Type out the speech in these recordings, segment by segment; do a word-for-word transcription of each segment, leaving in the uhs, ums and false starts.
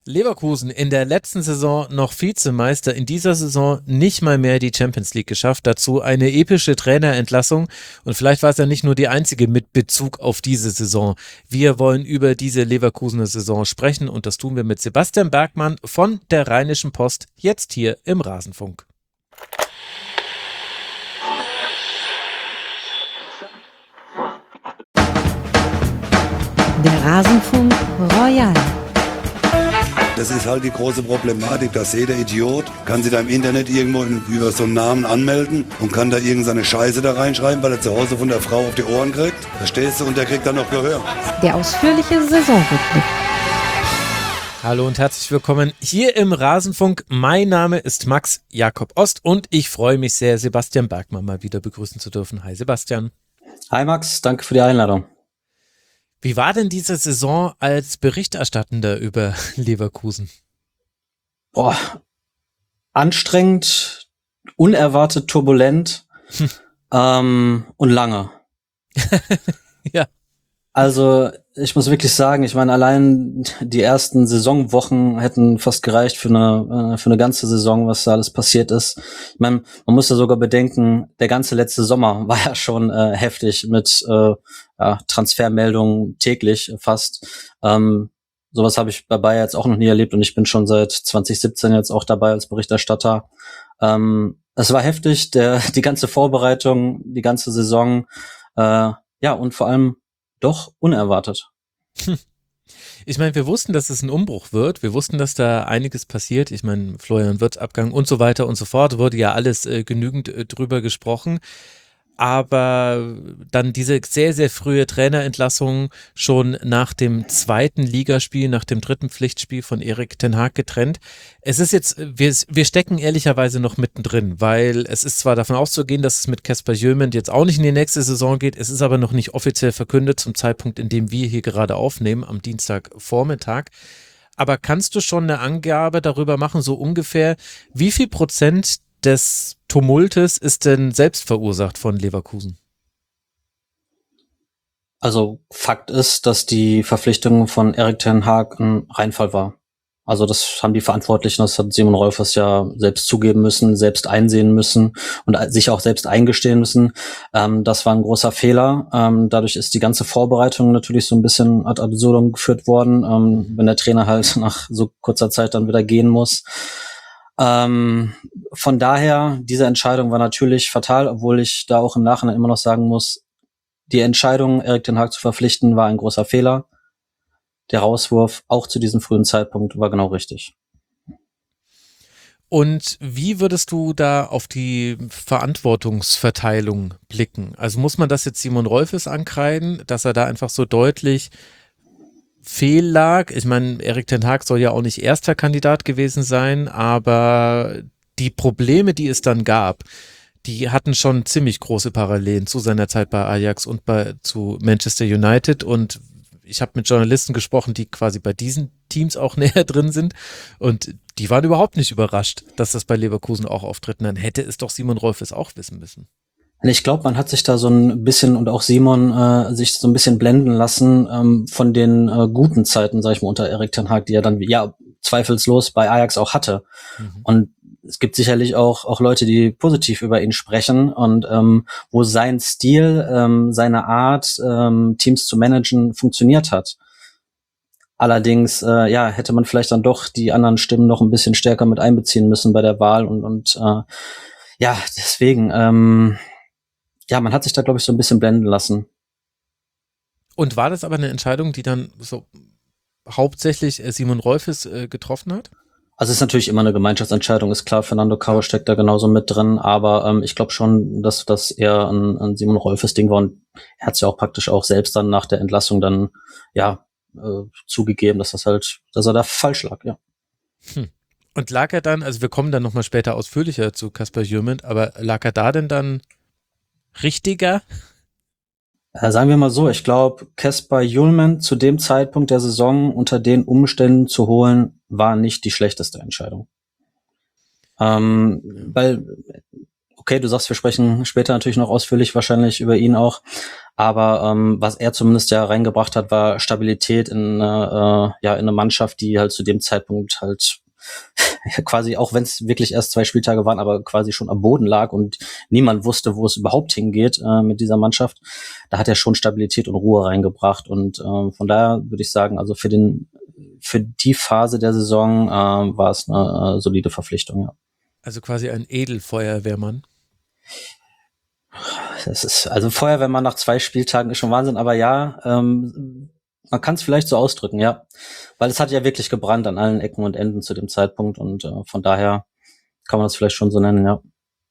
Leverkusen in der letzten Saison noch Vizemeister, in dieser Saison nicht mal mehr die Champions League geschafft. Dazu eine epische Trainerentlassung und vielleicht war es ja nicht nur die einzige mit Bezug auf diese Saison. Wir wollen über diese Leverkusener Saison sprechen und das tun wir mit Sebastian Bergmann von der Rheinischen Post, jetzt hier im Rasenfunk. Der Rasenfunk Royal. Das ist halt die große Problematik, dass jeder Idiot kann sich da im Internet irgendwo über so einen Namen anmelden und kann da irgendeine Scheiße da reinschreiben, weil er zu Hause von der Frau auf die Ohren kriegt. Verstehst du? Und der kriegt dann noch Gehör. Der ausführliche Saisonrückblick. Hallo und herzlich willkommen hier im Rasenfunk. Mein Name ist Max Jakob Ost und ich freue mich sehr, Sebastian Bergmann mal wieder begrüßen zu dürfen. Hi Sebastian. Hi Max, danke für die Einladung. Wie war denn diese Saison als Berichterstattender über Leverkusen? Boah, anstrengend, unerwartet turbulent hm. ähm, und lange. Ja. Also ich muss wirklich sagen, ich meine, allein die ersten Saisonwochen hätten fast gereicht für eine für eine ganze Saison, was da alles passiert ist. Ich meine, man muss ja sogar bedenken, der ganze letzte Sommer war ja schon äh, heftig mit äh, ja, Transfermeldungen täglich fast. Ähm, sowas habe ich bei Bayer jetzt auch noch nie erlebt und ich bin schon seit zwanzig siebzehn jetzt auch dabei als Berichterstatter. Ähm, es war heftig, der die ganze Vorbereitung, die ganze Saison, äh, ja und vor allem doch unerwartet. Ich meine, wir wussten, dass es ein Umbruch wird. Wir wussten, dass da einiges passiert. Ich meine, Florian Wirtz Abgang und so weiter und so fort. Wurde ja alles äh, genügend äh, drüber gesprochen. Aber dann diese sehr, sehr frühe Trainerentlassung schon nach dem zweiten Ligaspiel, nach dem dritten Pflichtspiel von Erik ten Hag getrennt. Es ist jetzt, wir, wir stecken ehrlicherweise noch mittendrin, weil es ist zwar davon auszugehen, dass es mit Kasper Hjulmand jetzt auch nicht in die nächste Saison geht, es ist aber noch nicht offiziell verkündet zum Zeitpunkt, in dem wir hier gerade aufnehmen, am Dienstagvormittag. Aber kannst du schon eine Angabe darüber machen, so ungefähr, wie viel Prozent des Tumultes ist denn selbst verursacht von Leverkusen? Also Fakt ist, dass die Verpflichtung von Erik ten Hag ein Reinfall war. Also das haben die Verantwortlichen, das hat Simon Rolfes ja selbst zugeben müssen, selbst einsehen müssen und sich auch selbst eingestehen müssen. Ähm, das war ein großer Fehler. Ähm, dadurch ist die ganze Vorbereitung natürlich so ein bisschen ad absurdum geführt worden, ähm, wenn der Trainer halt nach so kurzer Zeit dann wieder gehen muss. Ähm, von daher, diese Entscheidung war natürlich fatal, obwohl ich da auch im Nachhinein immer noch sagen muss, die Entscheidung, Erik ten Hag zu verpflichten, war ein großer Fehler. Der Rauswurf, auch zu diesem frühen Zeitpunkt, war genau richtig. Und wie würdest du da auf die Verantwortungsverteilung blicken? Also muss man das jetzt Simon Rolfes ankreiden, dass er da einfach so deutlich fehllag? Ich meine, Erik ten Hag soll ja auch nicht erster Kandidat gewesen sein, aber die Probleme, die es dann gab, die hatten schon ziemlich große Parallelen zu seiner Zeit bei Ajax und bei zu Manchester United und ich habe mit Journalisten gesprochen, die quasi bei diesen Teams auch näher drin sind und die waren überhaupt nicht überrascht, dass das bei Leverkusen auch auftritt. Und dann hätte es doch Simon Rolfes auch wissen müssen. Ich glaube, man hat sich da so ein bisschen und auch Simon äh, sich so ein bisschen blenden lassen ähm, von den äh, guten Zeiten, sag ich mal, unter Erik ten Hag, die er dann ja zweifellos bei Ajax auch hatte. Mhm. Und es gibt sicherlich auch auch Leute, die positiv über ihn sprechen und ähm, wo sein Stil, ähm, seine Art, ähm, Teams zu managen, funktioniert hat. Allerdings, äh, ja, hätte man vielleicht dann doch die anderen Stimmen noch ein bisschen stärker mit einbeziehen müssen bei der Wahl und und äh, ja, deswegen. Ähm, Ja, man hat sich da, glaube ich, so ein bisschen blenden lassen. Und war das aber eine Entscheidung, die dann so hauptsächlich Simon Rolfes äh, getroffen hat? Also es ist natürlich immer eine Gemeinschaftsentscheidung, ist klar, Fernando Caro steckt da genauso mit drin, aber ähm, ich glaube schon, dass das eher ein, ein Simon Rolfes Ding war und er hat es ja auch praktisch auch selbst dann nach der Entlassung dann, ja, äh, zugegeben, dass das halt, dass er da falsch lag, ja. Hm. Und lag er dann, also wir kommen dann nochmal später ausführlicher zu Kasper Hjulmand, aber lag er da denn dann richtiger? Äh, sagen wir mal so, ich glaube, Kasper Hjulmand zu dem Zeitpunkt der Saison unter den Umständen zu holen, war nicht die schlechteste Entscheidung. Ähm, weil, okay, okay, du sagst, wir sprechen später natürlich noch ausführlich wahrscheinlich über ihn auch, aber ähm, was er zumindest ja reingebracht hat, war Stabilität in, äh, ja, in eine Mannschaft, die halt zu dem Zeitpunkt halt quasi, auch wenn es wirklich erst zwei Spieltage waren, aber quasi schon am Boden lag und niemand wusste, wo es überhaupt hingeht äh, mit dieser Mannschaft. Da hat er schon Stabilität und Ruhe reingebracht und äh, von daher würde ich sagen, also für den für die Phase der Saison äh, war es eine äh, solide Verpflichtung, ja. Also quasi ein Edelfeuerwehrmann. Das ist, also Feuerwehrmann nach zwei Spieltagen ist schon Wahnsinn, aber ja, ähm, man kann es vielleicht so ausdrücken, ja. Weil es hat ja wirklich gebrannt an allen Ecken und Enden zu dem Zeitpunkt und äh, von daher kann man das vielleicht schon so nennen, ja.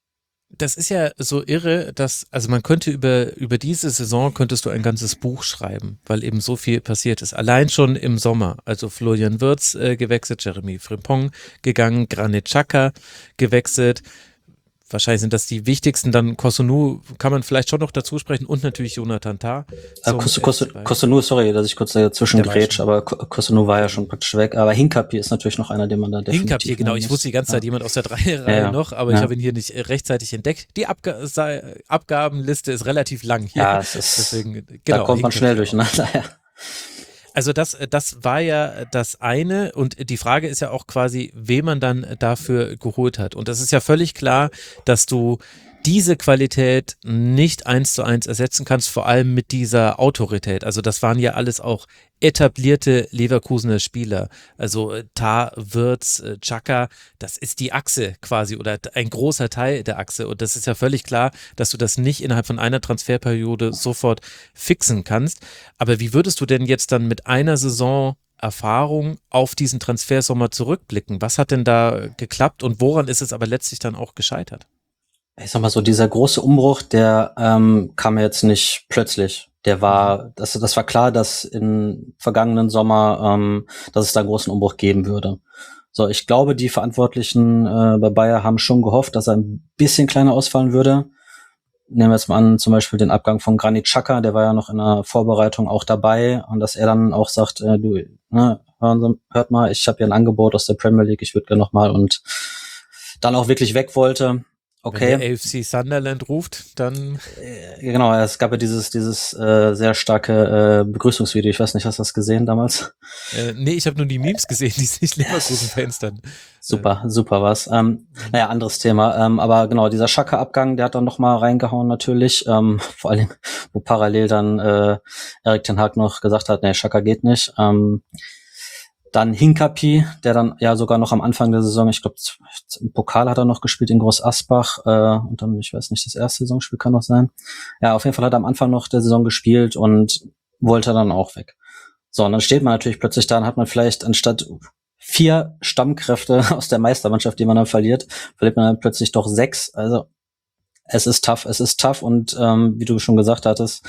Das ist ja so irre, dass, also man könnte über, über diese Saison könntest du ein ganzes Buch schreiben, weil eben so viel passiert ist. Allein schon im Sommer, also Florian Wirtz äh, gewechselt, Jeremy Frimpong gegangen, Granit Xhaka gewechselt. Wahrscheinlich sind das die wichtigsten. Dann Cotonou kann man vielleicht schon noch dazu sprechen und natürlich Jonathan Tah. Äh, Cotonou, sorry, dass ich kurz dazwischen grätsch, aber Cotonou war ja schon praktisch weg. Aber Hincapie ist natürlich noch einer, den man da definitiv Hincapie, genau. Ich wusste die ganze Zeit ja. jemand aus der Dreierreihe ja, ja. noch, aber ja. ich habe ihn hier nicht rechtzeitig entdeckt. Die Abga Abgabenliste ist relativ lang hier. Ja, es ist, Deswegen, genau, da kommt man schnell durcheinander, ja. Also das, das war ja das eine und die Frage ist ja auch quasi, wen man dann dafür geholt hat. Und das ist ja völlig klar, dass du diese Qualität nicht eins zu eins ersetzen kannst, vor allem mit dieser Autorität. Also das waren ja alles auch etablierte Leverkusener Spieler. Also Tah, Wirtz, Xhaka, das ist die Achse quasi oder ein großer Teil der Achse. Und das ist ja völlig klar, dass du das nicht innerhalb von einer Transferperiode sofort fixen kannst. Aber wie würdest du denn jetzt dann mit einer Saison Erfahrung auf diesen Transfersommer zurückblicken? Was hat denn da geklappt und woran ist es aber letztlich dann auch gescheitert? Ich sag mal so, dieser große Umbruch, der ähm, kam jetzt nicht plötzlich. Der war, das, das war klar, dass im vergangenen Sommer, ähm, dass es da einen großen Umbruch geben würde. So, ich glaube, die Verantwortlichen äh, bei Bayer haben schon gehofft, dass er ein bisschen kleiner ausfallen würde. Nehmen wir jetzt mal an, zum Beispiel den Abgang von Granit Xhaka, der war ja noch in der Vorbereitung auch dabei und dass er dann auch sagt, äh, du, ne, hören Sie, hört mal, ich habe hier ein Angebot aus der Premier League, ich würde gerne noch mal und dann auch wirklich weg wollte. Okay. Wenn der A F C Sunderland ruft, dann... Genau, es gab ja dieses dieses äh, sehr starke äh, Begrüßungsvideo. Ich weiß nicht, hast du das gesehen damals? Äh, nee, ich habe nur die Memes gesehen, die sich Leverkusen-Fans dann... Super, äh. super was. Ähm, naja, anderes Thema. Ähm, aber genau, dieser Xhaka-Abgang, der hat dann noch mal reingehauen natürlich. Ähm, vor allem, wo parallel dann äh, Erik ten Hag noch gesagt hat, nee, Xhaka geht nicht. Ähm, Dann Hincapie, der dann ja sogar noch am Anfang der Saison, ich glaube im Pokal hat er noch gespielt in Groß Asbach äh, und dann, ich weiß nicht, das erste Saisonspiel kann noch sein. Ja, auf jeden Fall hat er am Anfang noch der Saison gespielt und wollte dann auch weg. So, und dann steht man natürlich plötzlich da und hat man vielleicht anstatt vier Stammkräfte aus der Meistermannschaft, die man dann verliert, verliert man dann plötzlich doch sechs. Also es ist tough, es ist tough und ähm, wie du schon gesagt hattest,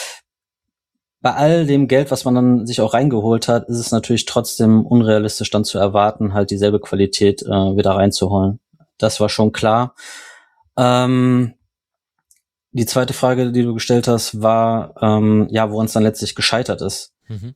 bei all dem Geld, was man dann sich auch reingeholt hat, ist es natürlich trotzdem unrealistisch dann zu erwarten, halt dieselbe Qualität äh, wieder reinzuholen. Das war schon klar. Ähm, die zweite Frage, die du gestellt hast, war, ähm, ja, woran es dann letztlich gescheitert ist. Mhm.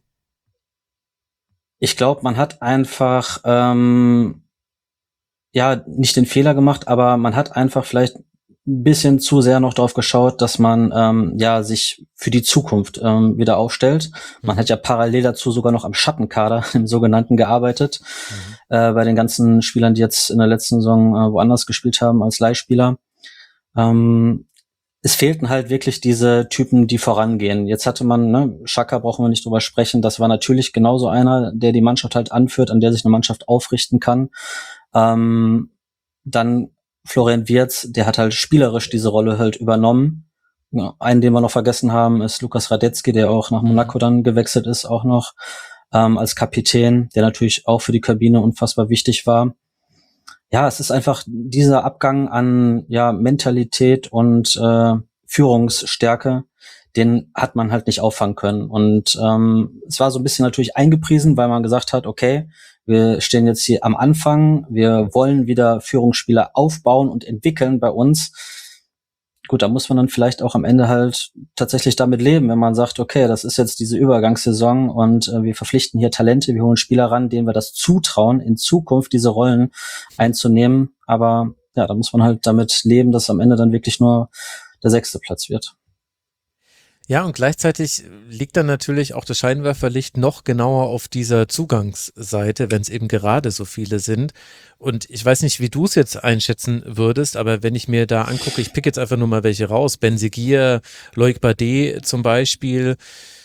Ich glaube, man hat einfach, ähm, ja, nicht den Fehler gemacht, aber man hat einfach vielleicht ein bisschen zu sehr noch drauf geschaut, dass man ähm, ja sich für die Zukunft ähm, wieder aufstellt. Man hat ja parallel dazu sogar noch am Schattenkader, im sogenannten, gearbeitet, mhm. äh, bei den ganzen Spielern, die jetzt in der letzten Saison äh, woanders gespielt haben als Leihspieler. Ähm, es fehlten halt wirklich diese Typen, die vorangehen. Jetzt hatte man, ne, Xhaka brauchen wir nicht drüber sprechen, das war natürlich genauso einer, der die Mannschaft halt anführt, an der sich eine Mannschaft aufrichten kann. Ähm, dann Florian Wirtz, der hat halt spielerisch diese Rolle halt übernommen. Ja, einen, den wir noch vergessen haben, ist Lukas Radetzky, der auch nach Monaco dann gewechselt ist, auch noch ähm, als Kapitän, der natürlich auch für die Kabine unfassbar wichtig war. Ja, es ist einfach dieser Abgang an ja Mentalität und äh, Führungsstärke, den hat man halt nicht auffangen können. Und ähm, es war so ein bisschen natürlich eingepriesen, weil man gesagt hat, okay, wir stehen jetzt hier am Anfang, wir wollen wieder Führungsspieler aufbauen und entwickeln bei uns. Gut, da muss man dann vielleicht auch am Ende halt tatsächlich damit leben, wenn man sagt, okay, das ist jetzt diese Übergangssaison und äh, wir verpflichten hier Talente, wir holen Spieler ran, denen wir das zutrauen, in Zukunft diese Rollen einzunehmen. Aber ja, da muss man halt damit leben, dass am Ende dann wirklich nur der sechste Platz wird. Ja, und gleichzeitig liegt dann natürlich auch das Scheinwerferlicht noch genauer auf dieser Zugangsseite, wenn es eben gerade so viele sind. Und ich weiß nicht, wie du es jetzt einschätzen würdest, aber wenn ich mir da angucke, ich pick jetzt einfach nur mal welche raus, Ben Seguir, Loic Badet zum Beispiel,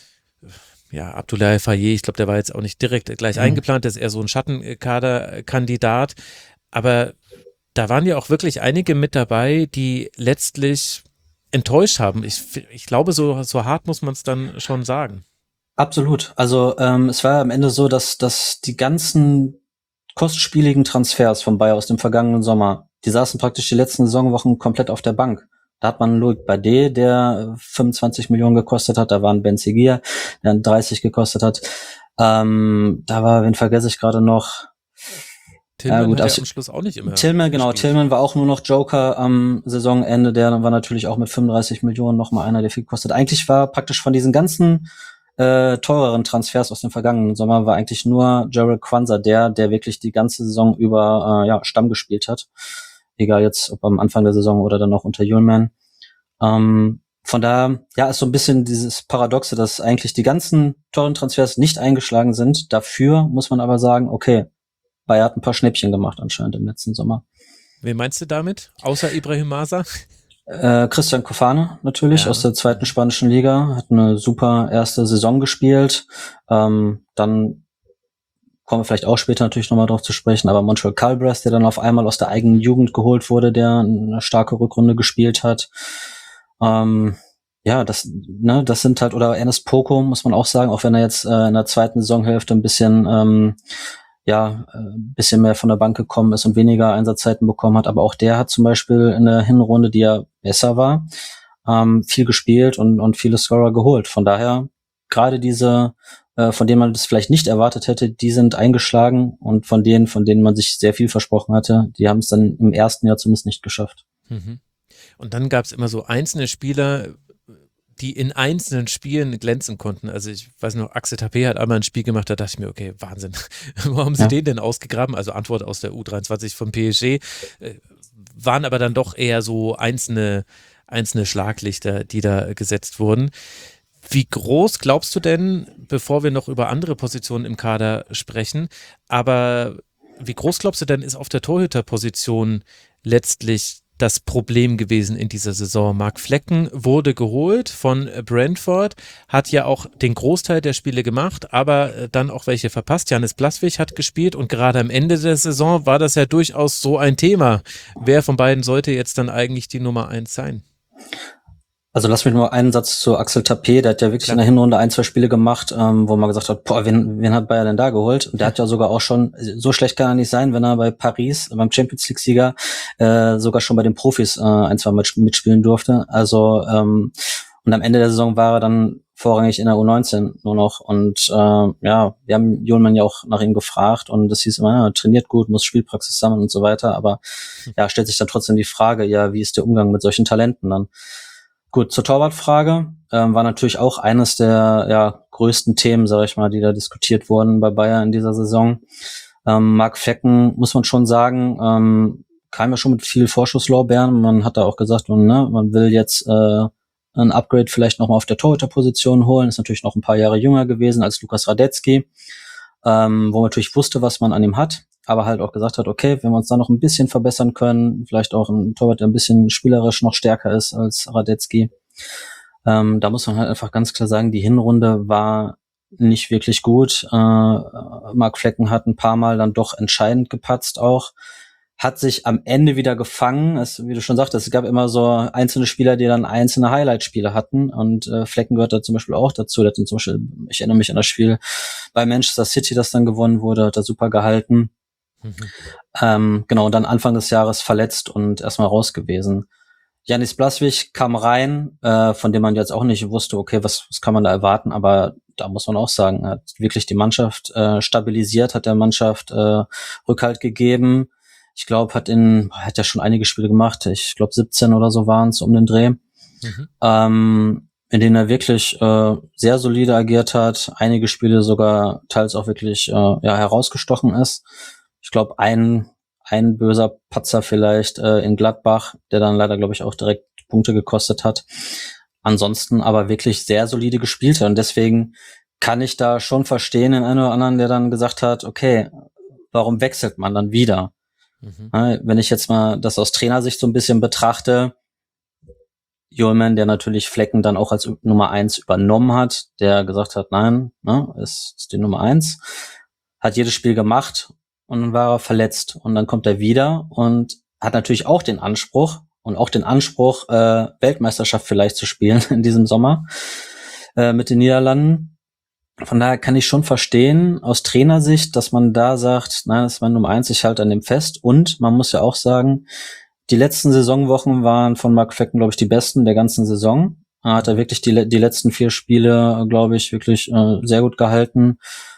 ja, Abdoulaye Faye, ich glaube, der war jetzt auch nicht direkt gleich mhm. eingeplant, der ist eher so ein Schattenkaderkandidat, aber da waren ja auch wirklich einige mit dabei, die letztlich enttäuscht haben. Ich, ich glaube, so, so hart muss man es dann schon sagen. Absolut. Also ähm, es war am Ende so, dass, dass die ganzen kostspieligen Transfers von Bayer aus dem vergangenen Sommer, die saßen praktisch die letzten Saisonwochen komplett auf der Bank. Da hat man Loic Badet, der fünfundzwanzig Millionen gekostet hat, da war ein Ben Seguir, der dreißig gekostet hat. Ähm, da war, wen vergesse ich gerade noch? Tillman ja, gut, hat also, ja am Schluss auch nicht immer Tillman, genau, gespielt. Tillman war auch nur noch Joker am Saisonende, der war natürlich auch mit fünfunddreißig Millionen nochmal einer, der viel kostet. Eigentlich war praktisch von diesen ganzen äh, teureren Transfers aus dem vergangenen Sommer war eigentlich nur Gerald Kwanzaa der, der wirklich die ganze Saison über äh, ja, Stamm gespielt hat. Egal jetzt, ob am Anfang der Saison oder dann noch unter Ullman. Ähm, von da, ja, ist so ein bisschen dieses Paradoxe, dass eigentlich die ganzen teuren Transfers nicht eingeschlagen sind. Dafür muss man aber sagen, okay, Bayer hat ein paar Schnäppchen gemacht anscheinend im letzten Sommer. Wen meinst du damit? Außer Ibrahim Masa? Äh, Christian Kofane natürlich Ja. aus der zweiten spanischen Liga. Hat eine super erste Saison gespielt. Ähm, dann kommen wir vielleicht auch später natürlich nochmal drauf zu sprechen, aber Montreal Calbres, der dann auf einmal aus der eigenen Jugend geholt wurde, der eine starke Rückrunde gespielt hat. Ähm, ja, das, ne, das sind halt, oder Ernest Poko, muss man auch sagen, auch wenn er jetzt äh, in der zweiten Saisonhälfte ein bisschen ähm, ja, ein bisschen mehr von der Bank gekommen ist und weniger Einsatzzeiten bekommen hat. Aber auch der hat zum Beispiel in der Hinrunde, die ja besser war, ähm, viel gespielt und, und viele Scorer geholt. Von daher, gerade diese, äh, von denen man das vielleicht nicht erwartet hätte, die sind eingeschlagen und von denen, von denen man sich sehr viel versprochen hatte, die haben es dann im ersten Jahr zumindest nicht geschafft. Mhm. Und dann gab es immer so einzelne Spieler, die in einzelnen Spielen glänzen konnten. Also ich weiß noch, Axel Tapé hat einmal ein Spiel gemacht, da dachte ich mir, okay, Wahnsinn. Wo haben sie ja. den denn ausgegraben? Also Antwort aus der U dreiundzwanzig vom P S G. Äh, waren aber dann doch eher so einzelne, einzelne Schlaglichter, die da gesetzt wurden. Wie groß glaubst du denn, bevor wir noch über andere Positionen im Kader sprechen, aber wie groß glaubst du denn, ist auf der Torhüterposition letztlich das Problem gewesen in dieser Saison? Marc Flecken wurde geholt von Brentford, hat ja auch den Großteil der Spiele gemacht, aber dann auch welche verpasst. Janis Blaswig hat gespielt und gerade am Ende der Saison war das ja durchaus so ein Thema. Wer von beiden sollte jetzt dann eigentlich die Nummer eins sein? Also lass mich nur einen Satz zu Axel Tapé, der hat ja wirklich Klar. in der Hinrunde ein, zwei Spiele gemacht, ähm, wo man gesagt hat, boah, wen, wen hat Bayer denn da geholt? Und der hat ja sogar auch schon, so schlecht kann er nicht sein, wenn er bei Paris, beim Champions League-Sieger, äh, sogar schon bei den Profis äh, ein, zwei Mal mitspielen durfte. Also ähm, und am Ende der Saison war er dann vorrangig in der U neunzehn nur noch. Und äh, ja, wir haben Ullman ja auch nach ihm gefragt und das hieß immer, ja, trainiert gut, muss Spielpraxis sammeln und so weiter. Aber ja, stellt sich dann trotzdem die Frage, ja, wie ist der Umgang mit solchen Talenten dann? Gut, zur Torwartfrage ähm, war natürlich auch eines der ja, größten Themen, sage ich mal, die da diskutiert wurden bei Bayer in dieser Saison. Ähm, Marc Flecken, muss man schon sagen, ähm, kam ja schon mit viel Vorschusslorbeeren. Man hat da auch gesagt, und, ne, man will jetzt äh, ein Upgrade vielleicht nochmal auf der Torhüterposition holen. Ist natürlich noch ein paar Jahre jünger gewesen als Lukas Radetzky, ähm, wo man natürlich wusste, was man an ihm hat, aber halt auch gesagt hat, okay, wenn wir uns da noch ein bisschen verbessern können, vielleicht auch ein Torwart, der ein bisschen spielerisch noch stärker ist als Radetzky. Ähm, da muss man halt einfach ganz klar sagen, die Hinrunde war nicht wirklich gut. Äh, Marc Flecken hat ein paar Mal dann doch entscheidend gepatzt auch, hat sich am Ende wieder gefangen. Es, wie du schon sagtest, es gab immer so einzelne Spieler, die dann einzelne Highlight-Spiele hatten und äh, Flecken gehört da zum Beispiel auch dazu. Der hat zum Beispiel, ich erinnere mich an das Spiel bei Manchester City, das dann gewonnen wurde, hat er super gehalten. Mhm. Ähm, genau, und dann Anfang des Jahres verletzt und erstmal raus gewesen. Janis Blaswig kam rein, äh, von dem man jetzt auch nicht wusste, okay, was, was kann man da erwarten, aber da muss man auch sagen, hat wirklich die Mannschaft äh, stabilisiert, hat der Mannschaft äh, Rückhalt gegeben. Ich glaube, hat in, hat ja schon einige Spiele gemacht, ich glaube siebzehn oder so waren es um den Dreh, mhm. ähm, in denen er wirklich äh, sehr solide agiert hat, einige Spiele sogar teils auch wirklich äh, ja herausgestochen ist. Ich glaube, ein ein böser Patzer vielleicht äh, in Gladbach, der dann leider, glaube ich, auch direkt Punkte gekostet hat. Ansonsten aber wirklich sehr solide gespielt hat. Und deswegen kann ich da schon verstehen, den einen oder anderen, der dann gesagt hat, okay, warum wechselt man dann wieder? Mhm. Wenn ich jetzt mal das aus Trainersicht so ein bisschen betrachte, Hjulmand, der natürlich Flecken dann auch als Nummer eins übernommen hat, der gesagt hat, nein, ne, ist, ist die Nummer eins, hat jedes Spiel gemacht und dann war er verletzt und dann kommt er wieder und hat natürlich auch den Anspruch und auch den Anspruch, äh, Weltmeisterschaft vielleicht zu spielen in diesem Sommer äh, mit den Niederlanden. Von daher kann ich schon verstehen, aus Trainersicht, dass man da sagt, nein, das ist meine Nummer eins, ich halte an dem fest. Und man muss ja auch sagen, die letzten Saisonwochen waren von Mark Flecken, glaube ich, die besten der ganzen Saison. Er hat er wirklich die, die letzten vier Spiele, glaube ich, wirklich äh, sehr gut gehalten.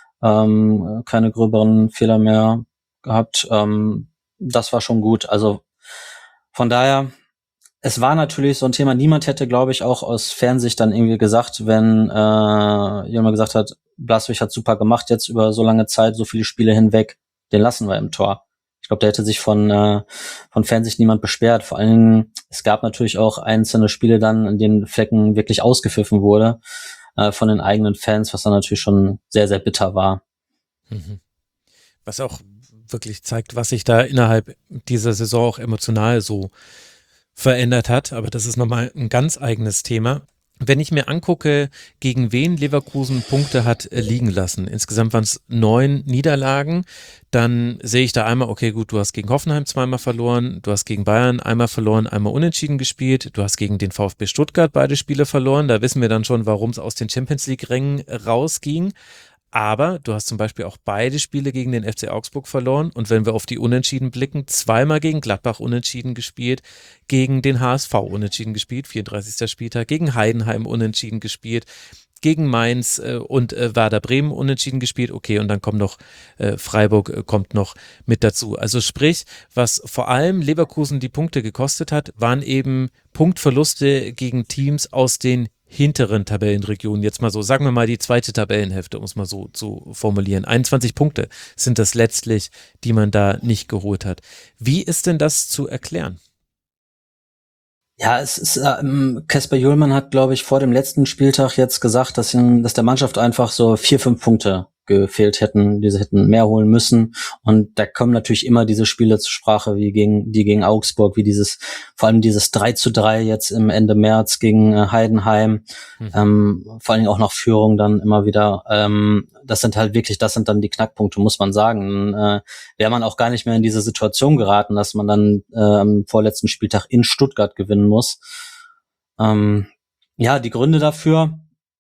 Ähm, keine gröberen Fehler mehr gehabt. Ähm, das war schon gut. Also von daher, es war natürlich so ein Thema, niemand hätte, glaube ich, auch aus Fernsicht dann irgendwie gesagt, wenn äh, jemand gesagt hat, Blaswig hat super gemacht jetzt über so lange Zeit, so viele Spiele hinweg, den lassen wir im Tor. Ich glaube, da hätte sich von äh, von Fansicht niemand beschwert. Vor allem, es gab natürlich auch einzelne Spiele dann, in denen Flecken wirklich ausgepfiffen wurde äh, von den eigenen Fans, was dann natürlich schon sehr, sehr bitter war. Mhm. Was auch wirklich zeigt, was sich da innerhalb dieser Saison auch emotional so verändert hat, aber das ist nochmal ein ganz eigenes Thema. Wenn ich mir angucke, gegen wen Leverkusen Punkte hat liegen lassen, insgesamt waren es neun Niederlagen, dann sehe ich da einmal, okay gut, du hast gegen Hoffenheim zweimal verloren, du hast gegen Bayern einmal verloren, einmal unentschieden gespielt, du hast gegen den VfB Stuttgart beide Spiele verloren, da wissen wir dann schon, warum es aus den Champions-League-Rängen rausging. Aber du hast zum Beispiel auch beide Spiele gegen den F C Augsburg verloren und wenn wir auf die Unentschieden blicken, zweimal gegen Gladbach unentschieden gespielt, gegen den H S V unentschieden gespielt, vierunddreißigster Spieltag, gegen Heidenheim unentschieden gespielt, gegen Mainz äh, und äh, Werder Bremen unentschieden gespielt, okay, und dann kommt noch äh, Freiburg äh, kommt noch mit dazu. Also sprich, was vor allem Leverkusen die Punkte gekostet hat, waren eben Punktverluste gegen Teams aus den hinteren Tabellenregionen, jetzt mal so, sagen wir mal die zweite Tabellenhälfte, um es mal so zu formulieren. einundzwanzig Punkte sind das letztlich, die man da nicht geholt hat. Wie ist denn das zu erklären? Ja, es ist, ähm, Kasper Hjulmand hat, glaube ich, vor dem letzten Spieltag jetzt gesagt, dass, ihn, dass der Mannschaft einfach so vier, fünf Punkte gefehlt hätten, die sie hätten mehr holen müssen. Und da kommen natürlich immer diese Spiele zur Sprache, wie gegen, die gegen Augsburg, wie dieses, vor allem dieses drei zu drei jetzt im Ende März gegen äh, Heidenheim, mhm. ähm, vor allem auch nach Führung dann immer wieder, ähm, das sind halt wirklich, das sind dann die Knackpunkte, muss man sagen. Äh, wäre man auch gar nicht mehr in diese Situation geraten, dass man dann äh, am vorletzten Spieltag in Stuttgart gewinnen muss. Ähm, ja, die Gründe dafür,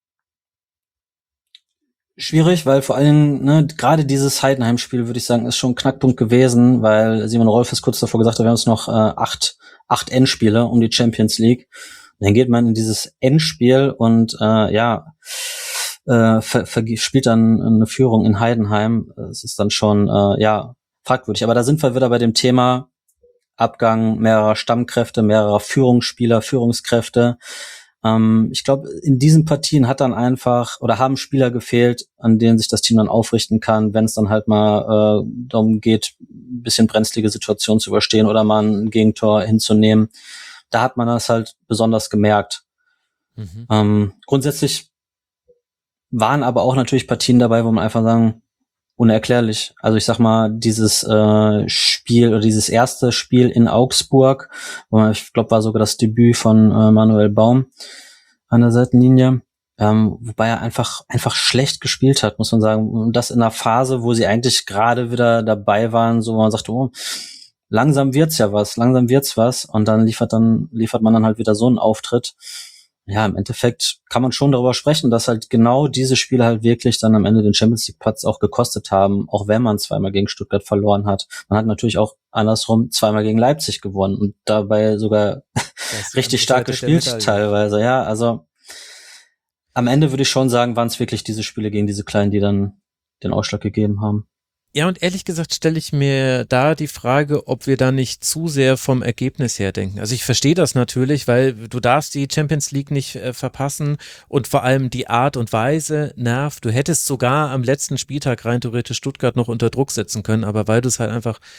schwierig, weil vor allem ne, gerade dieses Heidenheim-Spiel, würde ich sagen, ist schon ein Knackpunkt gewesen, weil Simon Rolfes kurz davor gesagt hat, wir haben jetzt noch äh, acht, acht Endspiele um die Champions League. Und dann geht man in dieses Endspiel und äh, ja, äh, ver- ver- spielt dann eine Führung in Heidenheim. Es ist dann schon äh, ja fragwürdig. Aber da sind wir wieder bei dem Thema Abgang mehrerer Stammkräfte, mehrerer Führungsspieler, Führungskräfte. Ähm, ich glaube, in diesen Partien hat dann einfach oder haben Spieler gefehlt, an denen sich das Team dann aufrichten kann, wenn es dann halt mal äh, darum geht, ein bisschen brenzlige Situationen zu überstehen oder mal ein Gegentor hinzunehmen. Da hat man das halt besonders gemerkt. Mhm. Ähm, grundsätzlich waren aber auch natürlich Partien dabei, wo man einfach sagen, unerklärlich. Also ich sag mal, dieses äh, Spiel oder dieses erste Spiel in Augsburg, wo man, ich glaube, war sogar das Debüt von äh, Manuel Baum an der Seitenlinie, ähm, wobei er einfach einfach schlecht gespielt hat, muss man sagen. Und das in einer Phase, wo sie eigentlich gerade wieder dabei waren, so wo man sagt, oh, langsam wird's ja was, langsam wird's was, und dann liefert dann liefert man dann halt wieder so einen Auftritt. Ja, im Endeffekt kann man schon darüber sprechen, dass halt genau diese Spiele halt wirklich dann am Ende den Champions League Platz auch gekostet haben, auch wenn man zweimal gegen Stuttgart verloren hat. Man hat natürlich auch andersrum zweimal gegen Leipzig gewonnen und dabei sogar richtig stark gespielt teilweise. Ja, also am Ende würde ich schon sagen, waren es wirklich diese Spiele gegen diese Kleinen, die dann den Ausschlag gegeben haben. Ja, und ehrlich gesagt stelle ich mir da die Frage, ob wir da nicht zu sehr vom Ergebnis her denken. Also ich verstehe das natürlich, weil du darfst die Champions League nicht äh, verpassen und vor allem die Art und Weise nervt. Du hättest sogar am letzten Spieltag rein theoretisch Stuttgart noch unter Druck setzen können, aber weil du es halt einfach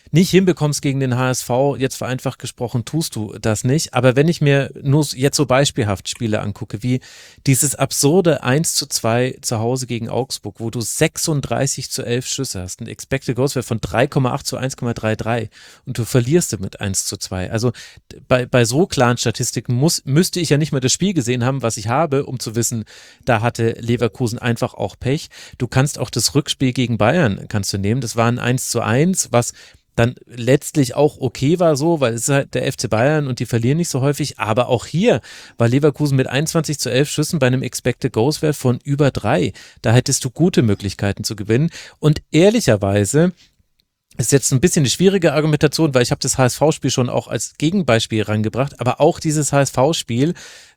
nicht hinbekommst gegen den H S V, jetzt vereinfacht gesprochen, tust du das nicht. Aber wenn ich mir nur jetzt so beispielhaft Spiele angucke, wie dieses absurde eins zu zwei zu Hause gegen Augsburg, wo du sechsunddreißig zu elf Schüsse hast, ein Expected Goals Wert von drei Komma acht zu eins Komma dreiunddreißig und du verlierst mit eins zu zwei. Also bei, bei so klaren Statistiken muss, müsste ich ja nicht mehr das Spiel gesehen haben, was ich habe, um zu wissen, da hatte Leverkusen einfach auch Pech. Du kannst auch das Rückspiel gegen Bayern kannst du nehmen. Das war ein eins zu eins, was dann letztlich auch okay war so, weil es ist halt der F C Bayern und die verlieren nicht so häufig, aber auch hier war Leverkusen mit einundzwanzig zu elf Schüssen bei einem Expected Goals Wert von über drei. Da hättest du gute Möglichkeiten zu gewinnen und ehrlicherweise ist jetzt ein bisschen eine schwierige Argumentation, weil ich habe das H S V-Spiel schon auch als Gegenbeispiel rangebracht, aber auch dieses H S V-Spiel,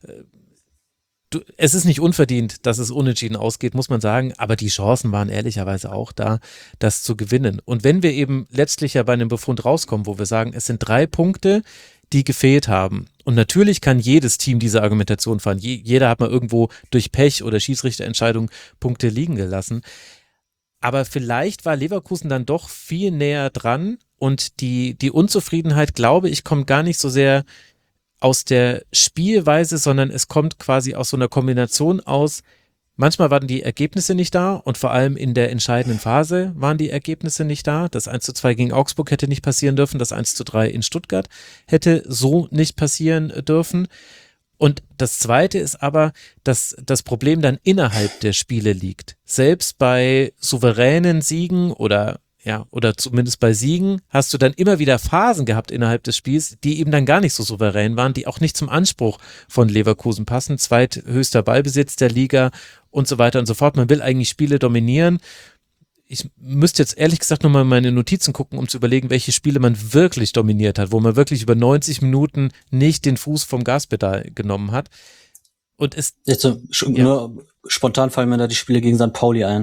Du, es ist nicht unverdient, dass es unentschieden ausgeht, muss man sagen, aber die Chancen waren ehrlicherweise auch da, das zu gewinnen. Und wenn wir eben letztlich ja bei einem Befund rauskommen, wo wir sagen, es sind drei Punkte, die gefehlt haben. Und natürlich kann jedes Team diese Argumentation fahren. Je, jeder hat mal irgendwo durch Pech oder Schiedsrichterentscheidung Punkte liegen gelassen. Aber vielleicht war Leverkusen dann doch viel näher dran und die, die Unzufriedenheit, glaube ich, kommt gar nicht so sehr aus der Spielweise, sondern es kommt quasi aus so einer Kombination aus, manchmal waren die Ergebnisse nicht da und vor allem in der entscheidenden Phase waren die Ergebnisse nicht da. Das eins zu zwei gegen Augsburg hätte nicht passieren dürfen, das eins zu drei in Stuttgart hätte so nicht passieren dürfen. Und das Zweite ist aber, dass das Problem dann innerhalb der Spiele liegt. Selbst bei souveränen Siegen oder ja, oder zumindest bei Siegen hast du dann immer wieder Phasen gehabt innerhalb des Spiels, die eben dann gar nicht so souverän waren, die auch nicht zum Anspruch von Leverkusen passen. Zweithöchster Ballbesitz der Liga und so weiter und so fort. Man will eigentlich Spiele dominieren. Ich müsste jetzt ehrlich gesagt nochmal meine Notizen gucken, um zu überlegen, welche Spiele man wirklich dominiert hat, wo man wirklich über neunzig Minuten nicht den Fuß vom Gaspedal genommen hat. Und es Jetzt so, ja. Nur spontan fallen mir da die Spiele gegen Sankt Pauli ein.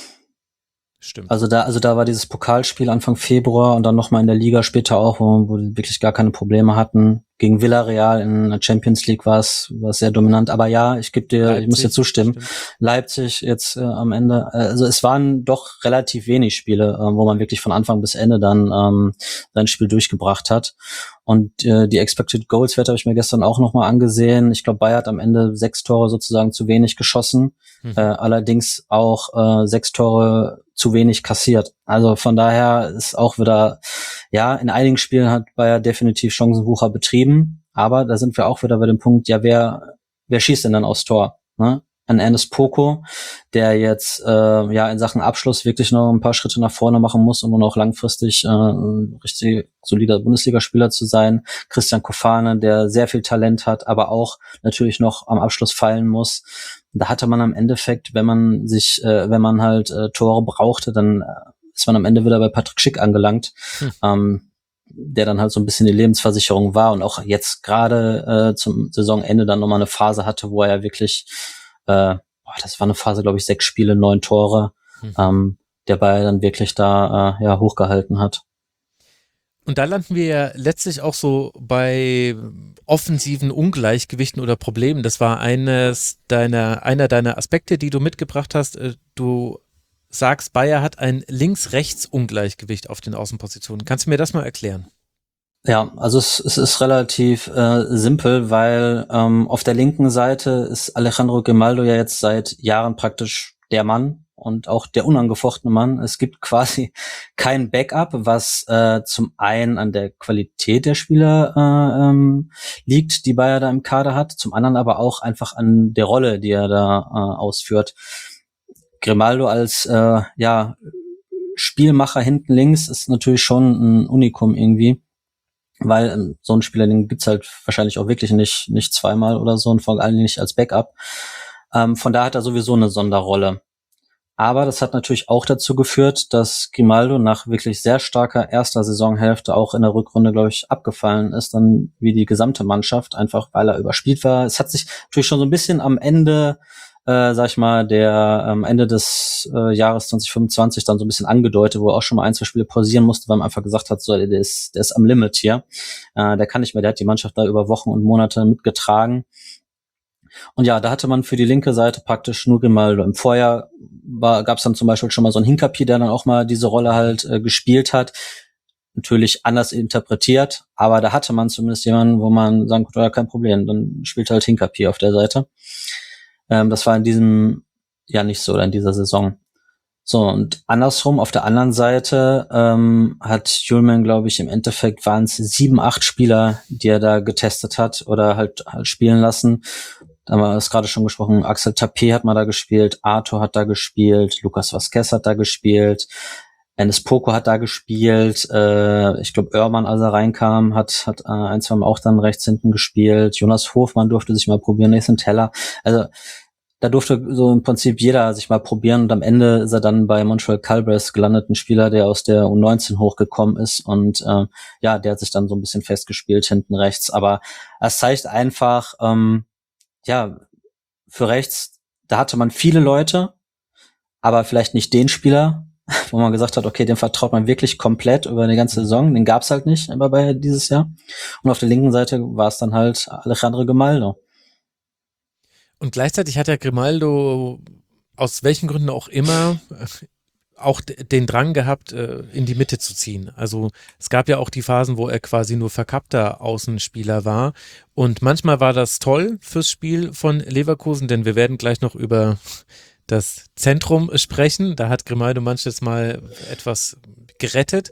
Stimmt. Also da, also da war dieses Pokalspiel Anfang Februar und dann nochmal in der Liga später auch, wo, wo die wirklich gar keine Probleme hatten. Gegen Villarreal in der Champions League war es, war es sehr dominant. Aber ja, ich gebe dir, Leipzig, ich muss dir zustimmen. Stimmt. Leipzig jetzt äh, am Ende, äh, also es waren doch relativ wenig Spiele, äh, wo man wirklich von Anfang bis Ende dann ähm, sein Spiel durchgebracht hat. Und äh, die Expected Goals Werte habe ich mir gestern auch nochmal angesehen. Ich glaube, Bayer hat am Ende sechs Tore sozusagen zu wenig geschossen. Mhm. Äh, allerdings auch äh, sechs Tore zu wenig kassiert. Also von daher ist auch wieder, ja, in einigen Spielen hat Bayer definitiv Chancenwucher betrieben, aber da sind wir auch wieder bei dem Punkt, ja, wer wer schießt denn dann aufs Tor? Ne? An Enes Poko, der jetzt äh, ja in Sachen Abschluss wirklich noch ein paar Schritte nach vorne machen muss, um auch langfristig äh, ein richtig solider Bundesligaspieler zu sein. Christian Kofane, der sehr viel Talent hat, aber auch natürlich noch am Abschluss fallen muss. Da hatte man am Endeffekt, wenn man sich, äh, wenn man halt äh, Tore brauchte, dann äh, ist man am Ende wieder bei Patrick Schick angelangt, hm. ähm, der dann halt so ein bisschen die Lebensversicherung war und auch jetzt gerade äh, zum Saisonende dann nochmal eine Phase hatte, wo er wirklich, äh, boah, das war eine Phase, glaube ich, sechs Spiele, neun Tore, hm. ähm, der Ball dann wirklich da äh, ja hochgehalten hat. Und da landen wir ja letztlich auch so bei offensiven Ungleichgewichten oder Problemen. Das war eines deiner, einer deiner Aspekte, die du mitgebracht hast. Du sagst, Bayer hat ein Links-Rechts-Ungleichgewicht auf den Außenpositionen. Kannst du mir das mal erklären? Ja, also es, es ist relativ äh, simpel, weil ähm, auf der linken Seite ist Alejandro Grimaldo ja jetzt seit Jahren praktisch der Mann und auch der unangefochtene Mann. Es gibt quasi kein Backup, was äh, zum einen an der Qualität der Spieler äh, ähm, liegt, die Bayer da im Kader hat, zum anderen aber auch einfach an der Rolle, die er da äh, ausführt. Grimaldo als äh, ja Spielmacher hinten links ist natürlich schon ein Unikum irgendwie, weil ähm, so einen Spieler, den gibt's halt wahrscheinlich auch wirklich nicht nicht zweimal oder so und vor allem nicht als Backup. Ähm, von da hat er sowieso eine Sonderrolle. Aber das hat natürlich auch dazu geführt, dass Grimaldo nach wirklich sehr starker erster Saisonhälfte auch in der Rückrunde, glaube ich, abgefallen ist, dann wie die gesamte Mannschaft, einfach weil er überspielt war. Es hat sich natürlich schon so ein bisschen am Ende, äh, sag ich mal, der am ähm, Ende des äh, Jahres zwanzig fünfundzwanzig dann so ein bisschen angedeutet, wo er auch schon mal ein, zwei Spiele pausieren musste, weil man einfach gesagt hat, so, der ist, der ist am Limit hier. Äh, der kann nicht mehr, der hat die Mannschaft da über Wochen und Monate mitgetragen. Und ja, da hatte man für die linke Seite praktisch nur Grimaldo. Im Vorjahr gab es dann zum Beispiel schon mal so einen Hinkapi, der dann auch mal diese Rolle halt äh, gespielt hat. natürlich anders interpretiert, aber da hatte man zumindest jemanden, wo man sagen konnte, ja, kein Problem, dann spielt halt Hincapie auf der Seite. Ähm, das war in diesem Jahr nicht so, oder in dieser Saison. So, und andersrum, auf der anderen Seite ähm, hat Hjulmand, glaube ich, im Endeffekt waren es sieben, acht Spieler, die er da getestet hat oder halt, halt spielen lassen. Da haben wir es gerade schon gesprochen, Axel Tapé hat mal da gespielt, Arthur hat da gespielt, Lucas Vazquez hat da gespielt, Enes Poko hat da gespielt, äh, ich glaube Oermann, als er reinkam, hat hat äh, ein, zwei Mal auch dann rechts hinten gespielt, Jonas Hofmann durfte sich mal probieren, Nathan Teller, also da durfte so im Prinzip jeder sich mal probieren und am Ende ist er dann bei Montreal Calbres gelandet, ein Spieler, der aus der U neunzehn hochgekommen ist und äh, ja, der hat sich dann so ein bisschen festgespielt hinten rechts, aber es zeigt einfach, ähm, ja, für rechts, da hatte man viele Leute, aber vielleicht nicht den Spieler, wo man gesagt hat, okay, dem vertraut man wirklich komplett über die ganze Saison, den gab's halt nicht immer bei dieses Jahr und auf der linken Seite war es dann halt Alejandro Grimaldo. Und gleichzeitig hat ja Grimaldo aus welchen Gründen auch immer auch den Drang gehabt, in die Mitte zu ziehen. Also es gab ja auch die Phasen, wo er quasi nur verkappter Außenspieler war. Und manchmal war das toll fürs Spiel von Leverkusen, denn wir werden gleich noch über das Zentrum sprechen. Da hat Grimaldo manches Mal etwas gerettet.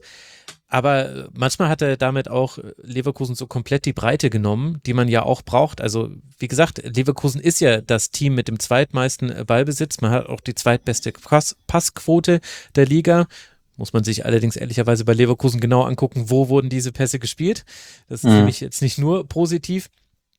Aber manchmal hat er damit auch Leverkusen so komplett die Breite genommen, die man ja auch braucht. Also wie gesagt, Leverkusen ist ja das Team mit dem zweitmeisten Ballbesitz. Man hat auch die zweitbeste Pass- Passquote der Liga. Muss man sich allerdings ehrlicherweise bei Leverkusen genau angucken, wo wurden diese Pässe gespielt. Das ist mhm. nämlich jetzt nicht nur positiv.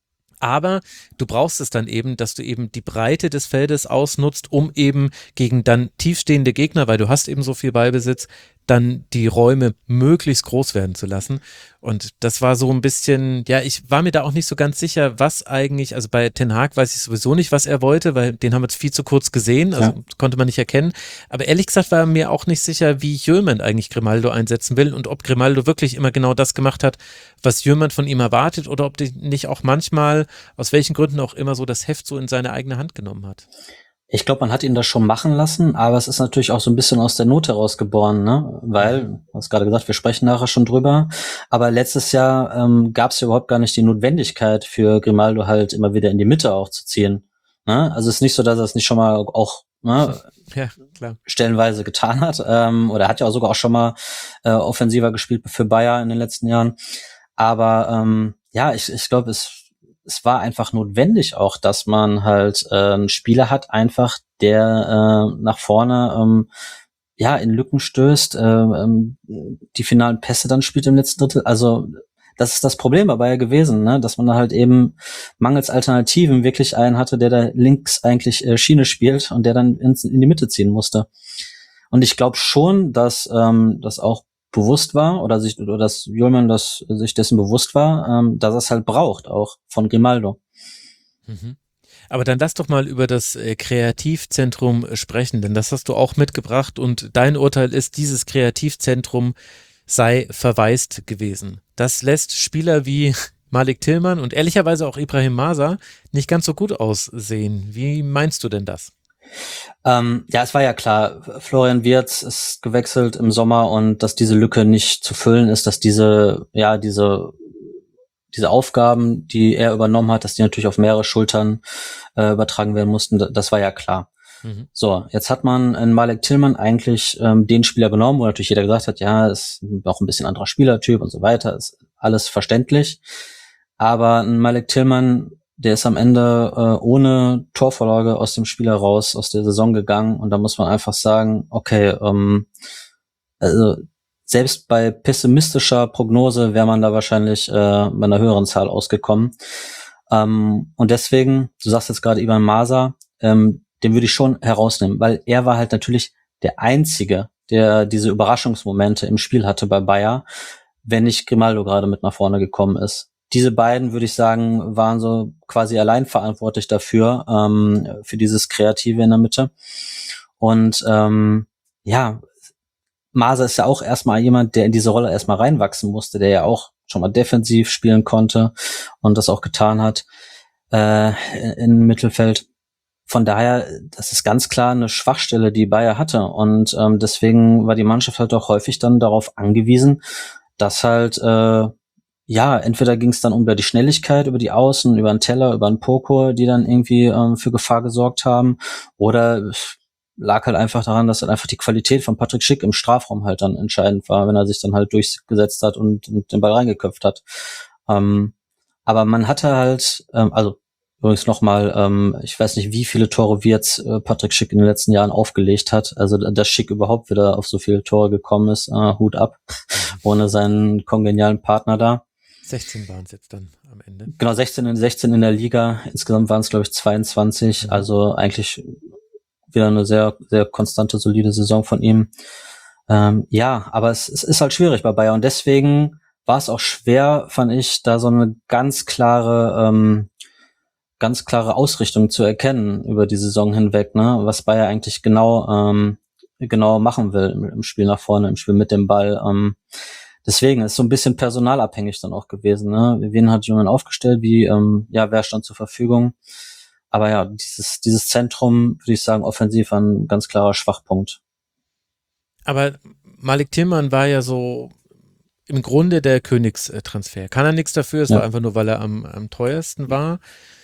Aber du brauchst es dann eben, dass du eben die Breite des Feldes ausnutzt, um eben gegen dann tiefstehende Gegner, weil du hast eben so viel Ballbesitz, dann die Räume möglichst groß werden zu lassen. Und das war so ein bisschen, ja, ich war mir da auch nicht so ganz sicher, was eigentlich, also bei Ten Hag weiß ich sowieso nicht, was er wollte, weil den haben wir jetzt viel zu kurz gesehen, also ja. konnte man nicht erkennen. Aber ehrlich gesagt war mir auch nicht sicher, wie Hjulmand eigentlich Grimaldo einsetzen will und ob Grimaldo wirklich immer genau das gemacht hat, was Hjulmand von ihm erwartet oder ob der nicht auch manchmal, aus welchen Gründen auch immer, so das Heft so in seine eigene Hand genommen hat. Ich glaube, man hat ihn das schon machen lassen, aber es ist natürlich auch so ein bisschen aus der Not heraus geboren, ne? Weil, du hast gerade gesagt, wir sprechen nachher schon drüber, aber letztes Jahr ähm, gab es ja überhaupt gar nicht die Notwendigkeit für Grimaldo halt immer wieder in die Mitte auch zu ziehen. Ne? Also es ist nicht so, dass er es nicht schon mal auch ne, ja, klar. stellenweise getan hat, ähm, oder er hat ja auch sogar auch schon mal äh, offensiver gespielt für Bayer in den letzten Jahren. Aber ähm, ja, ich, ich glaube, es es war einfach notwendig auch, dass man halt äh, einen Spieler hat, einfach, der äh, nach vorne ähm, ja in Lücken stößt, äh, ähm, die finalen Pässe dann spielt im letzten Drittel. Also das ist das Problem dabei gewesen, ne? Dass man da halt eben mangels Alternativen wirklich einen hatte, der da links eigentlich äh, Schiene spielt und der dann ins, in die Mitte ziehen musste. Und ich glaube schon, dass ähm, das auch bewusst war oder sich oder dass Hjulmand das sich dessen bewusst war, ähm, dass er es halt braucht, auch von Grimaldo. Mhm. Aber dann lass doch mal über das äh, Kreativzentrum sprechen, denn das hast du auch mitgebracht und dein Urteil ist, dieses Kreativzentrum sei verwaist gewesen. Das lässt Spieler wie Malik Tillmann und ehrlicherweise auch Ibrahim Marza nicht ganz so gut aussehen. Wie meinst du denn das? Ähm, ja, es war ja klar, Florian Wirtz ist gewechselt im Sommer und dass diese Lücke nicht zu füllen ist, dass diese, ja, diese, diese Aufgaben, die er übernommen hat, dass die natürlich auf mehrere Schultern äh, übertragen werden mussten, das war ja klar. Mhm. So, jetzt hat man in Malik Tillmann eigentlich ähm, den Spieler genommen, wo natürlich jeder gesagt hat, ja, ist auch ein bisschen anderer Spielertyp und so weiter, ist alles verständlich. Aber ein Malik Tillmann, der ist am Ende äh, ohne Torvorlage aus dem Spiel heraus, aus der Saison gegangen. Und da muss man einfach sagen, okay, ähm, also selbst bei pessimistischer Prognose wäre man da wahrscheinlich äh, bei einer höheren Zahl ausgekommen. Ähm, und deswegen, du sagst jetzt gerade Ibrahim Marza, ähm, den würde ich schon herausnehmen, weil er war halt natürlich der Einzige, der diese Überraschungsmomente im Spiel hatte bei Bayer, wenn nicht Grimaldo gerade mit nach vorne gekommen ist. Diese beiden, würde ich sagen, waren so quasi allein verantwortlich dafür, ähm, für dieses Kreative in der Mitte. Und ähm, ja, Marza ist ja auch erstmal jemand, der in diese Rolle erstmal reinwachsen musste, der ja auch schon mal defensiv spielen konnte und das auch getan hat äh, im Mittelfeld. Von daher, das ist ganz klar eine Schwachstelle, die Bayer hatte. Und ähm, deswegen war die Mannschaft halt auch häufig dann darauf angewiesen, dass halt, äh, ja, entweder ging es dann über die Schnelligkeit, über die Außen, über einen Teller, über einen Poko, die dann irgendwie ähm, für Gefahr gesorgt haben, oder es lag halt einfach daran, dass halt einfach die Qualität von Patrick Schick im Strafraum halt dann entscheidend war, wenn er sich dann halt durchgesetzt hat und, und den Ball reingeköpft hat. Ähm, aber man hatte halt, ähm, also übrigens nochmal, ähm, ich weiß nicht, wie viele Tore wie jetzt äh, Patrick Schick in den letzten Jahren aufgelegt hat. Also, dass Schick überhaupt wieder auf so viele Tore gekommen ist, äh, Hut ab, ohne seinen kongenialen Partner da. sechzehn waren es jetzt dann am Ende. Genau, sechzehn in sechzehn in der Liga. Insgesamt waren es, glaube ich, zweiundzwanzig. Mhm. Also eigentlich wieder eine sehr, sehr konstante, solide Saison von ihm. Ähm, ja, aber es, es ist halt schwierig bei Bayern. Und deswegen war es auch schwer, fand ich, da so eine ganz klare, ähm, ganz klare Ausrichtung zu erkennen über die Saison hinweg, ne, was Bayer eigentlich genau, ähm, genau machen will im, im Spiel nach vorne, im Spiel mit dem Ball. Ähm, deswegen ist so ein bisschen personalabhängig dann auch gewesen, ne. Wen hat jemand aufgestellt, wie, ähm, ja, wer stand zur Verfügung? Aber ja, dieses, dieses Zentrum, würde ich sagen, offensiv ein ganz klarer Schwachpunkt. Aber Malik Tillmann war ja so im Grunde der Königstransfer. Kann er nichts dafür, es ja. war einfach nur, weil er am, am teuersten war.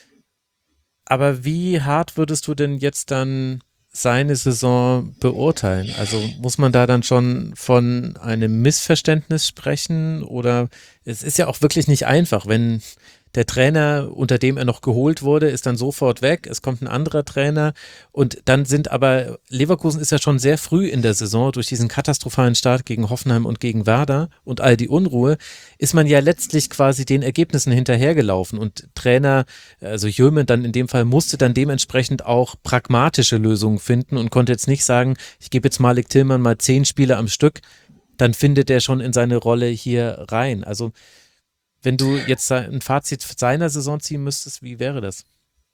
Aber wie hart würdest du denn jetzt dann seine Saison beurteilen? Also muss man da dann schon von einem Missverständnis sprechen? Oder es ist ja auch wirklich nicht einfach, wenn der Trainer, unter dem er noch geholt wurde, ist dann sofort weg. Es kommt ein anderer Trainer und dann sind aber, Leverkusen ist ja schon sehr früh in der Saison durch diesen katastrophalen Start gegen Hoffenheim und gegen Werder und all die Unruhe, ist man ja letztlich quasi den Ergebnissen hinterhergelaufen und Trainer, also Jömen dann in dem Fall, musste dann dementsprechend auch pragmatische Lösungen finden und konnte jetzt nicht sagen, ich gebe jetzt Malik Tillmann mal zehn Spiele am Stück, dann findet er schon in seine Rolle hier rein. Also wenn du jetzt ein Fazit seiner Saison ziehen müsstest, wie wäre das?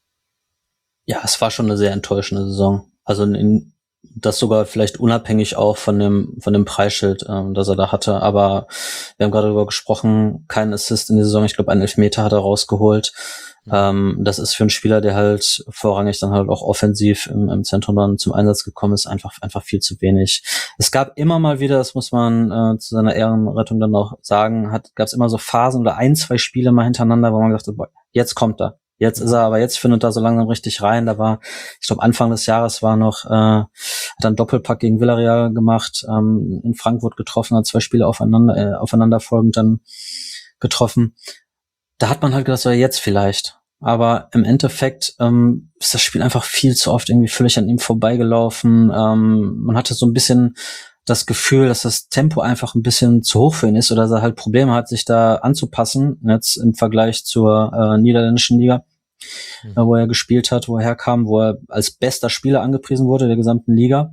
Ja, es war schon eine sehr enttäuschende Saison. Also in, das sogar vielleicht unabhängig auch von dem von dem Preisschild, ähm, das er da hatte. Aber wir haben gerade darüber gesprochen, kein Assist in der Saison. Ich glaube, einen Elfmeter hat er rausgeholt. Mhm. Ähm, das ist für einen Spieler, der halt vorrangig dann halt auch offensiv im, im Zentrum dann zum Einsatz gekommen ist, einfach einfach viel zu wenig. Es gab immer mal wieder, das muss man äh, zu seiner Ehrenrettung dann auch sagen, hat gab es immer so Phasen oder ein, zwei Spiele mal hintereinander, wo man gesagt hat, boah, jetzt kommt er. Jetzt ist er, aber jetzt findet er so langsam richtig rein. Da war, ich glaube, Anfang des Jahres war noch, äh, hat einen Doppelpack gegen Villarreal gemacht, ähm, in Frankfurt getroffen, hat zwei Spiele aufeinander, äh, aufeinanderfolgend dann getroffen. Da hat man halt gedacht, so jetzt vielleicht. Aber im Endeffekt ähm, ist das Spiel einfach viel zu oft irgendwie völlig an ihm vorbeigelaufen. Ähm, man hatte so ein bisschen das Gefühl, dass das Tempo einfach ein bisschen zu hoch für ihn ist oder dass er halt Probleme hat, sich da anzupassen, jetzt im Vergleich zur äh, niederländischen Liga, mhm. äh, wo er gespielt hat, wo er herkam, wo er als bester Spieler angepriesen wurde der gesamten Liga.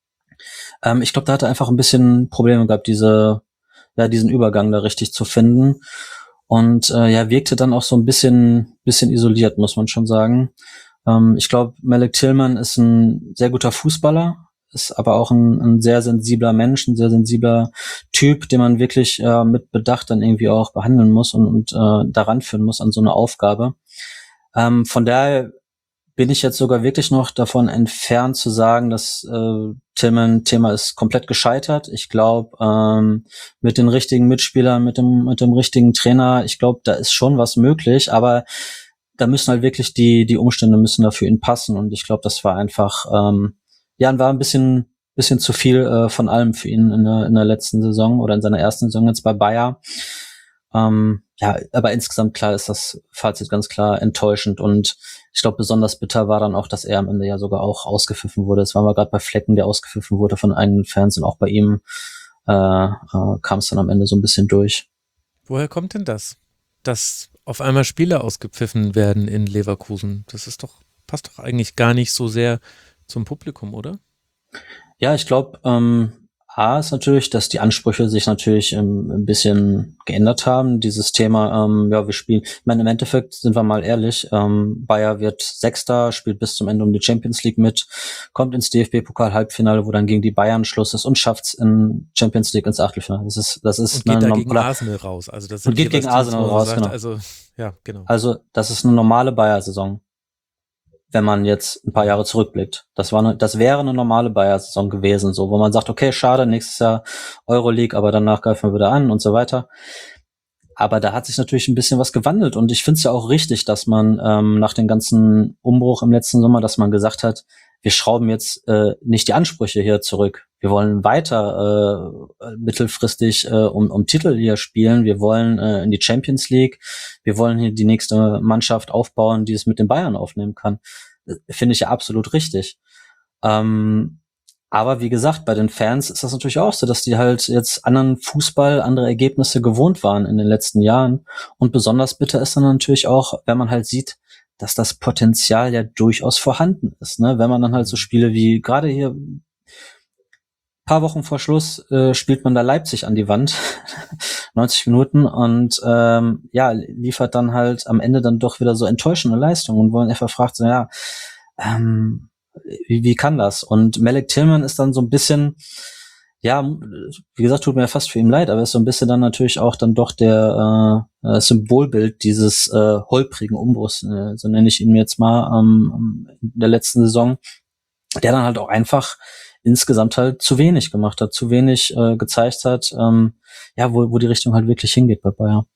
Ähm, ich glaube, da hat er einfach ein bisschen Probleme gehabt, diese, ja, diesen Übergang da richtig zu finden. Und äh, ja, wirkte dann auch so ein bisschen, bisschen isoliert, muss man schon sagen. Ähm, ich glaube, Malik Tillmann ist ein sehr guter Fußballer, ist aber auch ein, ein sehr sensibler Mensch, ein sehr sensibler Typ, den man wirklich äh, mit Bedacht dann irgendwie auch behandeln muss und, und äh, daran führen muss an so eine Aufgabe. Ähm, von daher bin ich jetzt sogar wirklich noch davon entfernt zu sagen, dass äh, Tillmann-Thema ist komplett gescheitert. Ich glaube, ähm, mit den richtigen Mitspielern, mit dem mit dem richtigen Trainer, ich glaube, da ist schon was möglich, aber da müssen halt wirklich die die Umstände müssen da für ihn passen und ich glaube, das war einfach ähm, ja, war ein bisschen bisschen zu viel äh, von allem für ihn in der, in der letzten Saison oder in seiner ersten Saison jetzt bei Bayer. Ähm, ja, aber insgesamt klar ist das Fazit ganz klar enttäuschend und ich glaube, besonders bitter war dann auch, dass er am Ende ja sogar auch ausgepfiffen wurde. Es war mal gerade bei Flecken, der ausgepfiffen wurde von eigenen Fans und auch bei ihm äh, äh, kam es dann am Ende so ein bisschen durch. Woher kommt denn das, dass auf einmal Spieler ausgepfiffen werden in Leverkusen? Das ist doch, passt doch eigentlich gar nicht so sehr zum Publikum, oder? Ja, ich glaube, ähm, A ist natürlich, dass die Ansprüche sich natürlich ähm, ein bisschen geändert haben. Dieses Thema, ähm, ja, wir spielen, ich meine, im Endeffekt sind wir mal ehrlich, ähm, Bayer wird Sechster, spielt bis zum Ende um die Champions League mit, kommt ins D F B-Pokal-Halbfinale, wo dann gegen die Bayern Schluss ist und schafft's in Champions League ins Achtelfinale. Das ist, das ist und geht eine, da gegen Arsenal raus. Also das und geht gegen Arsenal raus, sagt, genau. Also, ja, genau. Also das ist eine normale Bayer-Saison. wenn man jetzt ein paar Jahre zurückblickt. Das war eine, das wäre eine normale Bayer-Saison gewesen, so, wo man sagt, okay, schade, nächstes Jahr Euroleague, aber danach greifen wir wieder an und so weiter. Aber da hat sich natürlich ein bisschen was gewandelt und ich finde es ja auch richtig, dass man ähm, nach dem ganzen Umbruch im letzten Sommer, dass man gesagt hat, wir schrauben jetzt äh, nicht die Ansprüche hier zurück. Wir wollen weiter äh, mittelfristig äh, um, um Titel hier spielen. Wir wollen äh, in die Champions League. Wir wollen hier die nächste Mannschaft aufbauen, die es mit den Bayern aufnehmen kann. Finde ich ja absolut richtig. Ähm, aber wie gesagt, bei den Fans ist das natürlich auch so, dass die halt jetzt anderen Fußball, andere Ergebnisse gewohnt waren in den letzten Jahren. Und besonders bitter ist dann natürlich auch, wenn man halt sieht, dass das Potenzial ja durchaus vorhanden ist. Ne? Wenn man dann halt so Spiele wie gerade hier paar Wochen vor Schluss äh, spielt man da Leipzig an die Wand, neunzig Minuten und ähm, ja, liefert dann halt am Ende dann doch wieder so enttäuschende Leistungen und wo man einfach fragt, so ja, ähm, wie, wie kann das? Und Malik Tillman ist dann so ein bisschen, ja, wie gesagt, tut mir ja fast für ihn leid, aber ist so ein bisschen dann natürlich auch dann doch der äh, Symbolbild dieses äh, holprigen Umbruchs, äh, so nenne ich ihn jetzt mal, ähm, in der letzten Saison, der dann halt auch einfach insgesamt halt zu wenig gemacht hat, zu wenig äh, gezeigt hat, ähm, ja, wo, wo die Richtung halt wirklich hingeht bei Bayern.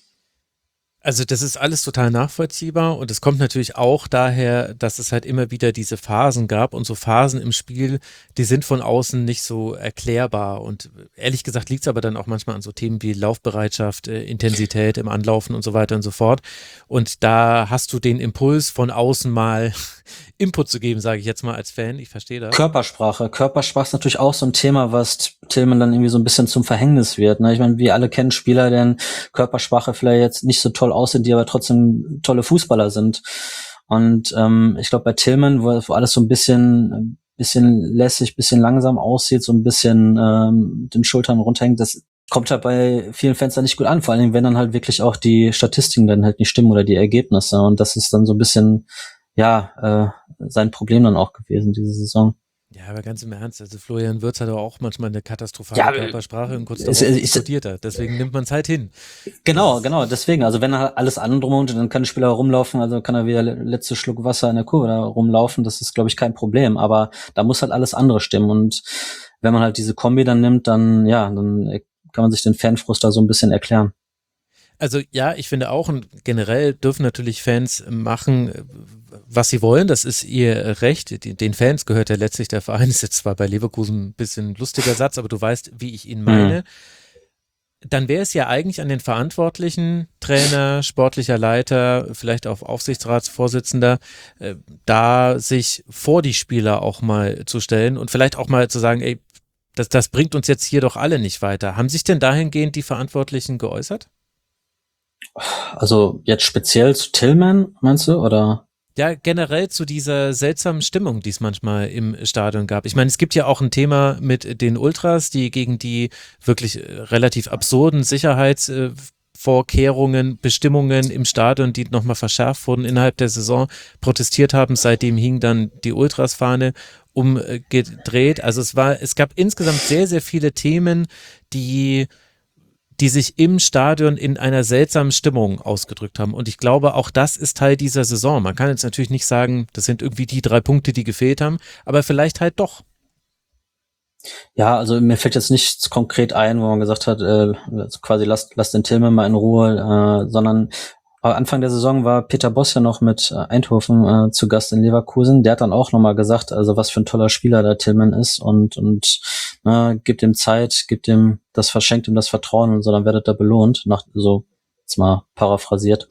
Also das ist alles total nachvollziehbar und es kommt natürlich auch daher, dass es halt immer wieder diese Phasen gab und so Phasen im Spiel, die sind von außen nicht so erklärbar und ehrlich gesagt liegt es aber dann auch manchmal an so Themen wie Laufbereitschaft, äh, Intensität im Anlaufen und so weiter und so fort und da hast du den Impuls von außen mal Input zu geben, sage ich jetzt mal als Fan, ich verstehe das. Körpersprache, Körpersprache ist natürlich auch so ein Thema, was Tillman dann irgendwie so ein bisschen zum Verhängnis wird. Ne? Ich meine, wir alle kennen Spieler, deren Körpersprache vielleicht jetzt nicht so toll aussieht, die aber trotzdem tolle Fußballer sind. Und ähm, ich glaube bei Tillman, wo, wo alles so ein bisschen, bisschen lässig, bisschen langsam aussieht, so ein bisschen ähm, mit den Schultern runterhängt, das kommt halt bei vielen Fans dann nicht gut an, vor allem wenn dann halt wirklich auch die Statistiken dann halt nicht stimmen oder die Ergebnisse. Und das ist dann so ein bisschen ja, äh, sein Problem dann auch gewesen, diese Saison. Ja, aber ganz im Ernst, also Florian Wirtz hat auch manchmal eine katastrophale ja, Körpersprache und kurz darauf explodiert er, deswegen nimmt man es halt hin. Genau, genau, deswegen, also wenn er alles andere drum und dann kann der Spieler rumlaufen, also kann er wieder letzte Schluck Wasser in der Kurve da rumlaufen, das ist, glaube ich, kein Problem, aber da muss halt alles andere stimmen und wenn man halt diese Kombi dann nimmt, dann, ja, dann kann man sich den Fanfrust da so ein bisschen erklären. Also ja, ich finde auch und generell dürfen natürlich Fans machen, was sie wollen, das ist ihr Recht. Den Fans gehört ja letztlich der Verein, ist jetzt zwar bei Leverkusen ein bisschen ein lustiger Satz, aber du weißt, wie ich ihn meine. Mhm. Dann wäre es ja eigentlich an den Verantwortlichen, Trainer, sportlicher Leiter, vielleicht auch Aufsichtsratsvorsitzender, äh, da sich vor die Spieler auch mal zu stellen und vielleicht auch mal zu sagen, ey, das, das bringt uns jetzt hier doch alle nicht weiter. Haben sich denn dahingehend die Verantwortlichen geäußert? Also jetzt speziell zu Tillman, meinst du, oder? Ja, generell zu dieser seltsamen Stimmung, die es manchmal im Stadion gab. Ich meine, es gibt ja auch ein Thema mit den Ultras, die gegen die wirklich relativ absurden Sicherheitsvorkehrungen, Bestimmungen im Stadion, die nochmal verschärft wurden innerhalb der Saison, protestiert haben. Seitdem hing dann die Ultras-Fahne umgedreht. Also es war, es gab insgesamt sehr, sehr viele Themen, die die sich im Stadion in einer seltsamen Stimmung ausgedrückt haben. Und ich glaube, auch das ist Teil dieser Saison. Man kann jetzt natürlich nicht sagen, das sind irgendwie die drei Punkte, die gefehlt haben, aber vielleicht halt doch. Ja, also mir fällt jetzt nichts konkret ein, wo man gesagt hat, äh, quasi lasst, lasst den Tillman mal in Ruhe, äh, sondern Anfang der Saison war Peter Bosz ja noch mit Eindhoven äh, zu Gast in Leverkusen. Der hat dann auch nochmal gesagt, also was für ein toller Spieler der Tillman ist und und äh, gibt ihm Zeit, gibt ihm das, verschenkt ihm das Vertrauen und so, dann werdet er belohnt. Nach, so jetzt mal paraphrasiert.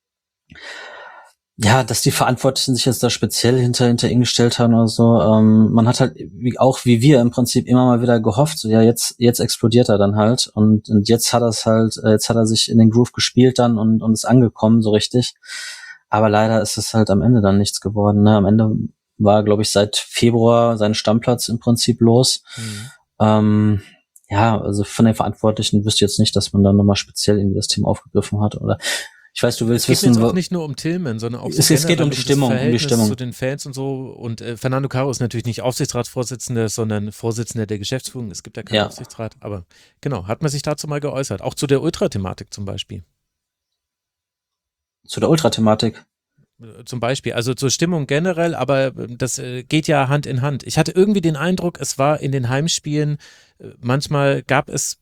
Ja, dass die Verantwortlichen sich jetzt da speziell hinter hinter ihn gestellt haben oder so. Ähm, man hat halt wie, auch wie wir im Prinzip immer mal wieder gehofft, so ja jetzt jetzt explodiert er dann halt und und jetzt hat er es halt, jetzt hat er sich in den Groove gespielt dann und und ist angekommen so richtig. Aber leider ist es halt am Ende dann nichts geworden. Ne? Am Ende war, glaube ich, seit Februar sein Stammplatz im Prinzip los. Mhm. Ähm, ja, also von den Verantwortlichen wüsste ich jetzt nicht, dass man dann nochmal speziell irgendwie das Thema aufgegriffen hat oder ich weiß, du willst wissen. Es geht jetzt auch nicht nur um Tillman, sondern auch so es, es geht um die Stimmung, um die Stimmung zu den Fans und so. Und äh, Fernando Caro ist natürlich nicht Aufsichtsratsvorsitzender, sondern Vorsitzender der Geschäftsführung. Es gibt ja keinen ja. Aufsichtsrat, aber genau, hat man sich dazu mal geäußert. Auch zu der Ultra-Thematik zum Beispiel. Zu der Ultra-Thematik? zum Beispiel. Also zur Stimmung generell, aber das äh, geht ja Hand in Hand. Ich hatte irgendwie den Eindruck, es war in den Heimspielen, äh, manchmal gab es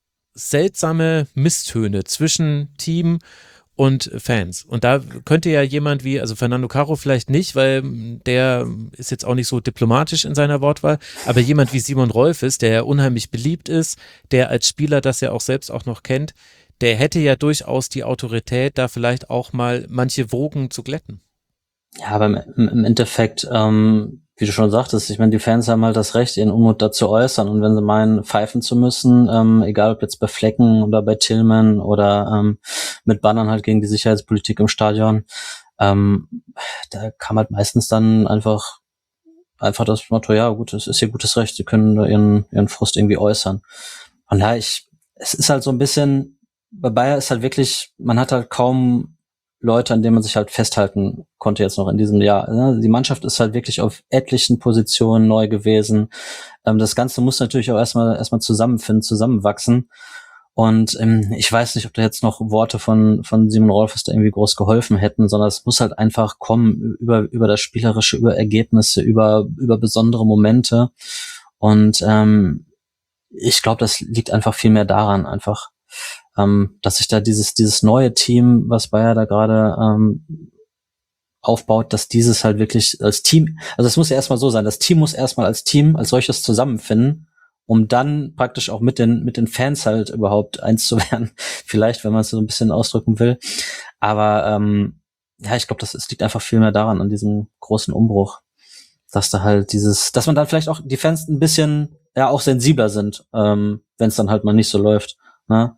seltsame Misstöne zwischen Team und Fans. Und da könnte ja jemand wie, also Fernando Caro vielleicht nicht, weil der ist jetzt auch nicht so diplomatisch in seiner Wortwahl, aber jemand wie Simon Rolfes, der ja unheimlich beliebt ist, der als Spieler das ja auch selbst auch noch kennt, der hätte ja durchaus die Autorität, da vielleicht auch mal manche Wogen zu glätten. Ja, aber im, im Endeffekt, ähm, wie du schon sagtest, ich meine, die Fans haben halt das Recht, ihren Unmut dazu äußern. Und wenn sie meinen, pfeifen zu müssen, ähm, egal ob jetzt bei Flecken oder bei Tillman oder ähm, mit Bannern halt gegen die Sicherheitspolitik im Stadion, ähm, da kam halt meistens dann einfach einfach das Motto, ja gut, es ist ihr gutes Recht, sie können da ihren, ihren Frust irgendwie äußern. Und ja, ich, es ist halt so ein bisschen, bei Bayer ist halt wirklich, man hat halt kaum Leute, an denen man sich halt festhalten konnte jetzt noch in diesem Jahr. Die Mannschaft ist halt wirklich auf etlichen Positionen neu gewesen. Das Ganze muss natürlich auch erstmal erstmal zusammenfinden, zusammenwachsen. Und ähm, ich weiß nicht, ob da jetzt noch Worte von von Simon Rolfes da irgendwie groß geholfen hätten, sondern es muss halt einfach kommen über über das Spielerische, über Ergebnisse, über über besondere Momente. Und ähm, ich glaube, das liegt einfach viel mehr daran, einfach Ähm, dass sich da dieses dieses neue Team, was Bayer da gerade ähm, aufbaut, dass dieses halt wirklich als Team, also es muss ja erstmal so sein, das Team muss erstmal als Team als solches zusammenfinden, um dann praktisch auch mit den mit den Fans halt überhaupt eins zu werden, vielleicht, wenn man es so ein bisschen ausdrücken will. Aber ähm, ja, ich glaube, das es liegt einfach viel mehr daran, an diesem großen Umbruch, dass da halt dieses, dass man dann vielleicht auch die Fans ein bisschen ja auch sensibler sind, ähm, wenn es dann halt mal nicht so läuft. Ne?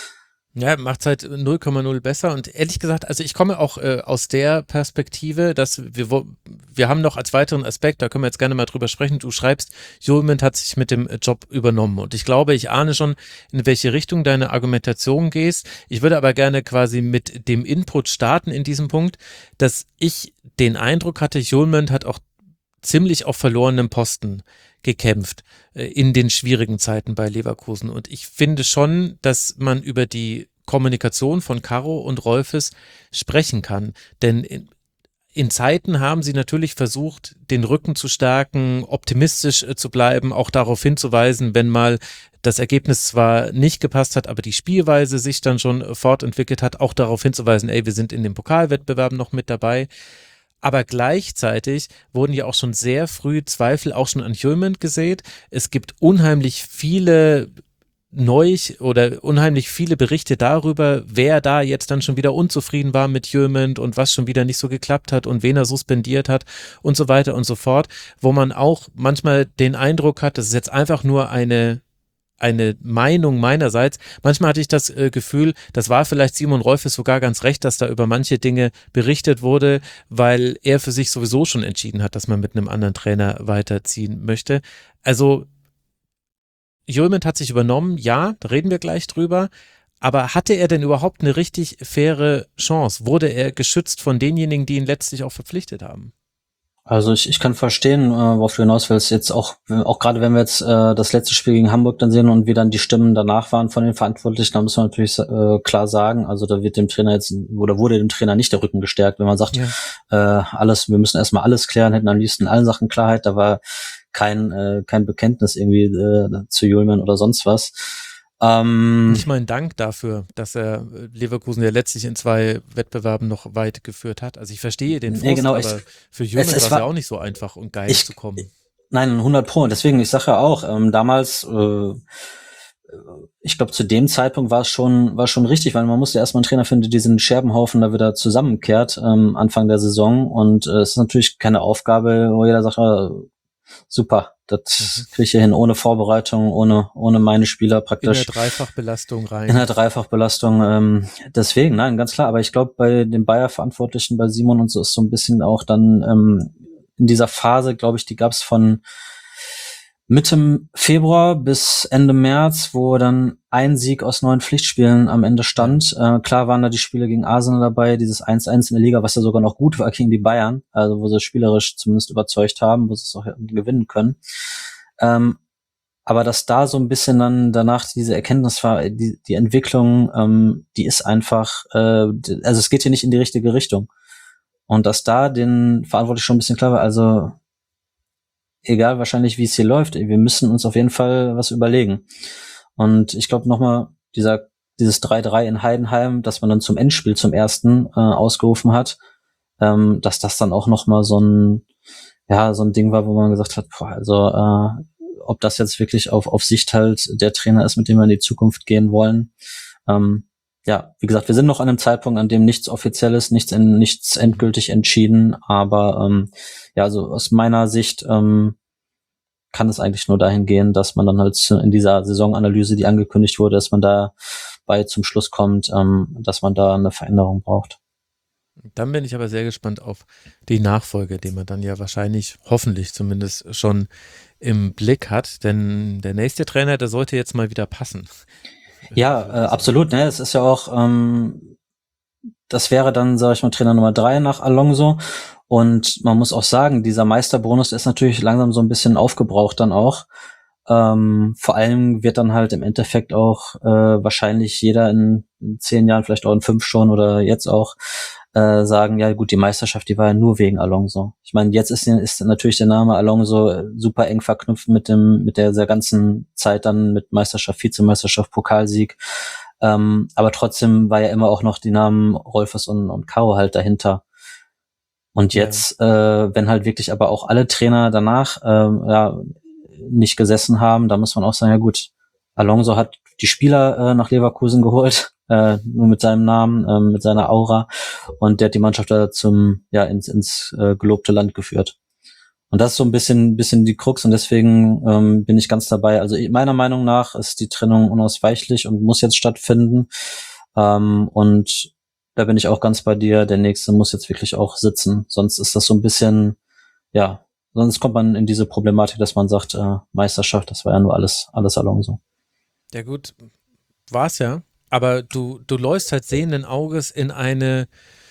Ja, macht's halt null Komma null besser und ehrlich gesagt, also ich komme auch äh, aus der Perspektive, dass wir wir haben noch als weiteren Aspekt, da können wir jetzt gerne mal drüber sprechen, du schreibst, Hjulmand hat sich mit dem Job übernommen und ich glaube, ich ahne schon, in welche Richtung deine Argumentation gehst. Ich würde aber gerne quasi mit dem Input starten in diesem Punkt, dass ich den Eindruck hatte, Hjulmand hat auch ziemlich auf verlorenem Posten gekämpft äh, in den schwierigen Zeiten bei Leverkusen. Und ich finde schon, dass man über die Kommunikation von Caro und Rolfes sprechen kann. Denn in, in Zeiten haben sie natürlich versucht, den Rücken zu stärken, optimistisch äh, zu bleiben, auch darauf hinzuweisen, wenn mal das Ergebnis zwar nicht gepasst hat, aber die Spielweise sich dann schon äh, fortentwickelt hat, auch darauf hinzuweisen, ey, wir sind in den Pokalwettbewerben noch mit dabei. Aber gleichzeitig wurden ja auch schon sehr früh Zweifel auch schon an Hjulmand gesät. Es gibt unheimlich viele neu oder unheimlich viele Berichte darüber, wer da jetzt dann schon wieder unzufrieden war mit Hjulmand und was schon wieder nicht so geklappt hat und wen er suspendiert hat und so weiter und so fort, wo man auch manchmal den Eindruck hat, das ist jetzt einfach nur eine eine Meinung meinerseits. Manchmal hatte ich das äh, Gefühl, das war vielleicht Simon Rolfes sogar ganz recht, dass da über manche Dinge berichtet wurde, weil er für sich sowieso schon entschieden hat, dass man mit einem anderen Trainer weiterziehen möchte. Also Hjulmand hat sich übernommen, ja, da reden wir gleich drüber, aber hatte er denn überhaupt eine richtig faire Chance? Wurde er geschützt von denjenigen, die ihn letztlich auch verpflichtet haben? Also ich, ich kann verstehen, äh, worauf du hinaus willst. Jetzt auch, auch gerade wenn wir jetzt äh, das letzte Spiel gegen Hamburg dann sehen und wie dann die Stimmen danach waren von den Verantwortlichen, da muss man natürlich äh, klar sagen, also da wird dem Trainer jetzt, oder wurde dem Trainer nicht der Rücken gestärkt, wenn man sagt, ja. äh, alles, wir müssen erstmal alles klären, hätten am liebsten in allen Sachen Klarheit, da war kein äh, kein Bekenntnis irgendwie äh, zu Hjulmand oder sonst was. Ähm, Nicht mal ein Dank dafür, dass er Leverkusen ja letztlich in zwei Wettbewerben noch weit geführt hat. Also ich verstehe den Frust, nee, genau, aber ich, für Hjulmand war es war ja auch nicht so einfach und geil ich, zu kommen. Nein, hundert Pro. Und deswegen, ich sage ja auch, ähm, damals, äh, ich glaube, zu dem Zeitpunkt war es schon, war schon richtig, weil man musste erstmal einen Trainer finden, der diesen Scherbenhaufen da wieder zusammenkehrt, ähm, Anfang der Saison. Und äh, es ist natürlich keine Aufgabe, wo jeder sagt, äh, super, das mhm. kriege ich hier hin, ohne Vorbereitung, ohne ohne meine Spieler praktisch. In der Dreifachbelastung rein. In der Dreifachbelastung, ähm, deswegen, nein, ganz klar. Aber ich glaube, bei den Bayer-Verantwortlichen, bei Simon und so, ist so ein bisschen auch dann ähm, in dieser Phase, glaube ich, die gab es von Mitte Februar bis Ende März, wo dann ein Sieg aus neun Pflichtspielen am Ende stand. Äh, klar waren da die Spiele gegen Arsenal dabei, dieses eins eins in der Liga, was ja sogar noch gut war gegen die Bayern, also wo sie spielerisch zumindest überzeugt haben, wo sie es auch gewinnen können. Ähm, aber dass da so ein bisschen dann danach diese Erkenntnis war, die, die Entwicklung, ähm, die ist einfach, äh, also es geht hier nicht in die richtige Richtung. Und dass da den Verantwortlichen schon ein bisschen klar war, also egal wahrscheinlich, wie es hier läuft, wir müssen uns auf jeden Fall was überlegen. Und ich glaube nochmal, dieser dieses drei drei in Heidenheim, das man dann zum Endspiel zum ersten äh, ausgerufen hat, ähm, dass das dann auch nochmal so ein ja so ein Ding war, wo man gesagt hat, boah, also äh, ob das jetzt wirklich auf auf Sicht halt der Trainer ist, mit dem wir in die Zukunft gehen wollen. Ähm, ja, wie gesagt, wir sind noch an einem Zeitpunkt, an dem nichts Offizielles, nichts in, nichts endgültig entschieden, aber ähm, ja, also aus meiner Sicht ähm, kann es eigentlich nur dahin gehen, dass man dann halt in dieser Saisonanalyse, die angekündigt wurde, dass man dabei zum Schluss kommt, ähm, dass man da eine Veränderung braucht. Dann bin ich aber sehr gespannt auf die Nachfolge, die man dann ja wahrscheinlich, hoffentlich zumindest schon im Blick hat, denn der nächste Trainer, der sollte jetzt mal wieder passen. Ja, äh, absolut. Ne, es ist ja auch, ähm, das wäre dann, sage ich mal, Trainer Nummer drei nach Alonso. Und man muss auch sagen, dieser Meisterbonus ist natürlich langsam so ein bisschen aufgebraucht dann auch. Ähm, vor allem wird dann halt im Endeffekt auch äh, wahrscheinlich jeder in, in zehn Jahren, vielleicht auch in fünf schon oder jetzt auch äh, sagen, ja gut, die Meisterschaft, die war ja nur wegen Alonso. Ich meine, jetzt ist, ist natürlich der Name Alonso super eng verknüpft mit dem mit der, der ganzen Zeit dann mit Meisterschaft, Vizemeisterschaft, Pokalsieg. Ähm, aber trotzdem war ja immer auch noch die Namen Rolfes und, und Caro halt dahinter. Und jetzt, ja. äh, wenn halt wirklich aber auch alle Trainer danach äh, ja nicht gesessen haben, da muss man auch sagen, ja gut, Alonso hat die Spieler äh, nach Leverkusen geholt, äh, nur mit seinem Namen, äh, mit seiner Aura, und der hat die Mannschaft da zum ja ins ins äh, gelobte Land geführt. Und das ist so ein bisschen bisschen die Krux, und deswegen ähm, bin ich ganz dabei. Also meiner Meinung nach ist die Trennung unausweichlich und muss jetzt stattfinden. Ähm, und da bin ich auch ganz bei dir. Der nächste muss jetzt wirklich auch sitzen, sonst ist das so ein bisschen, ja, sonst kommt man in diese Problematik, dass man sagt, äh, Meisterschaft, das war ja nur alles alles Alonso. Ja gut, war's ja, aber du, du läufst halt sehenden Auges in eine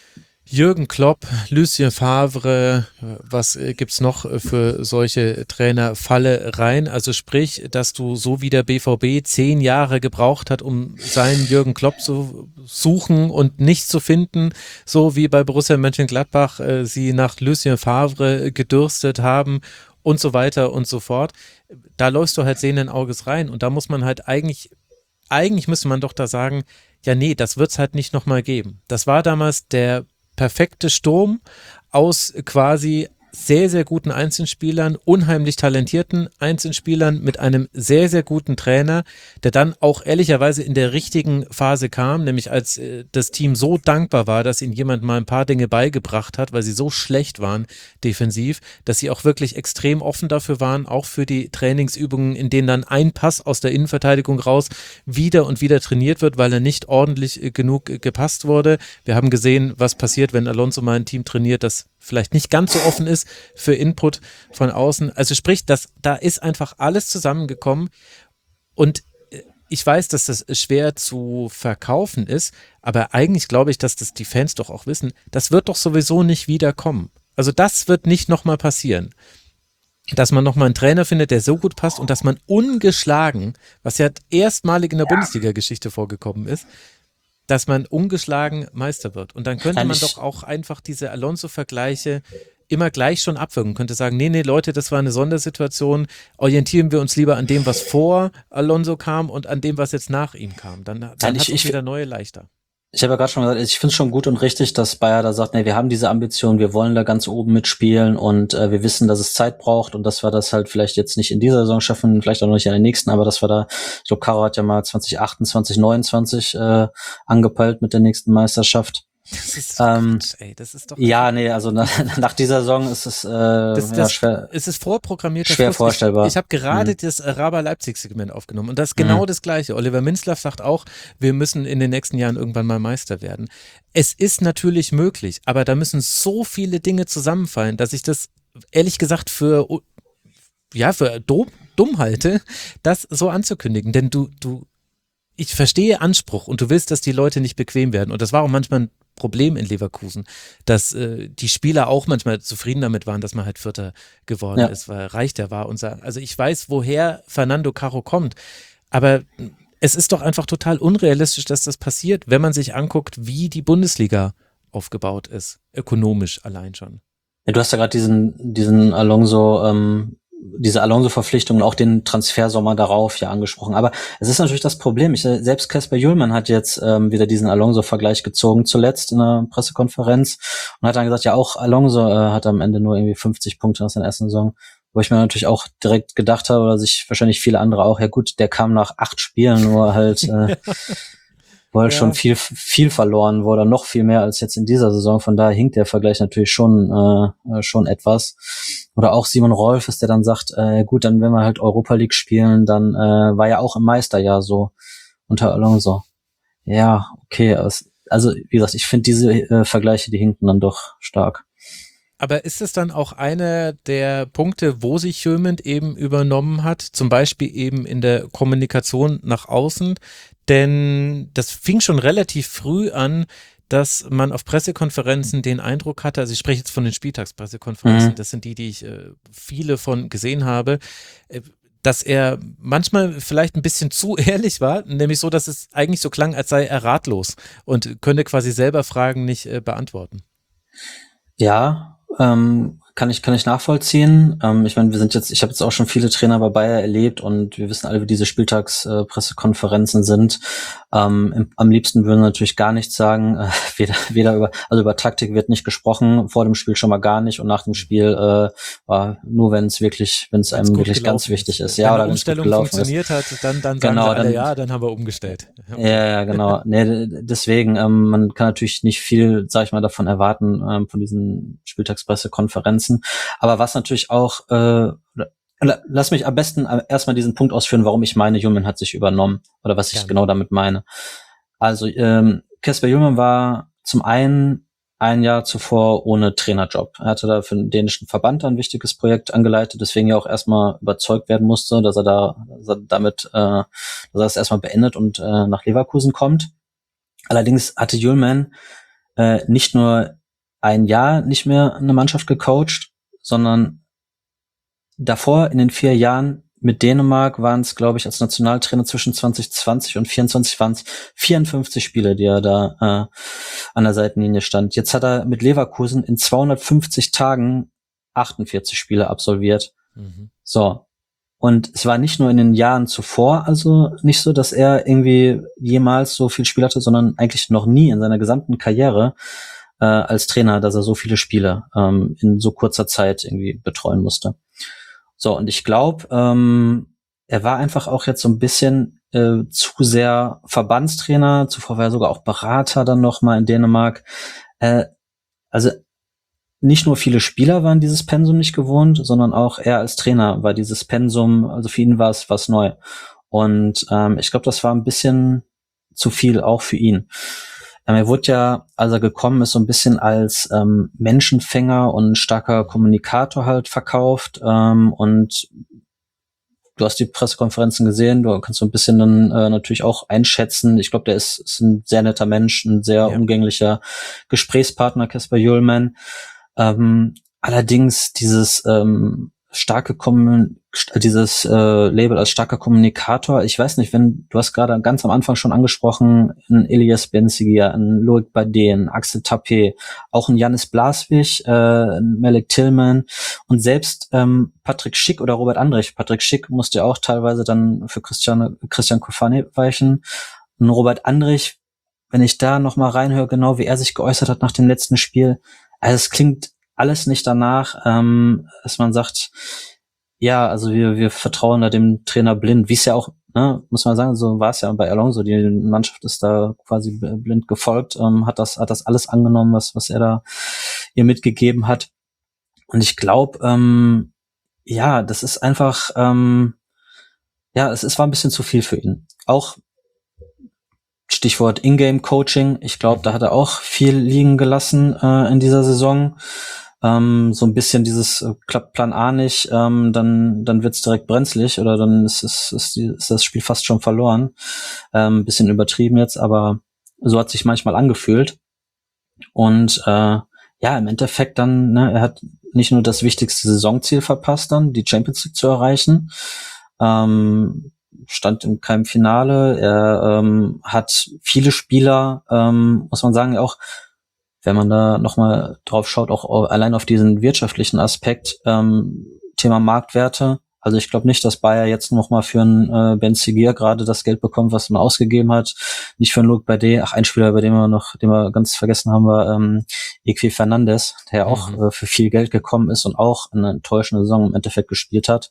Jürgen Klopp, Lucien Favre, was gibt's noch für solche Trainerfalle rein? Also sprich, dass du so wie der B V B zehn Jahre gebraucht hat, um seinen Jürgen Klopp zu suchen und nicht zu finden, so wie bei Borussia Mönchengladbach äh, sie nach Lucien Favre gedürstet haben und so weiter und so fort. Da läufst du halt sehenden Auges rein, und da muss man halt eigentlich, eigentlich müsste man doch da sagen, ja nee, das wird's halt nicht nochmal geben. Das war damals der perfekte Sturm aus quasi sehr, sehr guten Einzelspielern, unheimlich talentierten Einzelspielern mit einem sehr, sehr guten Trainer, der dann auch ehrlicherweise in der richtigen Phase kam, nämlich als äh, das Team so dankbar war, dass ihnen jemand mal ein paar Dinge beigebracht hat, weil sie so schlecht waren defensiv, dass sie auch wirklich extrem offen dafür waren, auch für die Trainingsübungen, in denen dann ein Pass aus der Innenverteidigung raus wieder und wieder trainiert wird, weil er nicht ordentlich äh, genug äh, gepasst wurde. Wir haben gesehen, was passiert, wenn Alonso mal ein Team trainiert, das vielleicht nicht ganz so offen ist für Input von außen. Also sprich, das, da ist einfach alles zusammengekommen, und ich weiß, dass das schwer zu verkaufen ist, aber eigentlich glaube ich, dass das die Fans doch auch wissen, das wird doch sowieso nicht wiederkommen. Also das wird nicht nochmal passieren. Dass man nochmal einen Trainer findet, der so gut passt, und dass man ungeschlagen, was ja erstmalig in der Bundesliga-Geschichte vorgekommen ist, dass man ungeschlagen Meister wird. Und dann könnte man doch auch einfach diese Alonso-Vergleiche immer gleich schon abwürgen. Könnte sagen, nee, nee, Leute, das war eine Sondersituation. Orientieren wir uns lieber an dem, was vor Alonso kam, und an dem, was jetzt nach ihm kam. Dann, dann hat es wieder neue leichter. Ich habe ja gerade schon gesagt, ich finde es schon gut und richtig, dass Bayer da sagt, nee, wir haben diese Ambition, wir wollen da ganz oben mitspielen, und äh, wir wissen, dass es Zeit braucht, und dass wir das halt vielleicht jetzt nicht in dieser Saison schaffen, vielleicht auch noch nicht in der nächsten, aber dass wir da, ich glaube, Caro hat ja mal zwanzig achtundzwanzig, neunundzwanzig äh, angepeilt mit der nächsten Meisterschaft. Das ist doch ähm, Quatsch, ey. Das ist doch ja, nee, also nach, nach dieser Saison ist es äh, das, ja, das, schwer. Es ist vorprogrammiert. Schwer Schluss. vorstellbar. Ich, ich habe gerade mhm. das Raber Leipzig-Segment aufgenommen, und das ist genau mhm. das Gleiche. Oliver Minzlaff sagt auch, wir müssen in den nächsten Jahren irgendwann mal Meister werden. Es ist natürlich möglich, aber da müssen so viele Dinge zusammenfallen, dass ich das ehrlich gesagt für ja für dumm, dumm halte, das so anzukündigen. Denn du du ich verstehe Anspruch, und du willst, dass die Leute nicht bequem werden, und das war auch manchmal ein Problem in Leverkusen, dass äh, die Spieler auch manchmal zufrieden damit waren, dass man halt Vierter geworden ja. ist, weil Reich der war. Unser, also ich weiß, woher Fernando Caro kommt, aber es ist doch einfach total unrealistisch, dass das passiert, wenn man sich anguckt, wie die Bundesliga aufgebaut ist, ökonomisch allein schon. Ja, du hast ja gerade diesen, diesen Alonso, ähm, diese Alonso-Verpflichtung und auch den Transfersommer darauf ja angesprochen. Aber es ist natürlich das Problem. Ich, selbst Kasper Hjulmand hat jetzt ähm, wieder diesen Alonso-Vergleich gezogen, zuletzt in einer Pressekonferenz, und hat dann gesagt, ja, auch Alonso äh, hat am Ende nur irgendwie fünfzig Punkte aus der ersten Saison. Wo ich mir natürlich auch direkt gedacht habe, oder sich wahrscheinlich viele andere auch, ja gut, der kam nach acht Spielen nur halt, äh, wo halt Ja. schon viel viel verloren wurde, noch viel mehr als jetzt in dieser Saison. Von daher hinkt der Vergleich natürlich schon äh, schon etwas. Oder auch Simon Rolfes, der dann sagt, äh, gut, dann wenn wir halt Europa League spielen, dann äh, war ja auch im Meisterjahr so unter Alonso. Ja, okay. Also wie gesagt, ich finde diese äh, Vergleiche, die hinken dann doch stark. Aber ist es dann auch einer der Punkte, wo sich Hjulmand eben übernommen hat, zum Beispiel eben in der Kommunikation nach außen? Denn das fing schon relativ früh an, dass man auf Pressekonferenzen den Eindruck hatte, also ich spreche jetzt von den Spieltagspressekonferenzen, Mhm. das sind die, die ich äh, viele von gesehen habe, äh, dass er manchmal vielleicht ein bisschen zu ehrlich war, nämlich so, dass es eigentlich so klang, als sei er ratlos und könne quasi selber Fragen nicht äh, beantworten. Ja, ähm, kann ich kann ich nachvollziehen. Ähm, ich meine, wir sind jetzt, ich habe jetzt auch schon viele Trainer bei Bayer erlebt, und wir wissen alle, wie diese Spieltagspressekonferenzen äh, Pressekonferenzen sind. Ähm, im, am liebsten würden wir natürlich gar nichts sagen. Äh, weder, weder über, also über Taktik wird nicht gesprochen, vor dem Spiel schon mal gar nicht, und nach dem Spiel äh, war nur, wenn es wirklich, wenn es Wenn's einem gut wirklich ganz gelaufen wichtig ist, ist. ja, Wenn oder eine wenn es gut Umstellung gelaufen ist. funktioniert hat, dann, dann sagen Genau, sie alle, dann- ja, dann haben wir umgestellt. Ja, ja, genau. Nee, d- deswegen, ähm, man kann natürlich nicht viel, sag ich mal, davon erwarten, ähm, von diesen Spieltagspressekonferenzen. Aber was natürlich auch, äh, la- lass mich am besten erstmal diesen Punkt ausführen, warum ich meine, Hjulmand hat sich übernommen, oder was ich Gerne. genau damit meine. Also, ähm, Kasper Hjulmand war zum einen ein Jahr zuvor ohne Trainerjob. Er hatte da für den dänischen Verband ein wichtiges Projekt angeleitet, deswegen ja auch erstmal überzeugt werden musste, dass er da dass er damit, äh, dass er es erstmal beendet und äh, nach Leverkusen kommt. Allerdings hatte Hjulmand äh, nicht nur ein Jahr nicht mehr eine Mannschaft gecoacht, sondern davor in den vier Jahren mit Dänemark waren es, glaube ich, als Nationaltrainer zwischen zwanzig zwanzig und vierundzwanzig waren es vierundfünfzig Spiele, die er da äh, an der Seitenlinie stand. Jetzt hat er mit Leverkusen in zweihundertfünfzig Tagen achtundvierzig Spiele absolviert. Mhm. So. Und es war nicht nur in den Jahren zuvor also nicht so, dass er irgendwie jemals so viel Spiel hatte, sondern eigentlich noch nie in seiner gesamten Karriere äh, als Trainer, dass er so viele Spiele ähm, in so kurzer Zeit irgendwie betreuen musste. So, und ich glaube, ähm, er war einfach auch jetzt so ein bisschen äh, zu sehr Verbandstrainer, zuvor war er sogar auch Berater dann noch mal in Dänemark. Äh, also nicht nur viele Spieler waren dieses Pensum nicht gewohnt, sondern auch er als Trainer war dieses Pensum, also für ihn war es was neu. Und ähm, ich glaube, das war ein bisschen zu viel auch für ihn. Ähm, er wurde ja, als er gekommen ist, so ein bisschen als ähm, Menschenfänger und starker Kommunikator halt verkauft. Ähm, und du hast die Pressekonferenzen gesehen, du kannst so ein bisschen dann äh, natürlich auch einschätzen. Ich glaube, der ist, ist ein sehr netter Mensch, ein sehr Ja. umgänglicher Gesprächspartner, Kasper Hjulmand. Ähm, allerdings dieses ähm, starke Kommun dieses äh, Label als starker Kommunikator, ich weiß nicht, wenn du hast gerade ganz am Anfang schon angesprochen, ein Elias Benziger, ein Loic Bade, ein Axel Tappé, auch ein Janis Blaswig, äh, ein Malik Tillman und selbst ähm, Patrick Schick oder Robert Andrich. Patrick Schick musste ja auch teilweise dann für Christian Christian Kofane weichen. Und Robert Andrich, wenn ich da noch mal reinhöre, genau wie er sich geäußert hat nach dem letzten Spiel, also es klingt alles nicht danach, ähm, dass man sagt, ja, also wir wir vertrauen da dem Trainer blind, wie es ja auch, ne, muss man sagen, so war es ja bei Alonso, die Mannschaft ist da quasi blind gefolgt, ähm, hat das hat das alles angenommen, was was er da ihr mitgegeben hat. Und ich glaube, ähm, ja, das ist einfach, ähm, ja, es, es war ein bisschen zu viel für ihn. Auch Stichwort Ingame-Coaching. Ich glaube, da hat er auch viel liegen gelassen äh, in dieser Saison. Ähm, so ein bisschen dieses äh, klappt Plan A nicht, ähm, dann dann wird's direkt brenzlig oder dann ist, ist, ist, die, ist das Spiel fast schon verloren. Ähm, bisschen übertrieben jetzt, aber so hat sich manchmal angefühlt. Und äh, ja, im Endeffekt dann, ne, er hat nicht nur das wichtigste Saisonziel verpasst, dann die Champions League zu erreichen. Ähm, stand in keinem Finale. Er ähm, hat viele Spieler, ähm, muss man sagen, auch wenn man da nochmal drauf schaut, auch allein auf diesen wirtschaftlichen Aspekt, ähm, Thema Marktwerte. Also ich glaube nicht, dass Bayer jetzt nochmal für einen äh, Ben Seguir gerade das Geld bekommt, was man ausgegeben hat. Nicht für einen Luc Bardet. Ach, ein Spieler, bei dem wir noch, den wir ganz vergessen haben, war ähm, Equi Fernandes, der ja auch Mhm. äh, für viel Geld gekommen ist und auch eine enttäuschende Saison im Endeffekt gespielt hat.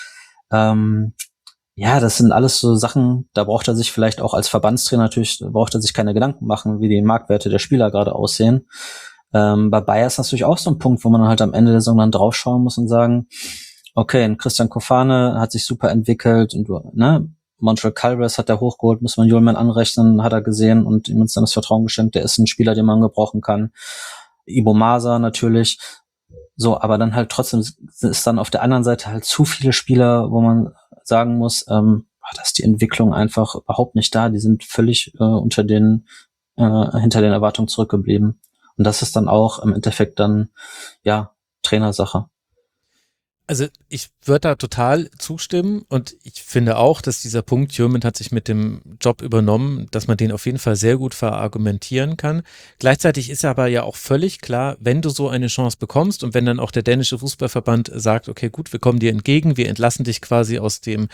Ähm, ja, das sind alles so Sachen, da braucht er sich vielleicht auch als Verbandstrainer natürlich, braucht er sich keine Gedanken machen, wie die Marktwerte der Spieler gerade aussehen. Ähm, bei Bayer ist natürlich auch so ein Punkt, wo man halt am Ende der Saison dann draufschauen muss und sagen, okay, ein Christian Kofane hat sich super entwickelt und du, ne, Montreal Calves hat er hochgeholt, muss man Julman anrechnen, hat er gesehen und ihm jetzt dann das Vertrauen geschenkt, der ist ein Spieler, den man gebrauchen kann. Ibo Masa natürlich. So, aber dann halt trotzdem ist dann auf der anderen Seite halt zu viele Spieler, wo man sagen muss, ähm, da ist die Entwicklung einfach überhaupt nicht da. Die sind völlig äh, unter den, äh, hinter den Erwartungen zurückgeblieben. Und das ist dann auch im Endeffekt dann, ja, Trainersache. Also ich würde da total zustimmen und ich finde auch, dass dieser Punkt, Jürgen hat sich mit dem Job übernommen, dass man den auf jeden Fall sehr gut verargumentieren kann. Gleichzeitig ist aber ja auch völlig klar, wenn du so eine Chance bekommst und wenn dann auch der dänische Fußballverband sagt, okay gut, wir kommen dir entgegen, wir entlassen dich quasi aus dem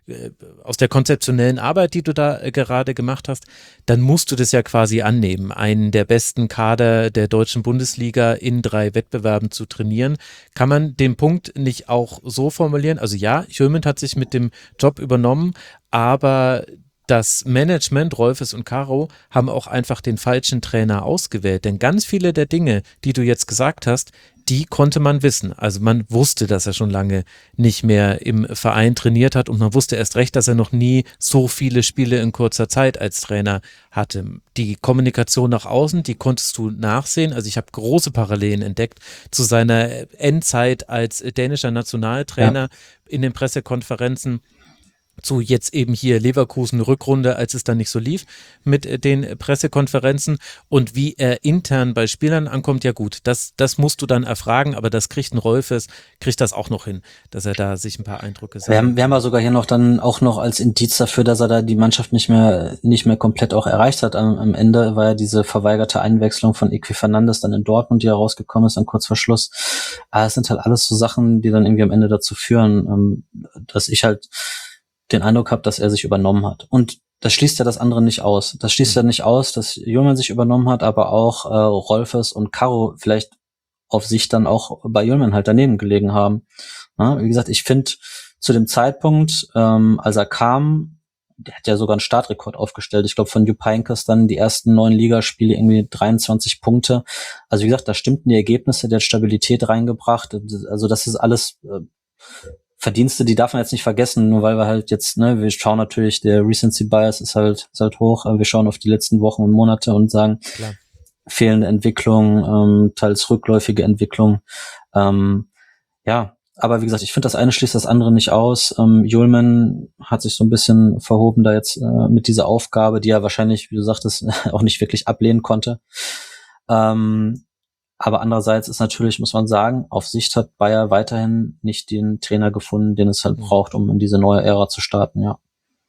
aus der konzeptionellen Arbeit, die du da äh, gerade gemacht hast, dann musst du das ja quasi annehmen, einen der besten Kader der deutschen Bundesliga in drei Wettbewerben zu trainieren. Kann man den Punkt nicht auch so formulieren? Also ja, Hjulmand hat sich mit dem Job übernommen, aber das Management, Rolfes und Caro, haben auch einfach den falschen Trainer ausgewählt. Denn ganz viele der Dinge, die du jetzt gesagt hast, die konnte man wissen. Also man wusste, dass er schon lange nicht mehr im Verein trainiert hat und man wusste erst recht, dass er noch nie so viele Spiele in kurzer Zeit als Trainer hatte. Die Kommunikation nach außen, die konntest du nachsehen. Also ich habe große Parallelen entdeckt zu seiner Endzeit als dänischer Nationaltrainer ja. in den Pressekonferenzen. Zu jetzt eben hier Leverkusen Rückrunde, als es dann nicht so lief mit den Pressekonferenzen und wie er intern bei Spielern ankommt, ja gut, das, das musst du dann erfragen, aber das kriegt ein Rolfes, kriegt das auch noch hin, dass er da sich ein paar Eindrücke sagt. Wir haben, wir haben ja sogar hier noch dann auch noch als Indiz dafür, dass er da die Mannschaft nicht mehr, nicht mehr komplett auch erreicht hat. Am, am Ende war ja diese verweigerte Einwechslung von Equi Fernandes dann in Dortmund, die herausgekommen ist, dann kurz vor Schluss. Aber es sind halt alles so Sachen, die dann irgendwie am Ende dazu führen, dass ich halt den Eindruck habe, dass er sich übernommen hat. Und das schließt ja das andere nicht aus. Das schließt mhm. ja nicht aus, dass Hjulmand sich übernommen hat, aber auch äh, Rolfes und Caro vielleicht auf sich dann auch bei Hjulmand halt daneben gelegen haben. Ja, wie gesagt, ich finde zu dem Zeitpunkt, ähm, als er kam, der hat ja sogar einen Startrekord aufgestellt. Ich glaube, von Jupp Heynckes dann die ersten neun Ligaspiele irgendwie dreiundzwanzig Punkte. Also wie gesagt, da stimmten die Ergebnisse, der hat Stabilität reingebracht. Also das ist alles äh, Verdienste, die darf man jetzt nicht vergessen, nur weil wir halt jetzt, ne, wir schauen natürlich, der Recency Bias ist halt, ist halt hoch, aber wir schauen auf die letzten Wochen und Monate und sagen, Klar. fehlende Entwicklung, ähm, teils rückläufige Entwicklung, ähm, ja, aber wie gesagt, ich finde, das eine schließt das andere nicht aus. Ähm, Hjulmand hat sich so ein bisschen verhoben da jetzt äh, mit dieser Aufgabe, die er wahrscheinlich, wie du sagtest, auch nicht wirklich ablehnen konnte. Ähm, Aber andererseits ist natürlich, muss man sagen, auf Sicht hat Bayer weiterhin nicht den Trainer gefunden, den es halt braucht, um in diese neue Ära zu starten, ja.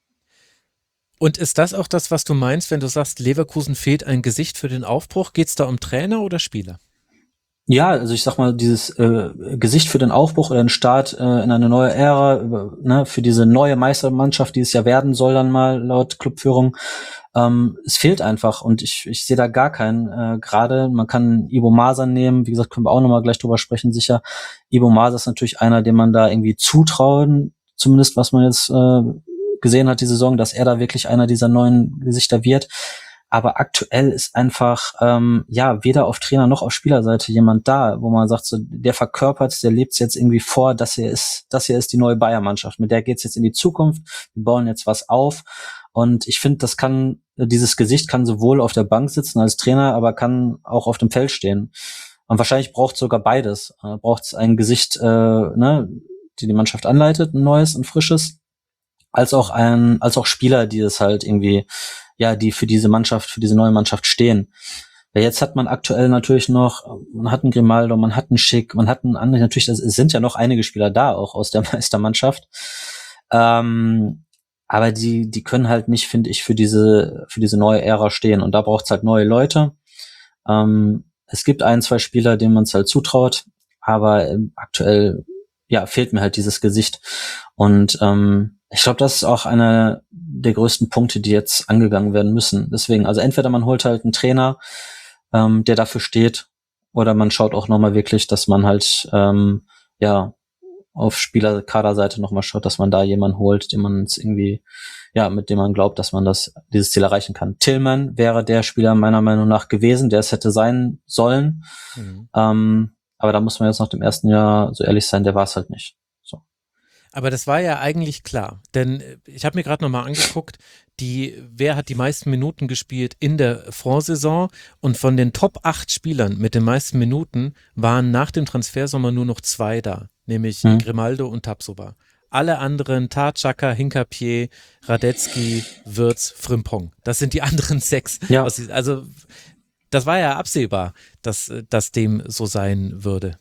Und ist das auch das, was du meinst, wenn du sagst, Leverkusen fehlt ein Gesicht für den Aufbruch? Geht es da um Trainer oder Spieler? Ja, also ich sag mal, dieses äh, Gesicht für den Aufbruch oder den Start äh, in eine neue Ära, über, ne, für diese neue Meistermannschaft, die es ja werden soll dann mal laut Clubführung, ähm, es fehlt einfach und ich ich sehe da gar keinen. Äh, Gerade man kann Ibo Masa nehmen, wie gesagt, können wir auch nochmal gleich drüber sprechen, sicher. Ibo Masa ist natürlich einer, dem man da irgendwie zutrauen, zumindest was man jetzt äh, gesehen hat die Saison, dass er da wirklich einer dieser neuen Gesichter wird. Aber aktuell ist einfach, ähm, ja, weder auf Trainer noch auf Spielerseite jemand da, wo man sagt, so, der verkörpert, der lebt jetzt irgendwie vor, dass hier ist, das hier ist die neue Bayern-Mannschaft. Mit der geht's jetzt in die Zukunft. Wir bauen jetzt was auf. Und ich finde, das kann, dieses Gesicht kann sowohl auf der Bank sitzen als Trainer, aber kann auch auf dem Feld stehen. Und wahrscheinlich braucht es sogar beides. Äh, braucht es ein Gesicht, äh, ne, die die Mannschaft anleitet, ein neues, ein frisches, als auch ein, als auch Spieler, die es halt irgendwie, ja, die für diese Mannschaft, für diese neue Mannschaft stehen. Weil jetzt hat man aktuell natürlich noch, man hat einen Grimaldo, man hat einen Schick, man hat einen anderen, natürlich, es sind ja noch einige Spieler da, auch aus der Meistermannschaft. Ähm, aber die, die können halt nicht, finde ich, für diese, für diese neue Ära stehen. Und da braucht's halt neue Leute. Ähm, es gibt ein, zwei Spieler, denen man es halt zutraut, aber ähm, aktuell ja fehlt mir halt dieses Gesicht. Und ähm, ich glaube, das ist auch einer der größten Punkte, die jetzt angegangen werden müssen. Deswegen, also entweder man holt halt einen Trainer, ähm, der dafür steht, oder man schaut auch nochmal wirklich, dass man halt ähm, ja auf Spielerkaderseite nochmal schaut, dass man da jemanden holt, den man jetzt irgendwie, ja, mit dem man glaubt, dass man das, dieses Ziel erreichen kann. Tillman wäre der Spieler meiner Meinung nach gewesen, der es hätte sein sollen. Mhm. Ähm, aber da muss man jetzt nach dem ersten Jahr so ehrlich sein, der war es halt nicht. So. Aber das war ja eigentlich klar, denn ich habe mir gerade nochmal angeguckt, die, wer hat die meisten Minuten gespielt in der Vorsaison, und von den Top acht Spielern mit den meisten Minuten waren nach dem Transfersommer nur noch zwei da, nämlich Hm. Grimaldo und Tapsoba. Alle anderen, Tarchaka, Hincapié, Radetzky, Wirtz, Frimpong. Das sind die anderen sechs. Ja. Aus- Also das war ja absehbar, dass, dass dem so sein würde.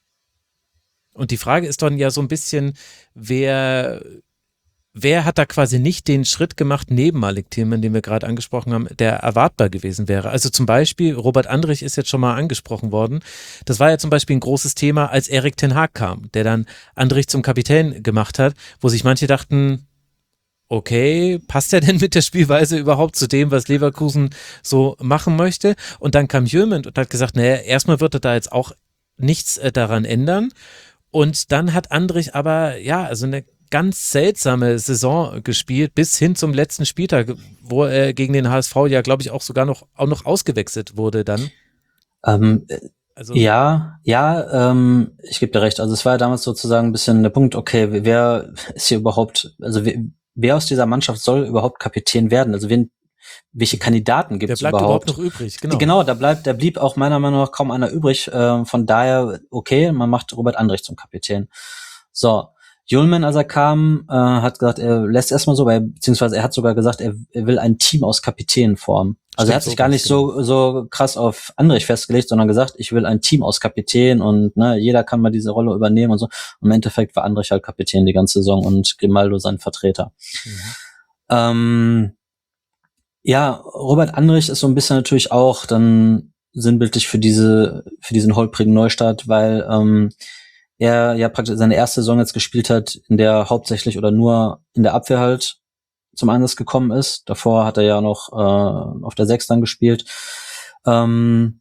Und die Frage ist dann ja so ein bisschen, wer, wer hat da quasi nicht den Schritt gemacht neben Malik Tillman, den wir gerade angesprochen haben, der erwartbar gewesen wäre. Also zum Beispiel, Robert Andrich ist jetzt schon mal angesprochen worden. Das war ja zum Beispiel ein großes Thema, als Erik ten Hag kam, der dann Andrich zum Kapitän gemacht hat, wo sich manche dachten, okay, passt er denn mit der Spielweise überhaupt zu dem, was Leverkusen so machen möchte? Und dann kam Jürgen und hat gesagt, naja, erstmal wird er da jetzt auch nichts äh, daran ändern. Und dann hat Andrich aber, ja, also eine ganz seltsame Saison gespielt, bis hin zum letzten Spieltag, wo er gegen den H S V ja, glaube ich, auch sogar noch, auch noch ausgewechselt wurde dann. Ähm, Also, Ja, ja, ähm, ich gebe dir recht. Also es war ja damals sozusagen ein bisschen der Punkt, okay, wer ist hier überhaupt, also wer, wer aus dieser Mannschaft soll überhaupt Kapitän werden? Also wen, welche Kandidaten gibt der es bleibt überhaupt? überhaupt noch übrig, genau. Genau, da bleibt, da blieb auch meiner Meinung nach kaum einer übrig. Äh, von daher, okay, man macht Robert Andrich zum Kapitän. So, Julman, als er kam, äh, hat gesagt, er lässt erstmal so, weil, beziehungsweise er hat sogar gesagt, er, er will ein Team aus Kapitänen formen. Also Stimmt, er hat sich so gar war's, nicht so so krass auf Andrich festgelegt, sondern gesagt, ich will ein Team aus Kapitänen und ne, jeder kann mal diese Rolle übernehmen und so. Und im Endeffekt war Andrich halt Kapitän die ganze Saison und Grimaldo sein Vertreter. Mhm. Ähm, ja, Robert Andrich ist so ein bisschen natürlich auch dann sinnbildlich für diese, für diesen holprigen Neustart, weil ähm, er ja praktisch seine erste Saison jetzt gespielt hat, in der hauptsächlich oder nur in der Abwehr halt zum Einsatz gekommen ist. Davor hat er ja noch äh, auf der Sechs dann gespielt. Ähm,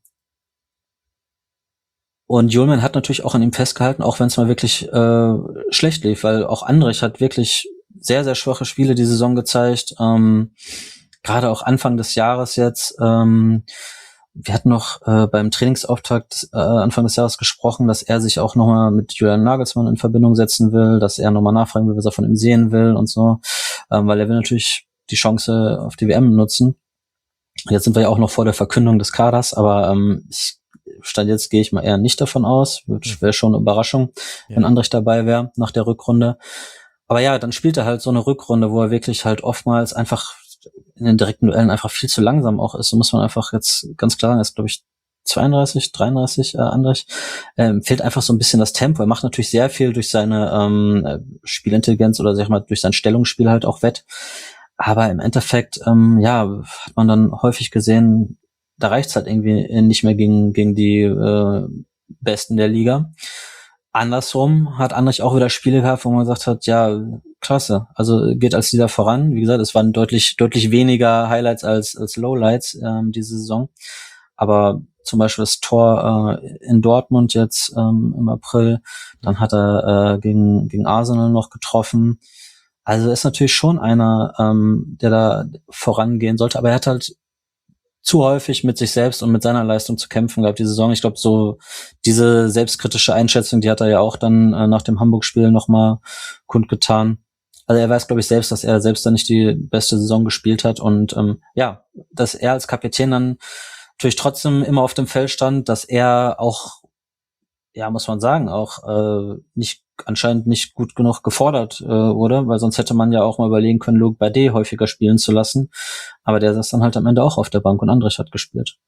und Julman hat natürlich auch an ihm festgehalten, auch wenn es mal wirklich äh, schlecht lief, weil auch Andrich hat wirklich sehr, sehr schwache Spiele die Saison gezeigt. Ähm, Gerade auch Anfang des Jahres jetzt. Ähm, wir hatten noch äh, beim Trainingsauftakt äh, Anfang des Jahres gesprochen, dass er sich auch nochmal mit Julian Nagelsmann in Verbindung setzen will, dass er nochmal nachfragen will, was er von ihm sehen will und so, ähm, weil er will natürlich die Chance auf die W M nutzen. Jetzt sind wir ja auch noch vor der Verkündung des Kaders, aber ähm, ich, Stand jetzt gehe ich mal eher nicht davon aus. Wäre schon eine Überraschung, Ja. wenn Andrich dabei wäre nach der Rückrunde. Aber ja, dann spielt er halt so eine Rückrunde, wo er wirklich halt oftmals einfach in den direkten Duellen einfach viel zu langsam auch ist. So muss man einfach jetzt ganz klar sagen, er ist, glaube ich, zweiunddreißig, dreiunddreißig, äh, Andrich. Ähm, fehlt einfach so ein bisschen das Tempo. Er macht natürlich sehr viel durch seine ähm, Spielintelligenz oder sag ich mal durch sein Stellungsspiel halt auch wett. Aber im Endeffekt, ähm, ja, hat man dann häufig gesehen, da reicht's halt irgendwie nicht mehr gegen gegen die äh, Besten der Liga. Andersrum hat Andrich auch wieder Spiele gehabt, wo man gesagt hat, ja, klasse, also geht als Leader voran. Wie gesagt, es waren deutlich deutlich weniger Highlights als als Lowlights ähm, diese Saison. Aber zum Beispiel das Tor äh, in Dortmund jetzt ähm, im April, dann hat er äh, gegen gegen Arsenal noch getroffen. Also ist natürlich schon einer, ähm, der da vorangehen sollte, aber er hat halt zu häufig mit sich selbst und mit seiner Leistung zu kämpfen gehabt, die Saison. Ich glaube, so diese selbstkritische Einschätzung, die hat er ja auch dann äh, nach dem Hamburg-Spiel nochmal kundgetan. Also er weiß, glaube ich, selbst, dass er selbst dann nicht die beste Saison gespielt hat und ähm, ja, dass er als Kapitän dann natürlich trotzdem immer auf dem Feld stand, dass er auch, ja, muss man sagen, auch äh, nicht anscheinend nicht gut genug gefordert äh, wurde, weil sonst hätte man ja auch mal überlegen können, Luc Bade häufiger spielen zu lassen. Aber der saß dann halt am Ende auch auf der Bank und Andrich hat gespielt.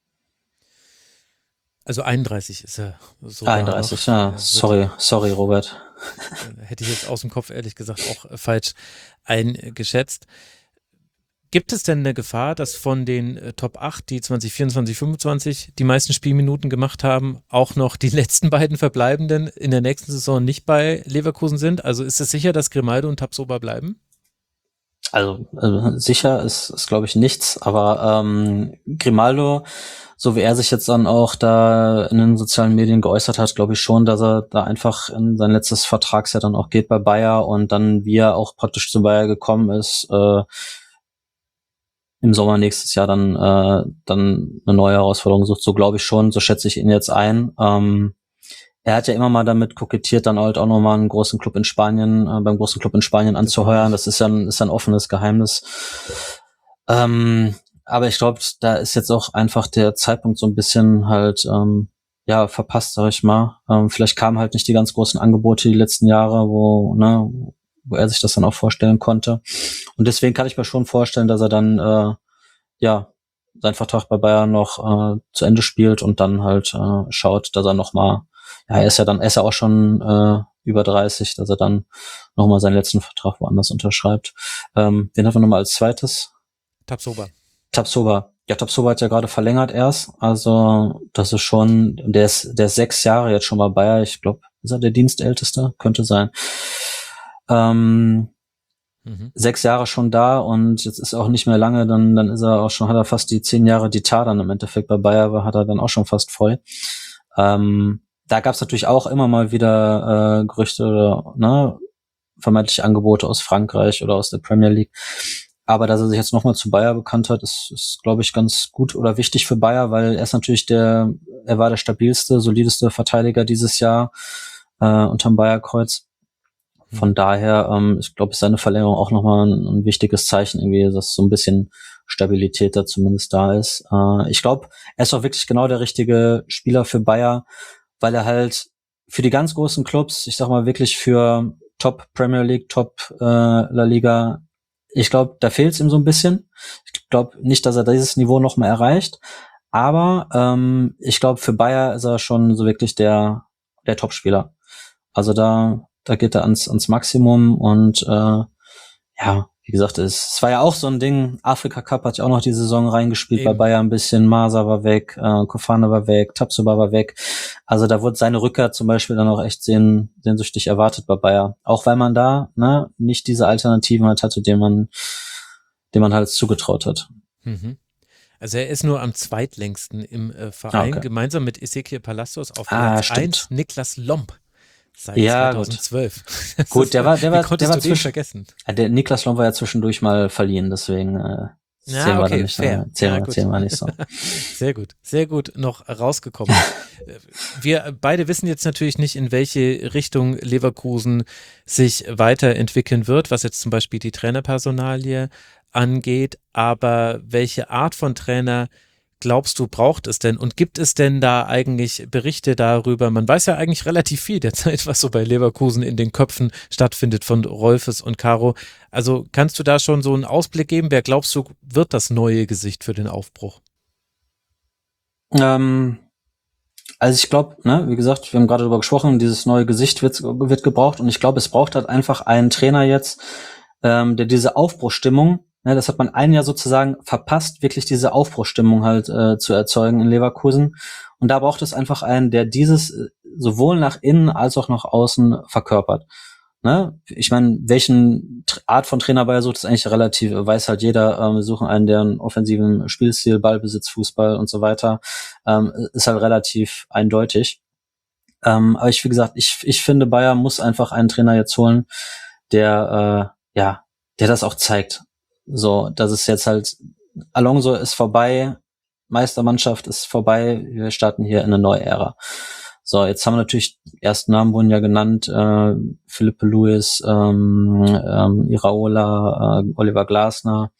Also einunddreißig ist er sogar einunddreißig, noch. ja. Sorry, sorry, Robert. Hätte ich jetzt aus dem Kopf ehrlich gesagt auch falsch eingeschätzt. Gibt es denn eine Gefahr, dass von den äh, Top acht, die zwanzig vierundzwanzig, fünfundzwanzig die meisten Spielminuten gemacht haben, auch noch die letzten beiden Verbleibenden in der nächsten Saison nicht bei Leverkusen sind? Also ist es sicher, dass Grimaldo und Tapsoba bleiben? Also, also sicher ist, ist glaube ich, nichts, aber ähm, Grimaldo, so wie er sich jetzt dann auch da in den sozialen Medien geäußert hat, glaube ich schon, dass er da einfach in sein letztes Vertragsjahr dann auch geht bei Bayer und dann, wie er auch praktisch zu Bayer gekommen ist, äh, im Sommer nächstes Jahr dann äh, dann eine neue Herausforderung sucht. So glaube ich schon, so schätze ich ihn jetzt ein. Ähm, er hat ja immer mal damit kokettiert, dann halt auch nochmal einen großen Club in Spanien, äh, beim großen Club in Spanien anzuheuern. Das ist ja ein, ist ja ein offenes Geheimnis. Ähm, aber ich glaube, da ist jetzt auch einfach der Zeitpunkt so ein bisschen halt ähm, ja verpasst, sag ich mal. Ähm, vielleicht kamen halt nicht die ganz großen Angebote die letzten Jahre, wo ne, wo er sich das dann auch vorstellen konnte. Und deswegen kann ich mir schon vorstellen, dass er dann äh, ja seinen Vertrag bei Bayern noch äh, zu Ende spielt und dann halt äh, schaut, dass er noch mal ja, er ist ja dann, er ist ja auch schon äh, über dreißig, dass er dann nochmal seinen letzten Vertrag woanders unterschreibt. Ähm, wen haben wir nochmal als zweites? Tapsoba. Tapsoba. Ja, Tapsoba hat ja gerade verlängert erst. Also das ist schon, der ist, der ist sechs Jahre jetzt schon bei Bayer. Ich glaube, ist er der Dienstälteste? Könnte sein. Ähm, mhm. Sechs Jahre schon da und jetzt ist er auch nicht mehr lange, dann, dann ist er auch schon, hat er fast die zehn Jahre, die Tar dann im Endeffekt bei Bayer war, hat er dann auch schon fast voll. Ähm, Da gab es natürlich auch immer mal wieder äh, Gerüchte oder ne, vermeintliche Angebote aus Frankreich oder aus der Premier League. Aber dass er sich jetzt nochmal zu Bayer bekannt hat, ist, ist glaube ich, ganz gut oder wichtig für Bayer, weil er ist natürlich der, er war der stabilste, solideste Verteidiger dieses Jahr äh, unterm Bayer-Kreuz. Von mhm. daher, ähm, ich glaube, ist seine Verlängerung auch nochmal ein, ein wichtiges Zeichen, irgendwie, dass so ein bisschen Stabilität da zumindest da ist. Äh, ich glaube, er ist auch wirklich genau der richtige Spieler für Bayer, weil er halt für die ganz großen Clubs, ich sag mal wirklich für Top Premier League, Top äh, La Liga, ich glaube, da fehlt es ihm so ein bisschen. Ich glaube nicht, dass er dieses Niveau noch mal erreicht, aber ähm, ich glaube, für Bayer ist er schon so wirklich der der Top-Spieler. Also da da geht er ans ans Maximum und äh, ja, wie gesagt, es, es war ja auch so ein Ding, Afrika Cup hat ja auch noch die Saison reingespielt, Eben. bei Bayern ein bisschen, Masa war weg, äh, Kofana war weg, Tapsoba war weg. Also da wurde seine Rückkehr zum Beispiel dann auch echt sehn, sehnsüchtig erwartet bei Bayern. Auch weil man da ne nicht diese Alternativen halt hatte, denen man, denen man halt zugetraut hat. Mhm. Also er ist nur am zweitlängsten im äh, Verein, okay. gemeinsam mit Ezequiel Palacios auf Platz ah, eins, Niklas Lomb. Seit ja, zweitausendzwölf. Gut, gut der war, der war, der war du zwischen, vergessen? Der Niklas Lomb war ja zwischendurch mal verliehen, deswegen äh, ja, zählen okay, wir nicht, fair. Äh, zählen, ja, wir, gut. zählen wir nicht so. Sehr gut, sehr gut noch rausgekommen. Wir beide wissen jetzt natürlich nicht, in welche Richtung Leverkusen sich weiterentwickeln wird, was jetzt zum Beispiel die Trainerpersonalie angeht, aber welche Art von Trainer glaubst du, braucht es denn? Und gibt es denn da eigentlich Berichte darüber? Man weiß ja eigentlich relativ viel derzeit, was so bei Leverkusen in den Köpfen stattfindet von Rolfes und Caro. Also kannst du da schon so einen Ausblick geben? Wer glaubst du, wird das neue Gesicht für den Aufbruch? Ähm, also ich glaube, ne, wie gesagt, wir haben gerade darüber gesprochen, dieses neue Gesicht wird, wird gebraucht und ich glaube, es braucht halt einfach einen Trainer jetzt, ähm, der diese Aufbruchstimmung, ne, das hat man ein Jahr sozusagen verpasst, wirklich diese Aufbruchstimmung halt äh, zu erzeugen in Leverkusen. Und da braucht es einfach einen, der dieses sowohl nach innen als auch nach außen verkörpert. Ne? Ich meine, welchen Art von Trainer Bayer sucht, ist eigentlich relativ, weiß halt jeder. Ähm, wir suchen einen, der einen offensiven Spielstil, Ballbesitz, Fußball und so weiter, ähm, ist halt relativ eindeutig. Ähm, aber ich, wie gesagt, ich, ich finde, Bayer muss einfach einen Trainer jetzt holen, der, äh, ja, der das auch zeigt. So, dass es jetzt halt, Alonso ist vorbei, Meistermannschaft ist vorbei, wir starten hier in eine neue Ära. So, jetzt haben wir natürlich, ersten Namen wurden ja genannt, äh, Philippe Luis, ähm, ähm, Iraola, äh, Oliver Glasner.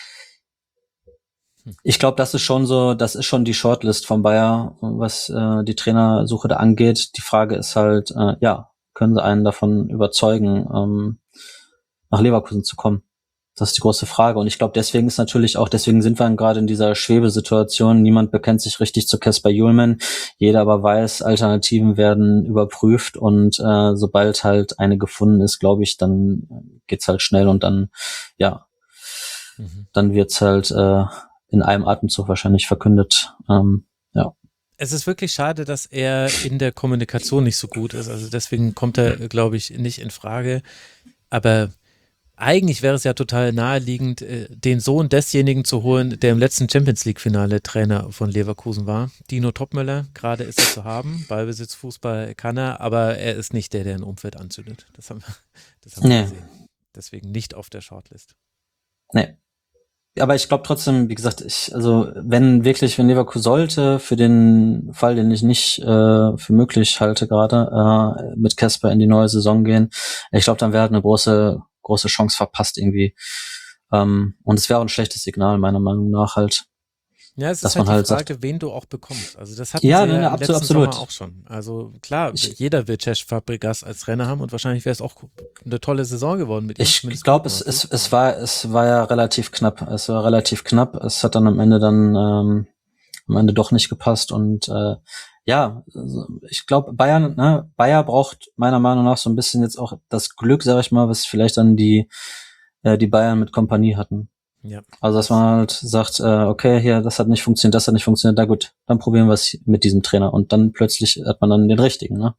Ich glaube, das ist schon so, das ist schon die Shortlist von Bayer, was äh, die Trainersuche da angeht. Die Frage ist halt, äh, ja, können sie einen davon überzeugen, ähm, nach Leverkusen zu kommen? Das ist die große Frage. Und ich glaube, deswegen ist natürlich auch, deswegen sind wir gerade in dieser Schwebesituation. Niemand bekennt sich richtig zu Kasper Hjulmand. Jeder aber weiß, Alternativen werden überprüft. Und äh, sobald halt eine gefunden ist, glaube ich, dann geht's halt schnell. Und dann, ja, Mhm. dann wird's halt äh, in einem Atemzug wahrscheinlich verkündet. Ähm, ja. Es ist wirklich schade, dass er in der Kommunikation nicht so gut ist. Also deswegen kommt er, glaube ich, nicht in Frage. Aber eigentlich wäre es ja total naheliegend, äh, den Sohn desjenigen zu holen, der im letzten Champions League-Finale Trainer von Leverkusen war. Dino Topmöller, gerade ist er zu haben. Ballbesitz, Fußball kann er, aber er ist nicht der, der ein Umfeld anzündet. Das haben wir, das haben wir Nee. gesehen. Deswegen nicht auf der Shortlist. Nee. Aber ich glaube trotzdem, wie gesagt, ich, also wenn wirklich, wenn Leverkusen sollte, für den Fall, den ich nicht äh, für möglich halte gerade, äh, mit Casper in die neue Saison gehen, ich glaube, dann wäre halt eine große, große Chance verpasst irgendwie. Ähm, und es wäre auch ein schlechtes Signal, meiner Meinung nach halt. Ja, es Dass ist halt man die halt Frage, sagt- wen du auch bekommst. Also das hatten Ja, sie ne, ja ne, im absolut, letzten Sommer absolut. auch schon. Also klar, Ich- jeder will Cesc Fabregas als Trainer haben und wahrscheinlich wäre es auch eine tolle Saison geworden mit ihm. Ich Zumindest glaube, gucken es, wir es, mal. es war, es war ja relativ knapp. Es war relativ knapp. Es hat dann am Ende dann ähm, am Ende doch nicht gepasst. Und äh, ja, also ich glaube, Bayern, ne, Bayer braucht meiner Meinung nach so ein bisschen jetzt auch das Glück, sag ich mal, was vielleicht dann die äh, die Bayern mit Kompanie hatten. Ja. Also dass man halt sagt, äh, okay, hier, das hat nicht funktioniert, das hat nicht funktioniert, na gut, dann probieren wir es mit diesem Trainer. Und dann plötzlich hat man dann den richtigen, ne?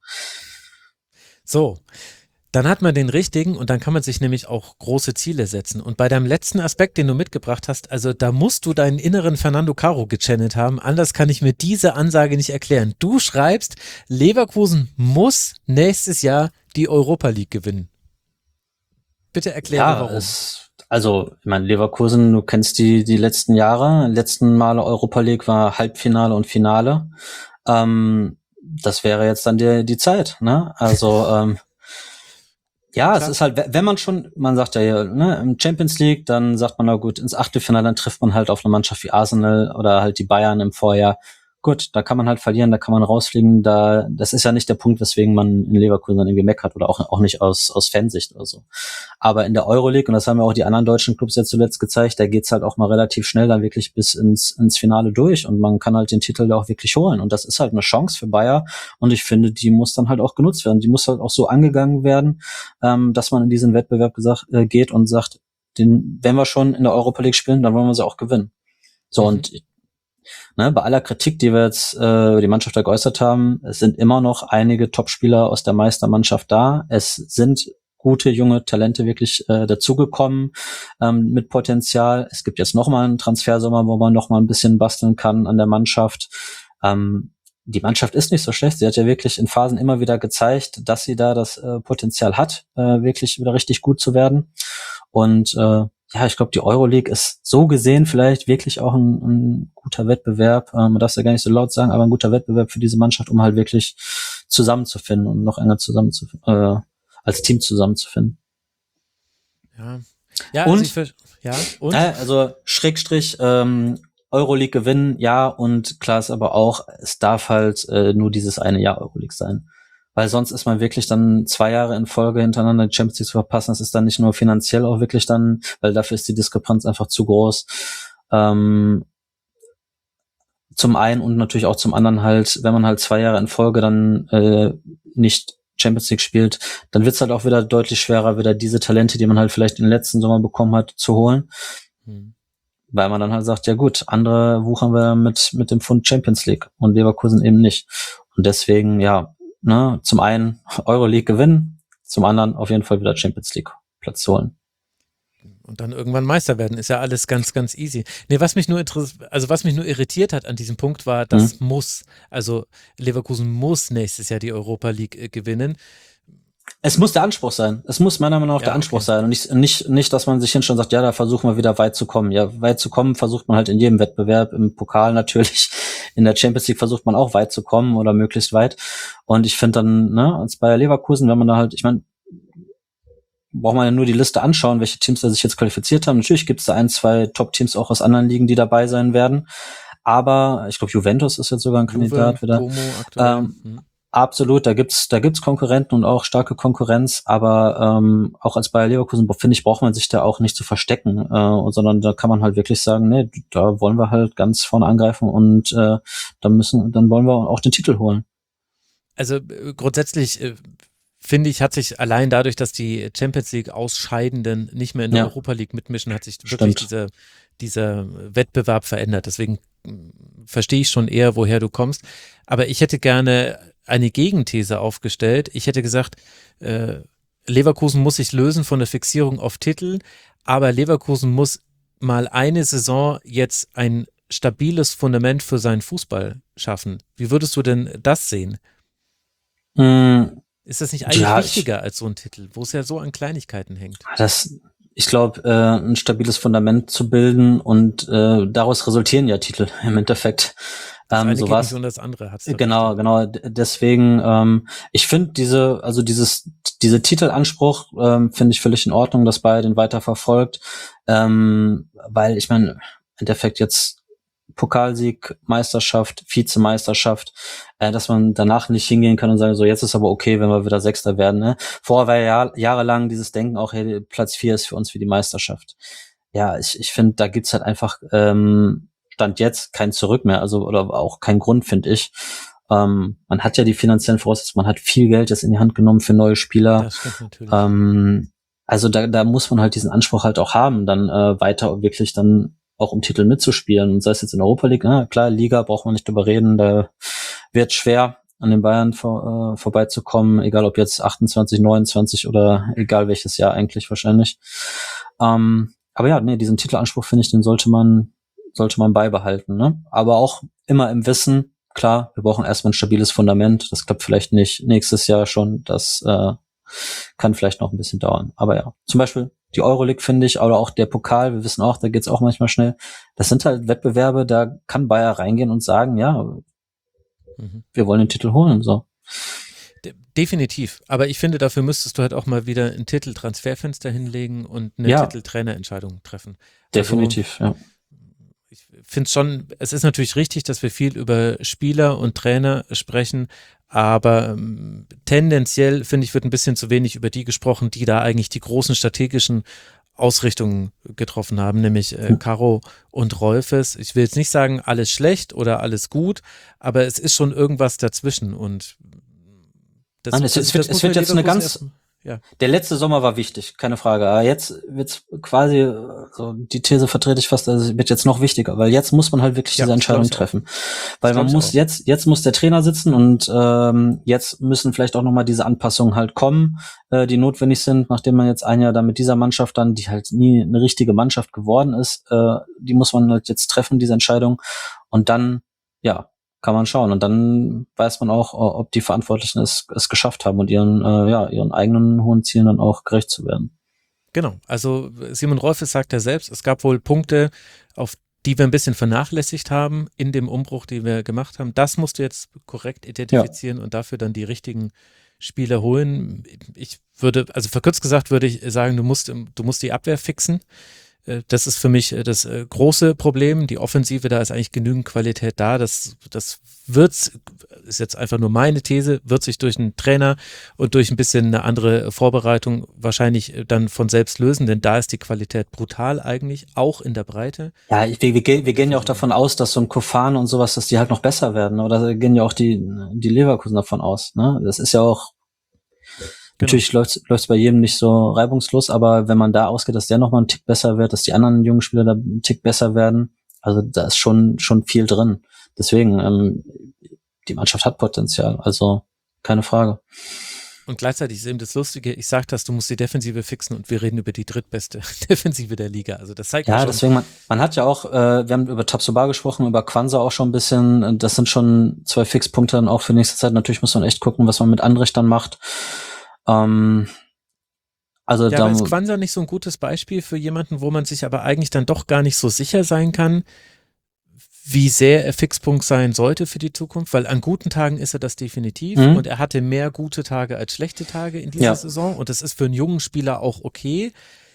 So, dann hat man den richtigen und dann kann man sich nämlich auch große Ziele setzen. Und bei deinem letzten Aspekt, den du mitgebracht hast, also da musst du deinen inneren Fernando Caro gechannelt haben. Anders kann ich mir diese Ansage nicht erklären. Du schreibst, Leverkusen muss nächstes Jahr die Europa League gewinnen. Bitte erkläre Ja, warum. es, also, ich meine, Leverkusen, du kennst die die letzten Jahre. Die letzten Male Europa League war Halbfinale und Finale. Ähm, das wäre jetzt dann die, die Zeit, ne? Also, ähm, ja, Klar. es ist halt, we- wenn man schon, man sagt ja, hier, ne, im Champions League, dann sagt man, na gut, ins Achtelfinale, dann trifft man halt auf eine Mannschaft wie Arsenal oder halt die Bayern im Vorjahr. Gut, da kann man halt verlieren, da kann man rausfliegen, da, das ist ja nicht der Punkt, weswegen man in Leverkusen dann irgendwie meckert oder auch, auch nicht aus, aus Fansicht oder so. Aber in der Euroleague, und das haben ja auch die anderen deutschen Clubs jetzt zuletzt gezeigt, da geht's halt auch mal relativ schnell dann wirklich bis ins, ins Finale durch und man kann halt den Titel da auch wirklich holen. Und das ist halt eine Chance für Bayer und ich finde, die muss dann halt auch genutzt werden. Die muss halt auch so angegangen werden, ähm, dass man in diesen Wettbewerb gesagt, äh, geht und sagt, den, wenn wir schon in der Europa League spielen, dann wollen wir sie auch gewinnen. So, Mhm. und ne, bei aller Kritik, die wir jetzt äh, über die Mannschaft da geäußert haben, es sind immer noch einige Topspieler aus der Meistermannschaft da. Es sind gute junge Talente wirklich äh, dazugekommen ähm, mit Potenzial. Es gibt jetzt noch mal einen Transfersommer, wo man noch mal ein bisschen basteln kann an der Mannschaft. Ähm, die Mannschaft ist nicht so schlecht. Sie hat ja wirklich in Phasen immer wieder gezeigt, dass sie da das äh, Potenzial hat, äh, wirklich wieder richtig gut zu werden. Und äh, ja, ich glaube, die Euroleague ist so gesehen vielleicht wirklich auch ein, ein guter Wettbewerb. Ähm, man darf es ja gar nicht so laut sagen, aber ein guter Wettbewerb für diese Mannschaft, um halt wirklich zusammenzufinden und noch enger zusammenzufinden, äh, als Team zusammenzufinden. Ja, ja, Und? also, ich ver- ja, und? Ja, also Schrägstrich, ähm, Euroleague gewinnen, ja, und klar ist aber auch, es darf halt äh, nur dieses eine Jahr Euroleague sein. Weil sonst ist man wirklich dann zwei Jahre in Folge hintereinander die Champions League zu verpassen. Das ist dann nicht nur finanziell auch wirklich dann, weil dafür ist die Diskrepanz einfach zu groß. Ähm, zum einen und natürlich auch zum anderen halt, wenn man halt zwei Jahre in Folge dann äh, nicht Champions League spielt, dann wird's halt auch wieder deutlich schwerer, wieder diese Talente, die man halt vielleicht im letzten Sommer bekommen hat, zu holen. Hm. Weil man dann halt sagt, ja gut, andere wuchern wir mit mit dem Pfund Champions League und Leverkusen eben nicht. Und deswegen, ja, ne, zum einen Euroleague gewinnen, zum anderen auf jeden Fall wieder Champions League Platz zu holen. Und dann irgendwann Meister werden, ist ja alles ganz, ganz easy. Nee, was mich nur interessiert, also was mich nur irritiert hat an diesem Punkt war, das Mhm. muss, also Leverkusen muss nächstes Jahr die Europa League äh, gewinnen. Es muss der Anspruch sein. Es muss meiner Meinung nach Ja, der Anspruch okay. sein und nicht, nicht, nicht, dass man sich hin schon sagt, ja, da versuchen wir wieder weit zu kommen. Ja, weit zu kommen versucht man halt in jedem Wettbewerb, im Pokal natürlich, in der Champions League versucht man auch weit zu kommen oder möglichst weit. Und ich finde dann, ne, als Bayer Leverkusen, wenn man da halt, ich meine, braucht man ja nur die Liste anschauen, welche Teams da sich jetzt qualifiziert haben. Natürlich gibt es da ein, zwei Top-Teams auch aus anderen Ligen, die dabei sein werden. Aber ich glaube, Juventus ist jetzt sogar ein Kandidat Juve, wieder. Como aktuell. Ähm, Hm. Absolut, da gibt's da gibt's Konkurrenten und auch starke Konkurrenz, aber ähm, auch als Bayer Leverkusen, finde ich, braucht man sich da auch nicht zu verstecken, äh, sondern da kann man halt wirklich sagen, nee, da wollen wir halt ganz vorne angreifen und äh, dann müssen, dann wollen wir auch den Titel holen. Also äh, grundsätzlich äh, finde ich, hat sich allein dadurch, dass die Champions League Ausscheidenden nicht mehr in der Ja. Europa League mitmischen, hat sich wirklich Stimmt. dieser, dieser Wettbewerb verändert. Deswegen mh, verstehe ich schon eher, woher du kommst. Aber ich hätte gerne eine Gegenthese aufgestellt. Ich hätte gesagt, äh, Leverkusen muss sich lösen von der Fixierung auf Titel, aber Leverkusen muss mal eine Saison jetzt ein stabiles Fundament für seinen Fußball schaffen. Wie würdest du denn das sehen? Mm, Ist das nicht eigentlich Ja, ich- wichtiger als so ein Titel, wo es ja so an Kleinigkeiten hängt? Das, ich glaube, äh, ein stabiles Fundament zu bilden und äh, daraus resultieren ja Titel im Endeffekt. Das Ähm, eine so geht war's. nicht ohne das andere. Hat's da Genau, recht. genau. D- Deswegen, ähm, ich finde diese, also dieses, diese Titelanspruch ähm, finde ich völlig in Ordnung, dass Bayer den weiter verfolgt, ähm, weil ich meine, im Endeffekt jetzt Pokalsieg, Meisterschaft, Vizemeisterschaft, äh, dass man danach nicht hingehen kann und sagen, so jetzt ist aber okay, wenn wir wieder Sechster werden. Ne? Vorher war ja jahrelang dieses Denken auch, hey, Platz vier ist für uns wie die Meisterschaft. Ja, ich, ich finde, da gibt's halt einfach ähm, Stand jetzt kein Zurück mehr, also oder auch kein Grund, finde ich. Ähm, man hat ja die finanziellen Voraussetzungen, man hat viel Geld jetzt in die Hand genommen für neue Spieler. Das stimmt natürlich. Ähm, also da, da muss man halt diesen Anspruch halt auch haben, dann äh, weiter wirklich dann auch um Titel mitzuspielen. Und sei es jetzt in der Europa League, na, klar, Liga braucht man nicht drüber reden, da wird schwer an den Bayern vor, äh, vorbeizukommen, egal ob jetzt achtundzwanzig, neunundzwanzig oder egal welches Jahr eigentlich wahrscheinlich. Ähm, aber ja, nee, diesen Titelanspruch finde ich, den sollte man sollte man beibehalten, ne? Aber auch immer im Wissen, klar, wir brauchen erstmal ein stabiles Fundament. Das klappt vielleicht nicht nächstes Jahr schon, das äh, kann vielleicht noch ein bisschen dauern. Aber ja, zum Beispiel die Euroleague finde ich, oder auch der Pokal, wir wissen auch, da geht's auch manchmal schnell. Das sind halt Wettbewerbe, da kann Bayer reingehen und sagen, ja, Mhm. wir wollen den Titel holen, so. De- Definitiv. Aber ich finde, dafür müsstest du halt auch mal wieder ein Titel-Transferfenster hinlegen und eine Ja. Titel-Trainerentscheidung treffen. Definitiv, ja. Ich finde schon, es ist natürlich richtig, dass wir viel über Spieler und Trainer sprechen, aber ähm, tendenziell, finde ich, wird ein bisschen zu wenig über die gesprochen, die da eigentlich die großen strategischen Ausrichtungen getroffen haben, nämlich äh, Caro und Rolfes. Ich will jetzt nicht sagen, alles schlecht oder alles gut, aber es ist schon irgendwas dazwischen und das, Nein, es- es wird- das es muss wird bei jetzt eine Leverkusen ganz- erst- ja. Der letzte Sommer war wichtig, keine Frage. Aber jetzt wird's quasi, äh, so die These vertrete ich fast, also es wird jetzt noch wichtiger, weil jetzt muss man halt wirklich Ja, diese das Entscheidung glaub ich auch. treffen. Weil Das man glaub ich muss auch. jetzt, jetzt muss der Trainer sitzen und ähm, jetzt müssen vielleicht auch nochmal diese Anpassungen halt kommen, äh, die notwendig sind, nachdem man jetzt ein Jahr da mit dieser Mannschaft dann, die halt nie eine richtige Mannschaft geworden ist, äh, die muss man halt jetzt treffen, diese Entscheidung. Und dann, ja, kann man schauen. Und dann weiß man auch, ob die Verantwortlichen es, es geschafft haben und ihren, äh, ja, ihren eigenen hohen Zielen dann auch gerecht zu werden. Genau, also Simon Rolfes sagt ja selbst, es gab wohl Punkte, auf die wir ein bisschen vernachlässigt haben in dem Umbruch, den wir gemacht haben. Das musst du jetzt korrekt identifizieren und dafür dann die richtigen Spieler holen. Ich würde, also verkürzt gesagt, würde ich sagen, du musst, du musst die Abwehr fixen. Äh, Das ist für mich äh, das äh, große Problem. Die Offensive, da ist eigentlich genügend Qualität da. Das, das wird, ist jetzt einfach nur meine These, wird sich durch einen Trainer und durch ein bisschen eine andere Vorbereitung wahrscheinlich äh, dann von selbst lösen, denn da ist die Qualität brutal eigentlich, auch in der Breite. Ja, ich, wir, wir, gehen- wir gehen ja auch davon aus, dass so ein Kofan und sowas, dass die halt noch besser werden. Oder da gehen ja auch die, die Leverkusen davon aus. Ne? Das ist ja auch, natürlich läuft es bei jedem nicht so reibungslos, aber wenn man da ausgeht, dass der nochmal einen Tick besser wird, dass die anderen jungen Spieler da einen Tick besser werden, also da ist schon schon viel drin. Deswegen, ähm, die Mannschaft hat Potenzial, also keine Frage. Und gleichzeitig ist eben das Lustige, ich sage das, du musst die Defensive fixen und wir reden über die drittbeste Defensive der Liga. Also das zeigt Ja, schon, deswegen, man, man hat ja auch, äh, wir haben über Tabsoba gesprochen, über Quanza auch schon ein bisschen, das sind schon zwei Fixpunkte dann auch für nächste Zeit. Natürlich muss man echt gucken, was man mit Andrich dann macht. Ähm, also ja, da, aber ist Quanza nicht so ein gutes Beispiel für jemanden, wo man sich aber eigentlich dann doch gar nicht so sicher sein kann, wie sehr er Fixpunkt sein sollte für die Zukunft, weil an guten Tagen ist er das definitiv Mhm. und er hatte mehr gute Tage als schlechte Tage in dieser Ja. Saison und das ist für einen jungen Spieler auch okay.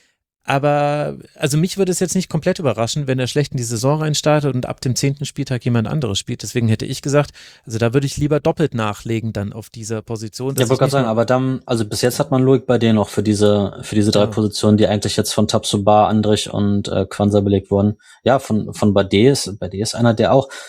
Aber also mich würde es jetzt nicht komplett überraschen, wenn er schlecht in die Saison reinstartet und ab dem zehnten Spieltag jemand anderes spielt. Deswegen hätte ich gesagt, also da würde ich lieber doppelt nachlegen dann auf dieser Position. dass ja, ich wollte gerade nicht sagen, nur- aber dann, also bis jetzt hat man Loic bei denen noch für diese, für diese drei Ja. Positionen, die eigentlich jetzt von Tabsoba, Andrich und äh, Quanza belegt wurden. Ja, von, von Bade ist, Bade ist einer, der auch,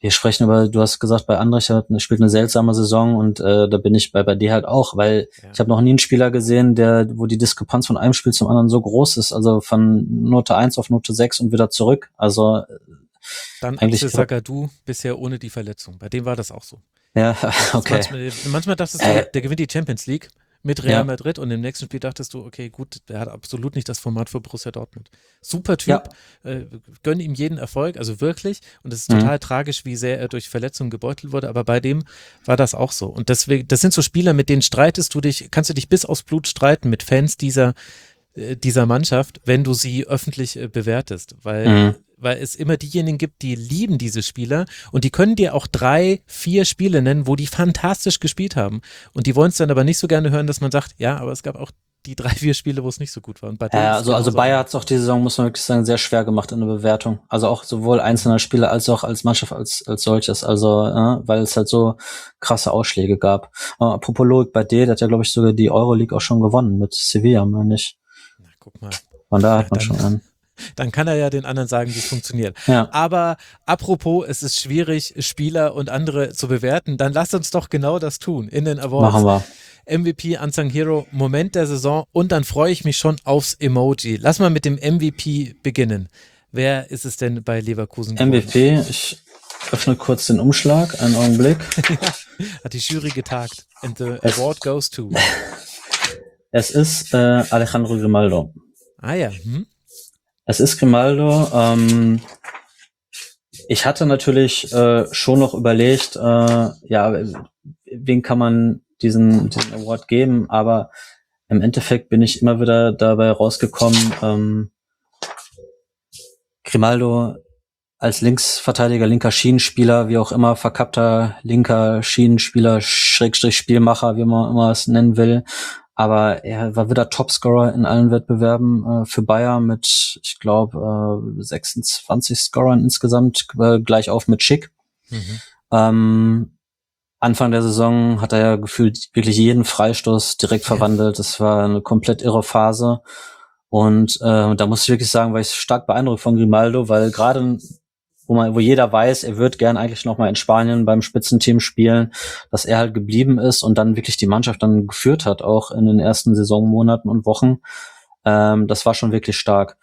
wir sprechen über, du hast gesagt, bei Andrich hat, spielt eine seltsame Saison und äh, da bin ich bei bei dir halt auch, weil Ja. ich habe noch nie einen Spieler gesehen, der, wo die Diskrepanz von einem Spiel zum anderen so groß ist, also von Note eins auf Note sechs und wieder zurück. Also Dann eigentlich Axel Sagadou bisher ohne die Verletzung. Bei dem war das auch so. ja, Das okay. Manchmal, manchmal dachtest du, Äh. der gewinnt die Champions League mit Real Ja. Madrid und im nächsten Spiel dachtest du, okay, gut, der hat absolut nicht das Format für Borussia Dortmund. Super Typ, Ja. äh, gönne ihm jeden Erfolg, also wirklich. Und es ist Mhm. total tragisch, wie sehr er durch Verletzungen gebeutelt wurde, aber bei dem war das auch so. Und deswegen, das sind so Spieler, mit denen streitest du dich, kannst du dich bis aufs Blut streiten mit Fans dieser, äh, dieser Mannschaft, wenn du sie öffentlich äh, bewertest, weil Mhm. weil es immer diejenigen gibt, die lieben diese Spieler und die können dir auch drei, vier Spiele nennen, wo die fantastisch gespielt haben. Und die wollen es dann aber nicht so gerne hören, dass man sagt, ja, aber es gab auch die drei, vier Spiele, wo es nicht so gut war. Und bei denen Ja, ist es also, also genauso. Bayer hat es auch diese Saison, muss man wirklich sagen, sehr schwer gemacht in der Bewertung. Also auch sowohl einzelner Spieler als auch als Mannschaft als, als solches. Also, äh, weil es halt so krasse Ausschläge gab. Äh, apropos Loic Bade, der hat ja, glaube ich, sogar die Euroleague auch schon gewonnen mit Sevilla, meine ich. Na, guck mal. Von da Ja, hat man dann- schon einen. Dann kann er ja den anderen sagen, wie es funktioniert. Ja. Aber apropos, es ist schwierig, Spieler und andere zu bewerten, dann lasst uns doch genau das tun in den Awards. Machen wir. M V P, Unsung Hero, Moment der Saison und dann freue ich mich schon aufs Emoji. Lass mal mit dem M V P beginnen. Wer ist es denn bei Leverkusen M V geworden? P, ich öffne kurz den Umschlag, einen Augenblick. Hat die Jury getagt. And the Es- award goes to. Es ist äh, Alejandro Grimaldo. Ah ja, hm? Es ist Grimaldo. Ähm, ich hatte natürlich äh, schon noch überlegt, äh, ja, wen kann man diesen, diesen Award geben, aber im Endeffekt bin ich immer wieder dabei rausgekommen, ähm, Grimaldo als Linksverteidiger, linker Schienenspieler, wie auch immer, verkappter linker Schienenspieler, Schrägstrich Spielmacher, wie man immer es nennen will. Aber er war wieder Topscorer in allen Wettbewerben äh, für Bayer mit, ich glaube, äh, sechsundzwanzig Scorern insgesamt, äh, gleich auf mit Schick. Mhm. Ähm, Anfang der Saison hat er ja gefühlt wirklich jeden Freistoß direkt Ja. verwandelt. Das war eine komplett irre Phase. Und äh, da muss ich wirklich sagen, war ich stark beeindruckt von Grimaldo, weil gerade wo man, wo jeder weiß, er wird gern eigentlich noch mal in Spanien beim Spitzenteam spielen, dass er halt geblieben ist und dann wirklich die Mannschaft dann geführt hat, auch in den ersten Saisonmonaten und Wochen. Ähm, das war schon wirklich stark.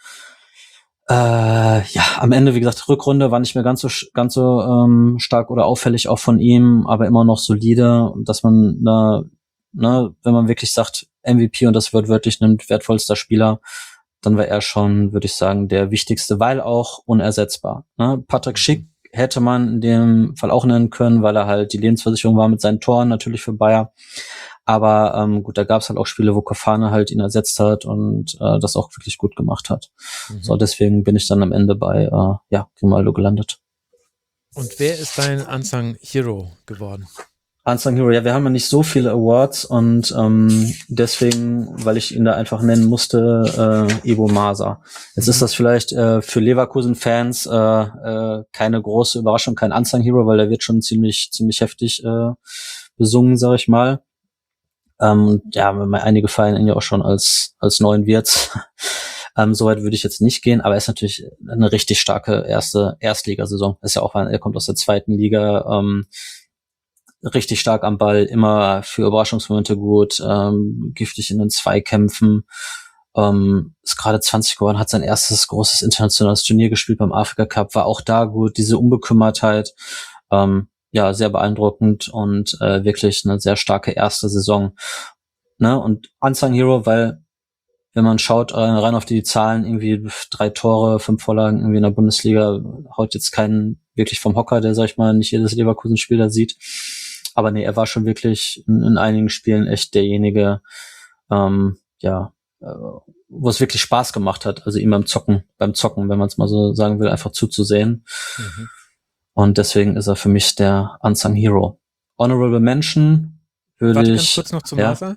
Äh, ja, am Ende, wie gesagt, Rückrunde war nicht mehr ganz so ganz so ähm, stark oder auffällig auch von ihm, aber immer noch solide, dass man, ne, ne, wenn man wirklich sagt M V P und das Wort wörtlich nimmt, wertvollster Spieler, dann war er schon, würde ich sagen, der wichtigste, weil auch unersetzbar. Ne? Patrick Schick hätte man in dem Fall auch nennen können, weil er halt die Lebensversicherung war mit seinen Toren natürlich für Bayer. Aber ähm, gut, da gab es halt auch Spiele, wo Kofane halt ihn ersetzt hat und äh, das auch wirklich gut gemacht hat. Mhm. So, deswegen bin ich dann am Ende bei äh, ja, Grimaldo gelandet. Und wer ist dein Unsung Hero geworden? Unsung Hero, ja, wir haben ja nicht so viele Awards und ähm, deswegen, weil ich ihn da einfach nennen musste, äh, Ebo Masa. Jetzt Mhm. ist das vielleicht äh, für Leverkusen-Fans äh, äh, keine große Überraschung, kein Unsung Hero, weil der wird schon ziemlich ziemlich heftig äh, besungen, sag ich mal. Ähm, ja, einige feiern ihn ja auch schon als als neuen Wirts. ähm, Soweit würde ich jetzt nicht gehen, aber er ist natürlich eine richtig starke erste Erstligasaison. Ist ja auch, er kommt aus der zweiten Liga. Ähm, richtig stark am Ball, immer für Überraschungsmomente gut, ähm, giftig in den Zweikämpfen, ähm, ist gerade zwanzig geworden, hat sein erstes großes internationales Turnier gespielt beim Afrika Cup, war auch da gut, diese Unbekümmertheit, ähm, ja, sehr beeindruckend und äh, wirklich eine sehr starke erste Saison. Ne? Und Unsung Hero, weil wenn man schaut, äh, rein auf die Zahlen, irgendwie drei Tore, fünf Vorlagen irgendwie in der Bundesliga, haut jetzt keinen wirklich vom Hocker, der, sag ich mal, nicht jedes Leverkusen-Spiel da sieht. Aber nee, er war schon wirklich in, in einigen Spielen echt derjenige, ähm, ja, äh, wo es wirklich Spaß gemacht hat, also ihm beim Zocken, beim Zocken, wenn man es mal so sagen will, einfach zuzusehen. Mhm. Und deswegen ist er für mich der Unsung Hero. Honorable Mention würde Warte ich... ganz kurz noch zu ja? Masa.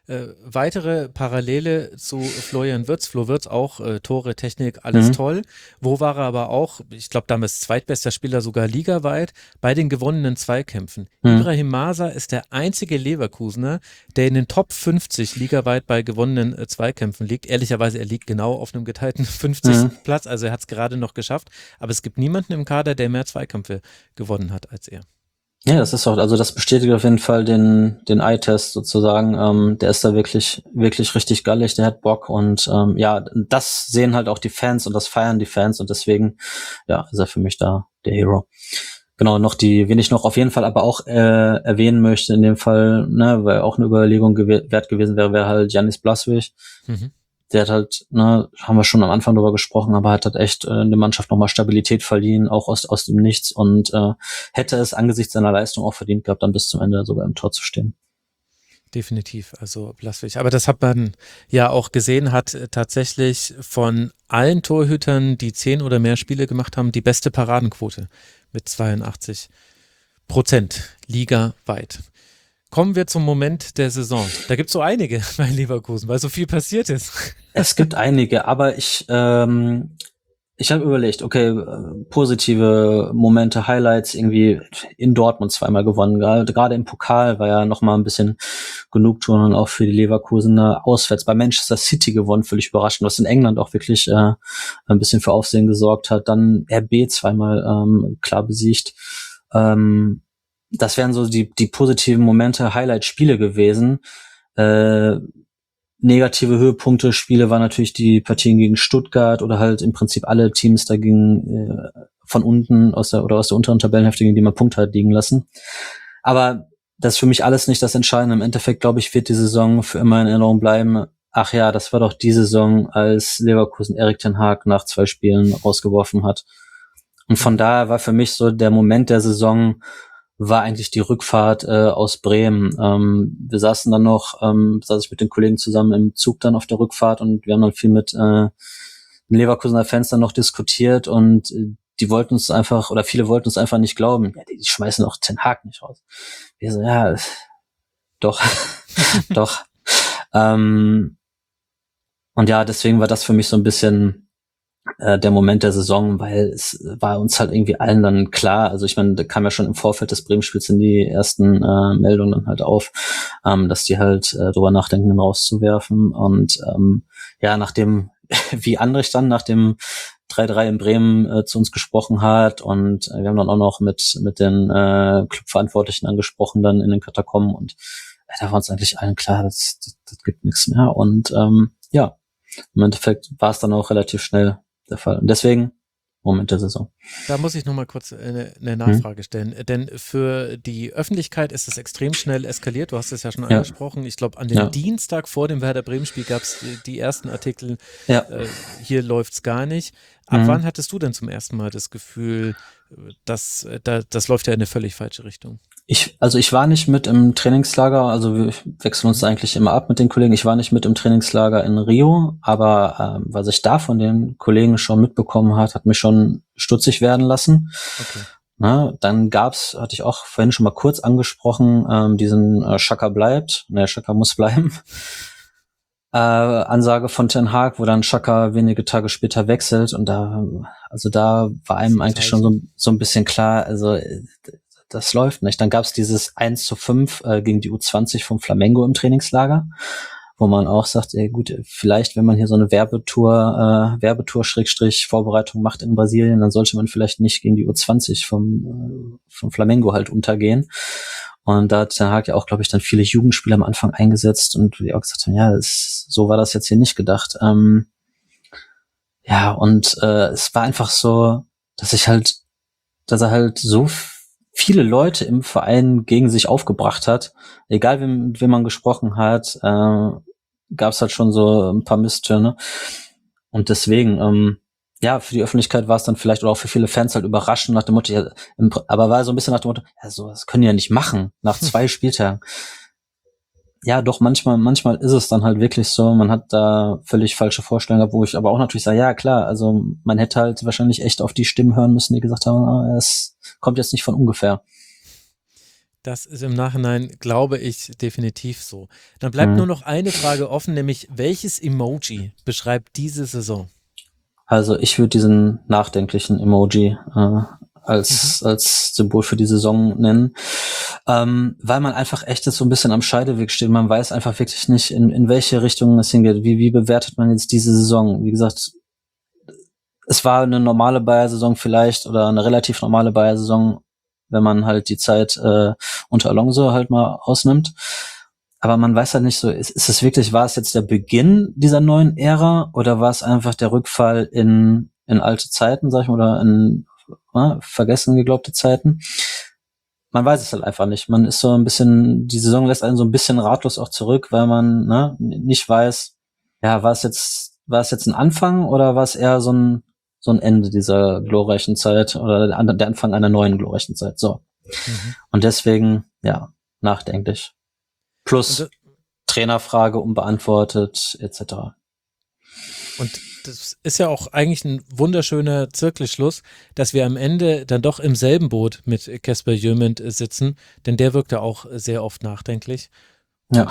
Äh, weitere Parallele zu Florian Wirtz. Flo Wirtz auch, äh, Tore, Technik, alles Mhm. toll. Wo war er aber auch, ich glaube damals zweitbester Spieler sogar ligaweit, bei den gewonnenen Zweikämpfen. Mhm. Ibrahim Maser ist der einzige Leverkusener, der in den Top fünfzig ligaweit bei gewonnenen äh, Zweikämpfen liegt. Ehrlicherweise, er liegt genau auf einem geteilten fünfzigsten Mhm. Platz, also er hat es gerade noch geschafft. Aber es gibt niemanden im Kader, der mehr Zweikämpfe gewonnen hat als er. Ja, das ist auch, also das bestätigt auf jeden Fall den, den Eye-Test sozusagen. Ähm, der ist da wirklich, wirklich richtig gallig, der hat Bock und ähm, ja, das sehen halt auch die Fans und das feiern die Fans und deswegen, ja, ist er für mich da der Hero. Genau, noch die, wen ich noch auf jeden Fall aber auch äh, erwähnen möchte in dem Fall, ne, weil auch eine Überlegung gew- wert gewesen wäre, wäre halt Janis Blaswig. Mhm. Der hat halt, ne, haben wir schon am Anfang drüber gesprochen, aber hat halt echt äh, der Mannschaft nochmal Stabilität verliehen, auch aus aus dem Nichts und äh, hätte es angesichts seiner Leistung auch verdient gehabt, dann bis zum Ende sogar im Tor zu stehen. Definitiv, also Blaswig. Aber das hat man ja auch gesehen, hat äh, tatsächlich von allen Torhütern, die zehn oder mehr Spiele gemacht haben, die beste Paradenquote mit zweiundachtzig Prozent ligaweit. Kommen wir zum Moment der Saison. Da gibt es so einige bei Leverkusen, weil so viel passiert ist. Es gibt einige, aber ich ähm, ich habe überlegt, okay, äh, positive Momente, Highlights, irgendwie in Dortmund zweimal gewonnen. Gerade gerade im Pokal war ja noch mal ein bisschen Genugtuung auch für die Leverkusener. Auswärts bei Manchester City gewonnen, völlig überraschend, was in England auch wirklich äh, ein bisschen für Aufsehen gesorgt hat. Dann R B zweimal ähm, klar besiegt. Ähm, das wären so die die positiven Momente, Highlight-Spiele gewesen. Äh, Negative Höhepunkte, Spiele waren natürlich die Partien gegen Stuttgart oder halt im Prinzip alle Teams dagegen äh, von unten aus der oder aus der unteren Tabellenhälfte, gegen die man Punkte hat liegen lassen. Aber das ist für mich alles nicht das Entscheidende. Im Endeffekt, glaube ich, wird die Saison für immer in Erinnerung bleiben. Ach ja, das war doch die Saison, als Leverkusen Erik ten Hag nach zwei Spielen rausgeworfen hat. Und von daher war für mich so der Moment der Saison, war eigentlich die Rückfahrt äh, aus Bremen. Ähm, wir saßen dann noch, ähm, saß ich mit den Kollegen zusammen im Zug dann auf der Rückfahrt und wir haben dann viel mit äh, den Leverkusener Fans dann noch diskutiert und äh, die wollten uns einfach, oder viele wollten uns einfach nicht glauben. Ja, die, die schmeißen auch Ten Hag nicht raus. Wir so, ja, doch, doch. Ähm, und ja, deswegen war das für mich so ein bisschen äh, der Moment der Saison, weil es war uns halt irgendwie allen dann klar, also ich meine, da kam ja schon im Vorfeld des Bremen-Spiels in die ersten äh, Meldungen dann halt auf, ähm, dass die halt äh, drüber nachdenken, den rauszuwerfen und ähm, ja, nachdem, wie Andrich dann nach dem drei drei in Bremen äh, zu uns gesprochen hat und äh, wir haben dann auch noch mit mit den äh, Clubverantwortlichen angesprochen dann in den Katakomben und äh, da war uns eigentlich allen klar, das, das, das gibt nichts mehr und ähm, ja, im Endeffekt war es dann auch relativ schnell der Fall. Und deswegen Moment der Saison. Da muss ich nochmal kurz eine, eine Nachfrage stellen, denn für die Öffentlichkeit ist es extrem schnell eskaliert, du hast es ja schon Ja. angesprochen, ich glaube an dem Ja. Dienstag vor dem Werder Bremen-Spiel gab es die, die ersten Artikel, Ja. äh, hier läuft's gar nicht. Ab Mhm. wann hattest du denn zum ersten Mal das Gefühl, dass äh, da, das läuft ja in eine völlig falsche Richtung? Ich, also ich war nicht mit im Trainingslager, also wir wechseln uns eigentlich immer ab mit den Kollegen. Ich war nicht mit im Trainingslager in Rio, aber ähm, was ich da von den Kollegen schon mitbekommen hat, hat mich schon stutzig werden lassen. Okay. Na, dann gab's, hatte ich auch vorhin schon mal kurz angesprochen, ähm, diesen äh, Xhaka bleibt, ne, Xhaka muss bleiben. Äh, Ansage von Ten Hag, wo dann Xhaka wenige Tage später wechselt und da, also da war einem eigentlich schon so, so ein bisschen klar, also äh, das läuft nicht. Dann gab's dieses eins zu fünf äh, gegen die U zwanzig vom Flamengo im Trainingslager, wo man auch sagt, ey, gut, vielleicht, wenn man hier so eine Werbetour, äh, Werbetour Schrägstrich Vorbereitung macht in Brasilien, dann sollte man vielleicht nicht gegen die U zwanzig vom, äh, vom Flamengo halt untergehen. Und da hat der Hag ja auch, glaube ich, dann viele Jugendspieler am Anfang eingesetzt und wie auch gesagt haben, ja, das, so war das jetzt hier nicht gedacht. Ähm, ja, und äh, es war einfach so, dass ich halt, dass er halt so f- viele Leute im Verein gegen sich aufgebracht hat. Egal, wem, mit wem man gesprochen hat, äh, gab es halt schon so ein paar Misstöne. Und deswegen, ähm, ja, für die Öffentlichkeit war es dann vielleicht oder auch für viele Fans halt überraschend nach dem Motto, ja, im, aber war so ein bisschen nach dem Motto, ja, so, das können die ja nicht machen nach zwei Spieltagen. Ja, doch, manchmal, manchmal ist es dann halt wirklich so, man hat da völlig falsche Vorstellungen, wo ich aber auch natürlich sage, ja, klar, also man hätte halt wahrscheinlich echt auf die Stimmen hören müssen, die gesagt haben, ah, es kommt jetzt nicht von ungefähr. Das ist im Nachhinein, glaube ich, definitiv so. Dann bleibt Mhm. nur noch eine Frage offen, nämlich welches Emoji beschreibt diese Saison? Also ich würde diesen nachdenklichen Emoji äh, als, mhm. als Symbol für die Saison nennen, ähm, weil man einfach echt jetzt so ein bisschen am Scheideweg steht. Man weiß einfach wirklich nicht, in, in welche Richtung es hingeht. Wie, wie bewertet man jetzt diese Saison? Wie gesagt, es war eine normale Bayer-Saison vielleicht oder eine relativ normale Bayer-Saison, wenn man halt die Zeit äh, unter Alonso halt mal ausnimmt. Aber man weiß halt nicht so, ist, ist es wirklich, war es jetzt der Beginn dieser neuen Ära oder war es einfach der Rückfall in in alte Zeiten, sag ich mal, oder in äh, vergessen geglaubte Zeiten? Man weiß es halt einfach nicht. Man ist so ein bisschen, die Saison lässt einen so ein bisschen ratlos auch zurück, weil man ne, nicht weiß, ja, war es jetzt, war es jetzt ein Anfang oder war es eher so ein so ein Ende dieser glorreichen Zeit oder der Anfang einer neuen glorreichen Zeit. So. Mhm. Und deswegen, ja, nachdenklich. Plus das, Trainerfrage unbeantwortet, et cetera. Und das ist ja auch eigentlich ein wunderschöner Zirkelschluss, dass wir am Ende dann doch im selben Boot mit Casper Jöment sitzen, denn der wirkt ja auch sehr oft nachdenklich. Ja.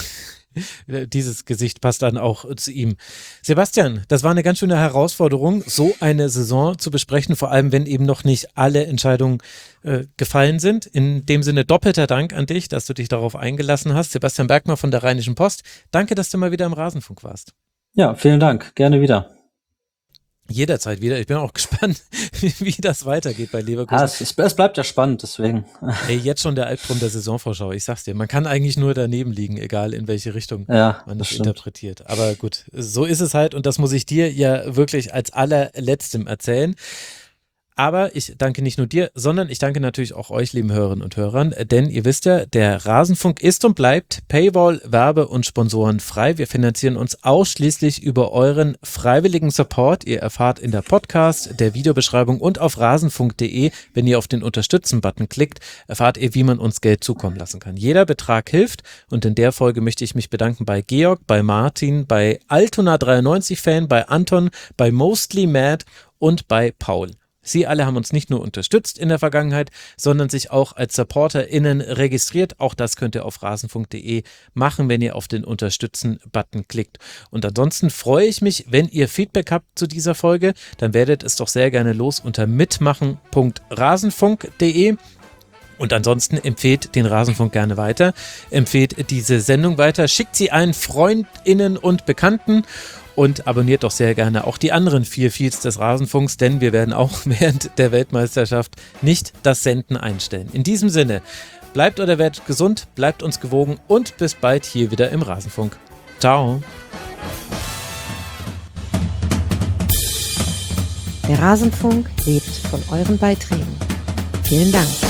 Dieses Gesicht passt dann auch zu ihm. Sebastian, das war eine ganz schöne Herausforderung, so eine Saison zu besprechen, vor allem wenn eben noch nicht alle Entscheidungen äh, gefallen sind. In dem Sinne doppelter Dank an dich, dass du dich darauf eingelassen hast. Sebastian Bergmann von der Rheinischen Post. Danke, dass du mal wieder im Rasenfunk warst. Ja, vielen Dank. Gerne wieder. Jederzeit wieder. Ich bin auch gespannt, wie, wie das weitergeht bei Leverkusen. Ah, es, ist, es bleibt ja spannend, deswegen. Ey, jetzt schon der Albtraum der Saisonvorschau. Ich sag's dir, man kann eigentlich nur daneben liegen, egal in welche Richtung ja, man das, das interpretiert. Aber gut, so ist es halt und das muss ich dir ja wirklich als allerletztem erzählen. Aber ich danke nicht nur dir, sondern ich danke natürlich auch euch, lieben Hörerinnen und Hörern, denn ihr wisst ja, der Rasenfunk ist und bleibt Paywall, Werbe- und Sponsoren frei. Wir finanzieren uns ausschließlich über euren freiwilligen Support. Ihr erfahrt in der Podcast, der Videobeschreibung und auf rasenfunk punkt de, wenn ihr auf den Unterstützen-Button klickt, erfahrt ihr, wie man uns Geld zukommen lassen kann. Jeder Betrag hilft und in der Folge möchte ich mich bedanken bei Georg, bei Martin, bei Altona dreiundneunzig-Fan, bei Anton, bei Mostly Mad und bei Paul. Sie alle haben uns nicht nur unterstützt in der Vergangenheit, sondern sich auch als SupporterInnen registriert. Auch das könnt ihr auf rasenfunk punkt de machen, wenn ihr auf den Unterstützen-Button klickt. Und ansonsten freue ich mich, wenn ihr Feedback habt zu dieser Folge, dann werdet es doch sehr gerne los unter mitmachen punkt rasenfunk punkt de. Und ansonsten empfehlt den Rasenfunk gerne weiter, empfehlt diese Sendung weiter, schickt sie allen FreundInnen und Bekannten und abonniert doch sehr gerne auch die anderen vier Feeds des Rasenfunks, denn wir werden auch während der Weltmeisterschaft nicht das Senden einstellen. In diesem Sinne, bleibt oder werdet gesund, bleibt uns gewogen und bis bald hier wieder im Rasenfunk. Ciao. Der Rasenfunk lebt von euren Beiträgen. Vielen Dank.